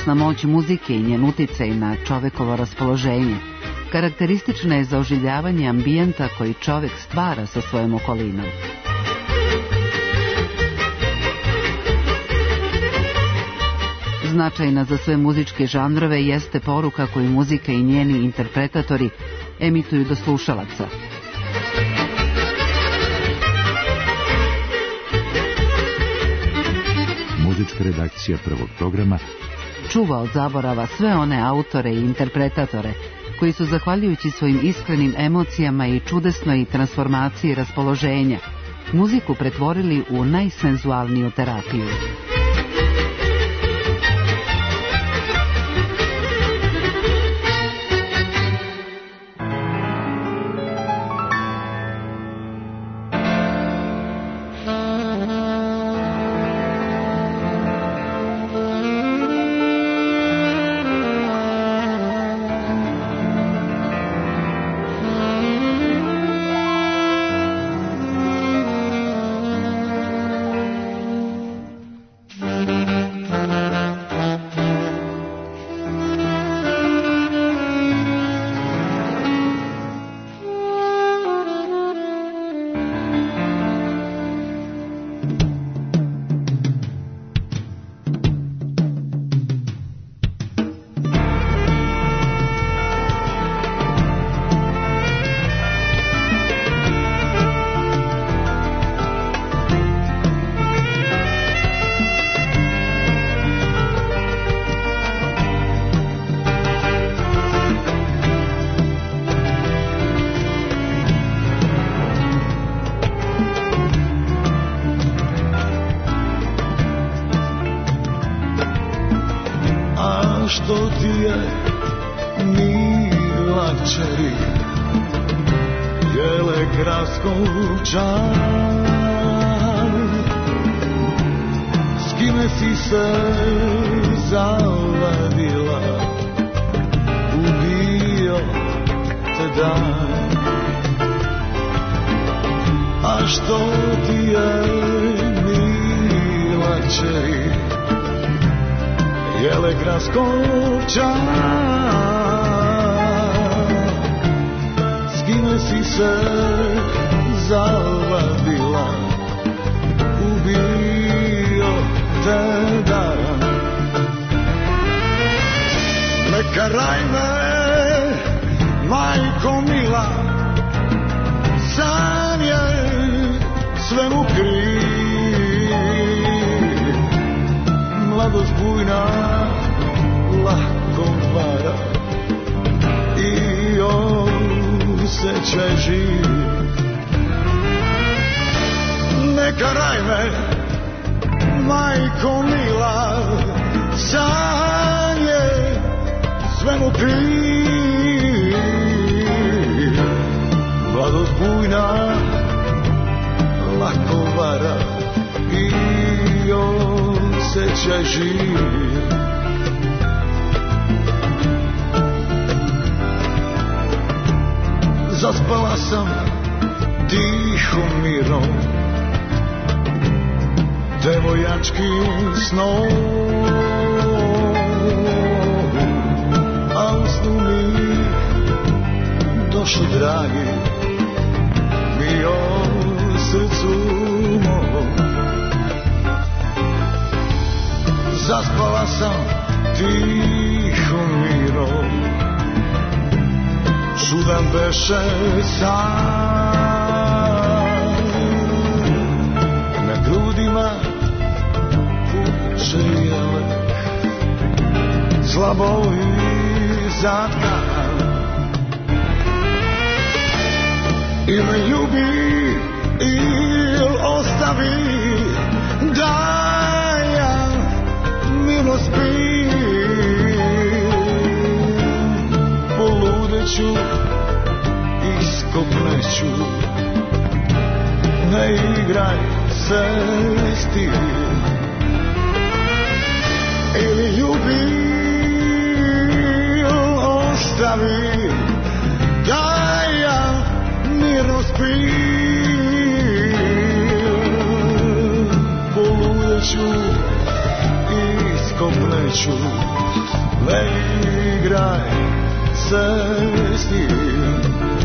čudesna moć muzike i njen uticaj na čovekovo raspoloženje karakteristična je za oživljavanje ambijenta koji čovek stvara sa svojom okolinom. Značajna za sve muzičke žanrove jeste poruka koju muzika i njeni interpretatori emituju do slušalaca. Muzička redakcija Prvog programa čuva od zaborava sve one autore i interpretatore koji su, zahvaljujući svojim iskrenim emocijama i čudesnoj transformaciji raspoloženja, muziku pretvorili u najsenzualniju terapiju. Što ti je, mila čeri, jele kraskog čar, s kime si se zavadila, ubio te dan. A što ti je, mila čeri, jele kraskoča, s kime si se zavadila, ubio te dan. Ne karaj me, majko mila, sam je svemu kriv. Mladost bujna lako vara i osjećaj živ. Ne karaj me, majko mila, sam je svemu kriv. Mladost bujna lako vara i osjećaj živ. Zaspala sam tihom mirom, devojačkim snom, a u snu mi došli dragi, mi o srcu mom. Zaspala sam tihom mirom, čudan beše san. Na grudima puče jelek, slabo izatkan. Ili ljubi, ili ostavi, da ja mirno spim. Poludeću, iskopneću, ne igraj se s tim. Ili ljubi, ili ostavi, da ja mirno spim. Poludeću, iskopneću, pleću, ne igraj se s tim.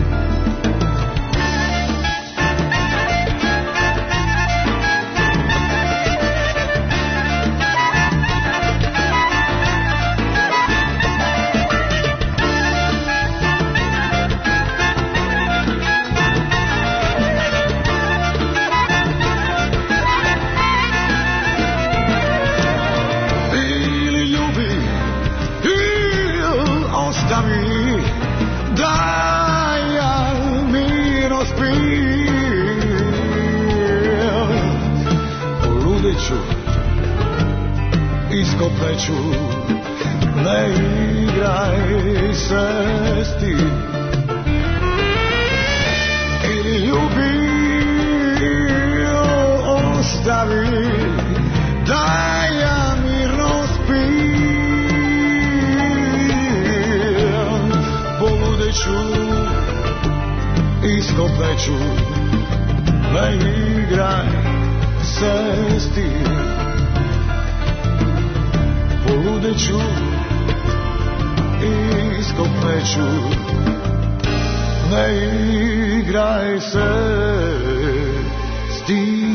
Iskopeću, ne igraj se s tim. Ili ljubi, ostavi, da ja mirno spim. Poludeću, iskopeću, ne igraj se s tim. Poludeću, iskopeću, ne igraj se s tim.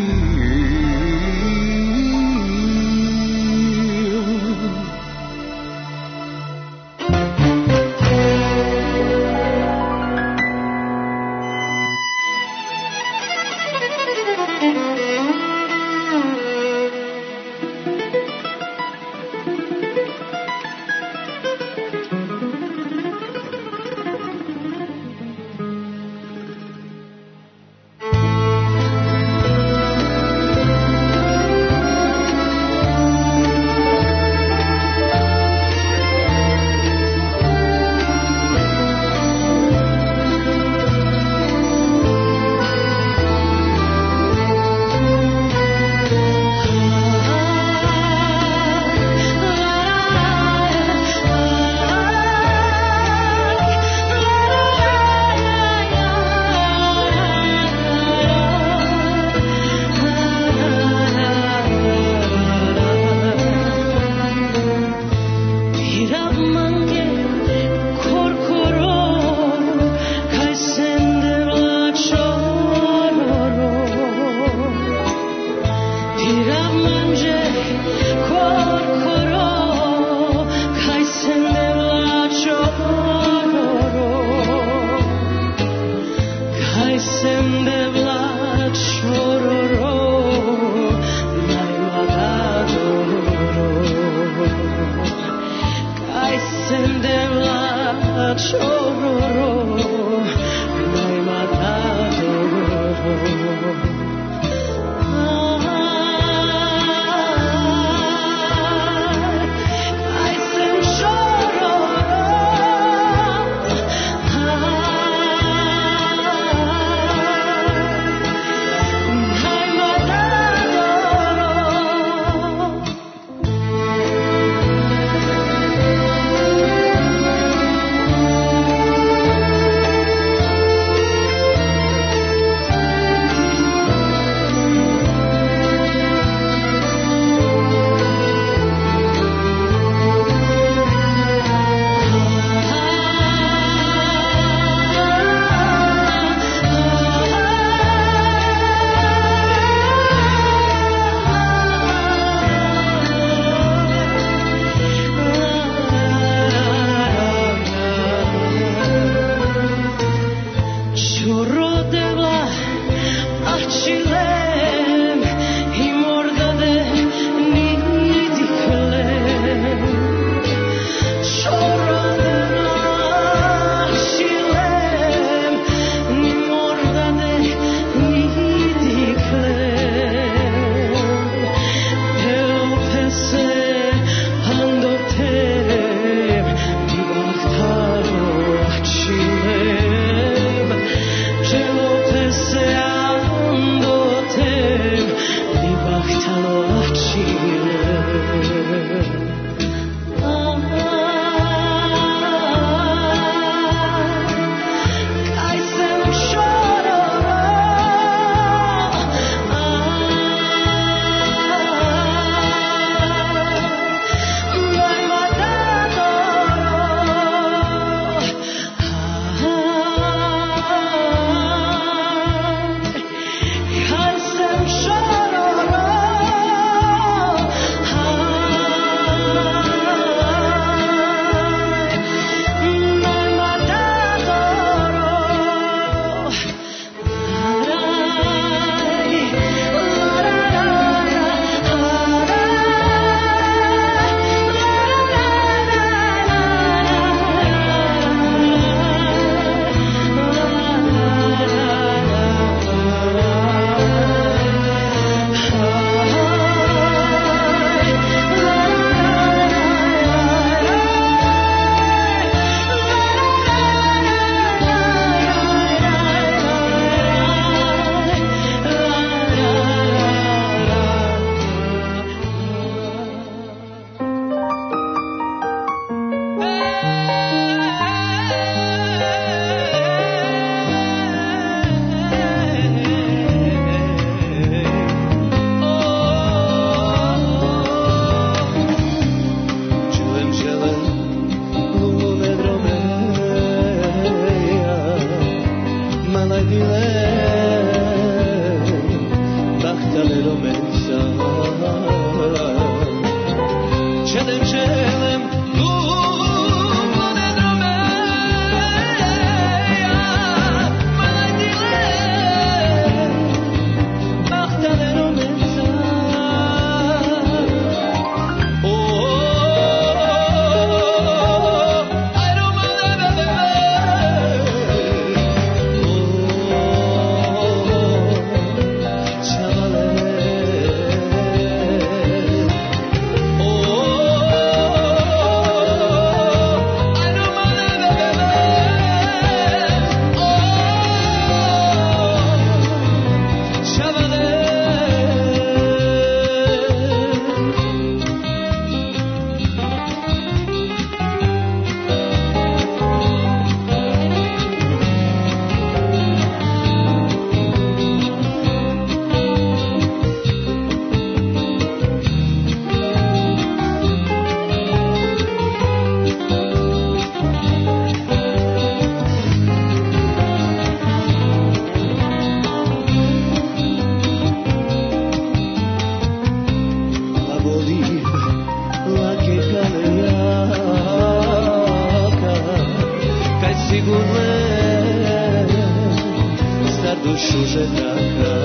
dušu žedaka.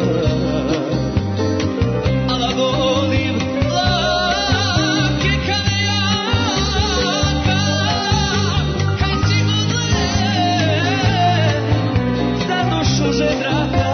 Ala volim lake kajaka, kaj cigodle za dušu žedaka.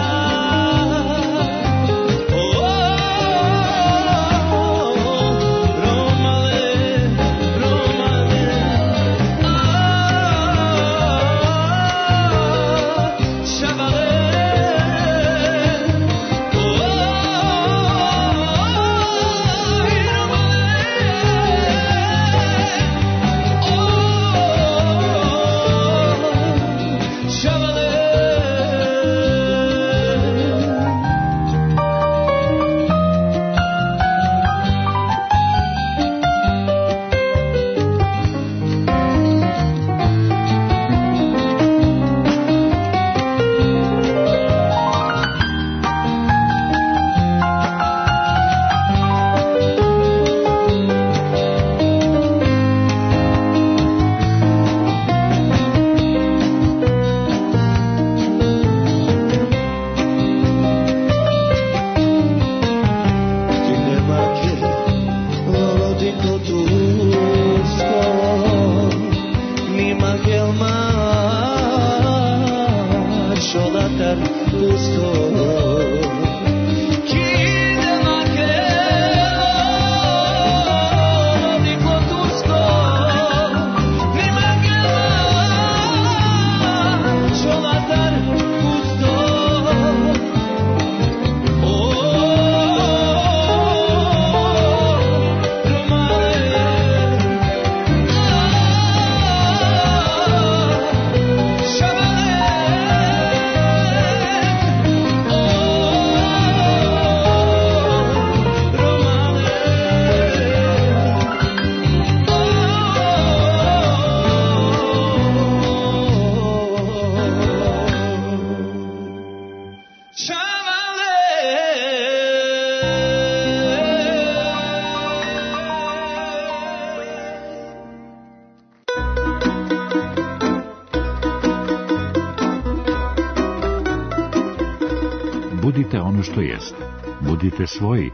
Budite ono što jeste, budite svoji,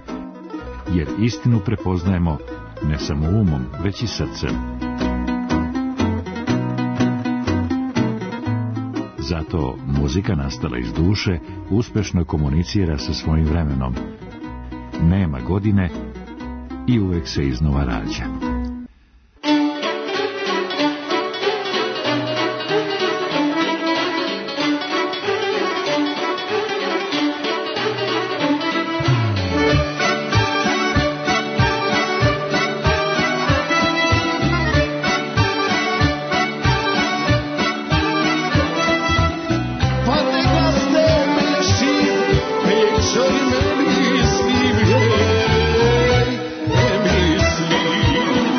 jer istinu prepoznajemo ne samo umom, već i srcem. Zato muzika nastala iz duše uspešno komunicira sa svojim vremenom. Nema godine i uvek se iznova rađa. Sorry, maybe sleep, hey, maybe sleep.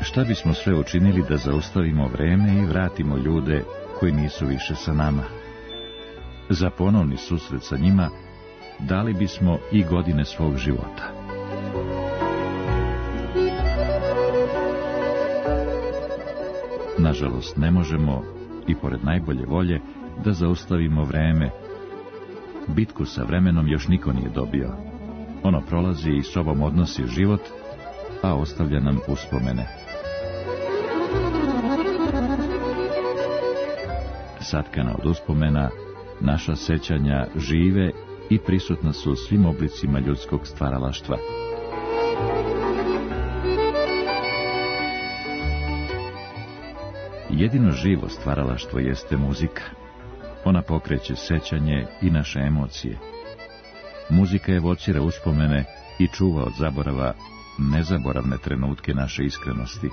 Šta bismo sve učinili da zaustavimo vreme i vratimo ljude koji nisu više sa nama? Za ponovni susret sa njima dali bismo i godine svog života. Nažalost, ne možemo, i pored najbolje volje, da zaustavimo vreme. Bitku sa vremenom još niko nije dobio. Ono prolazi i sobom odnosi život, a ostavlja nam uspomene. Satkana od uspomena, naša sećanja žive i prisutna su u svim oblicima ljudskog stvaralaštva. Jedino živo stvaralaštvo jeste muzika. Ona pokreće sećanje i naše emocije. Muzika evocira uspomene i čuva od zaborava nezaboravne trenutke naše iskrenosti.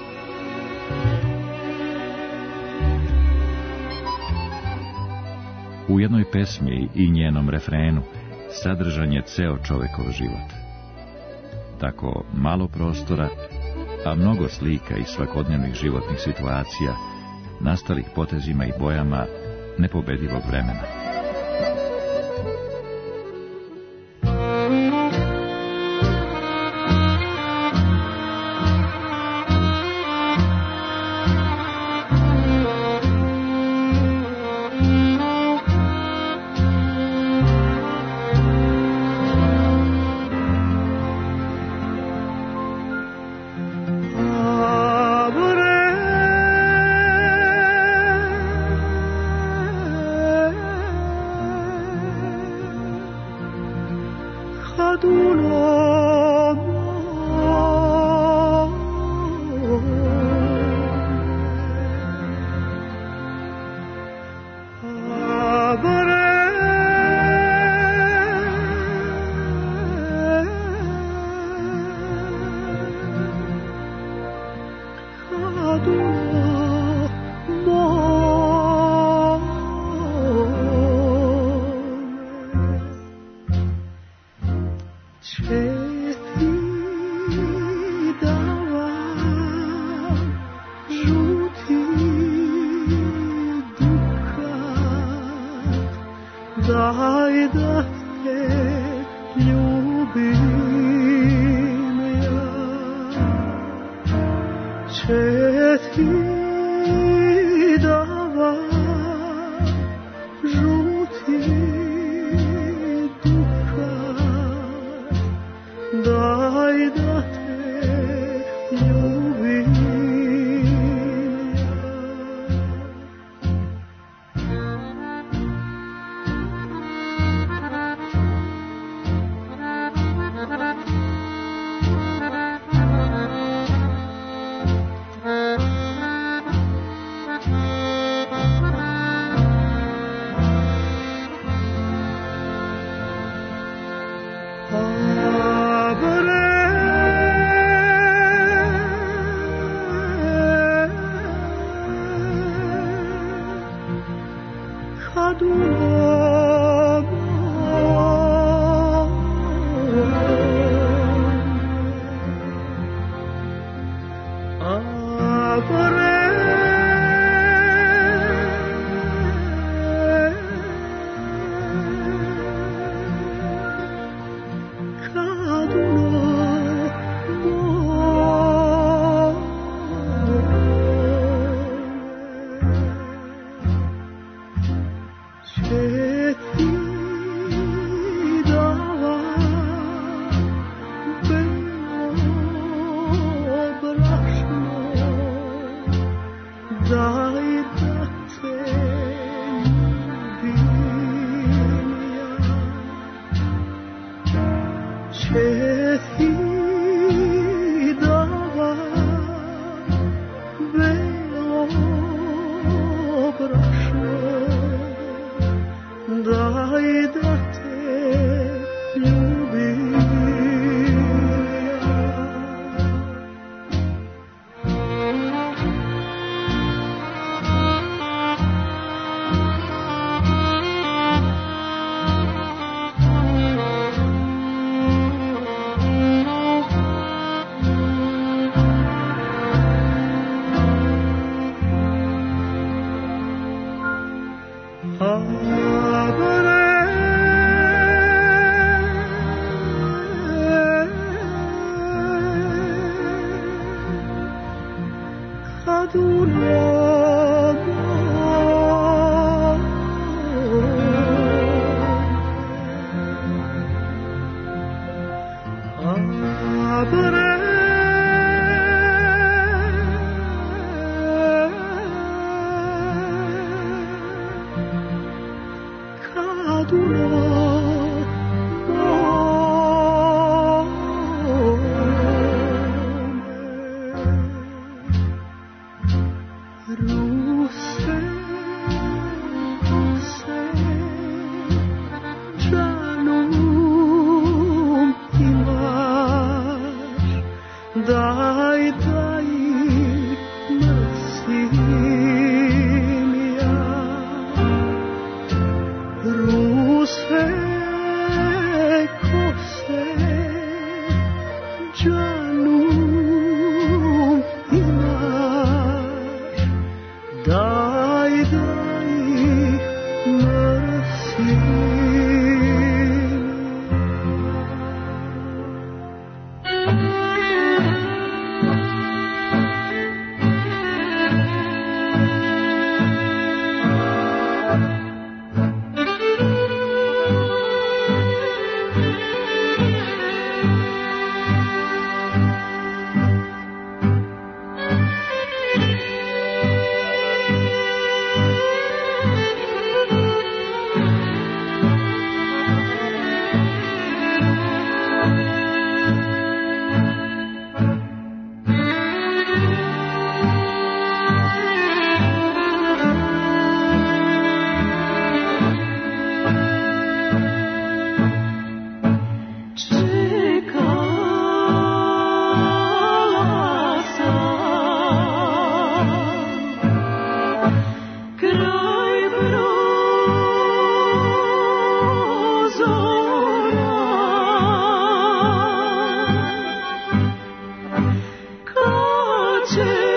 U jednoj pesmi i njenom refrenu sadržan je ceo čovekov život. Tako malo prostora, a mnogo slika i svakodnevnih životnih situacija, nastalih potezima i bojama nepobedivog vremena. Kaçır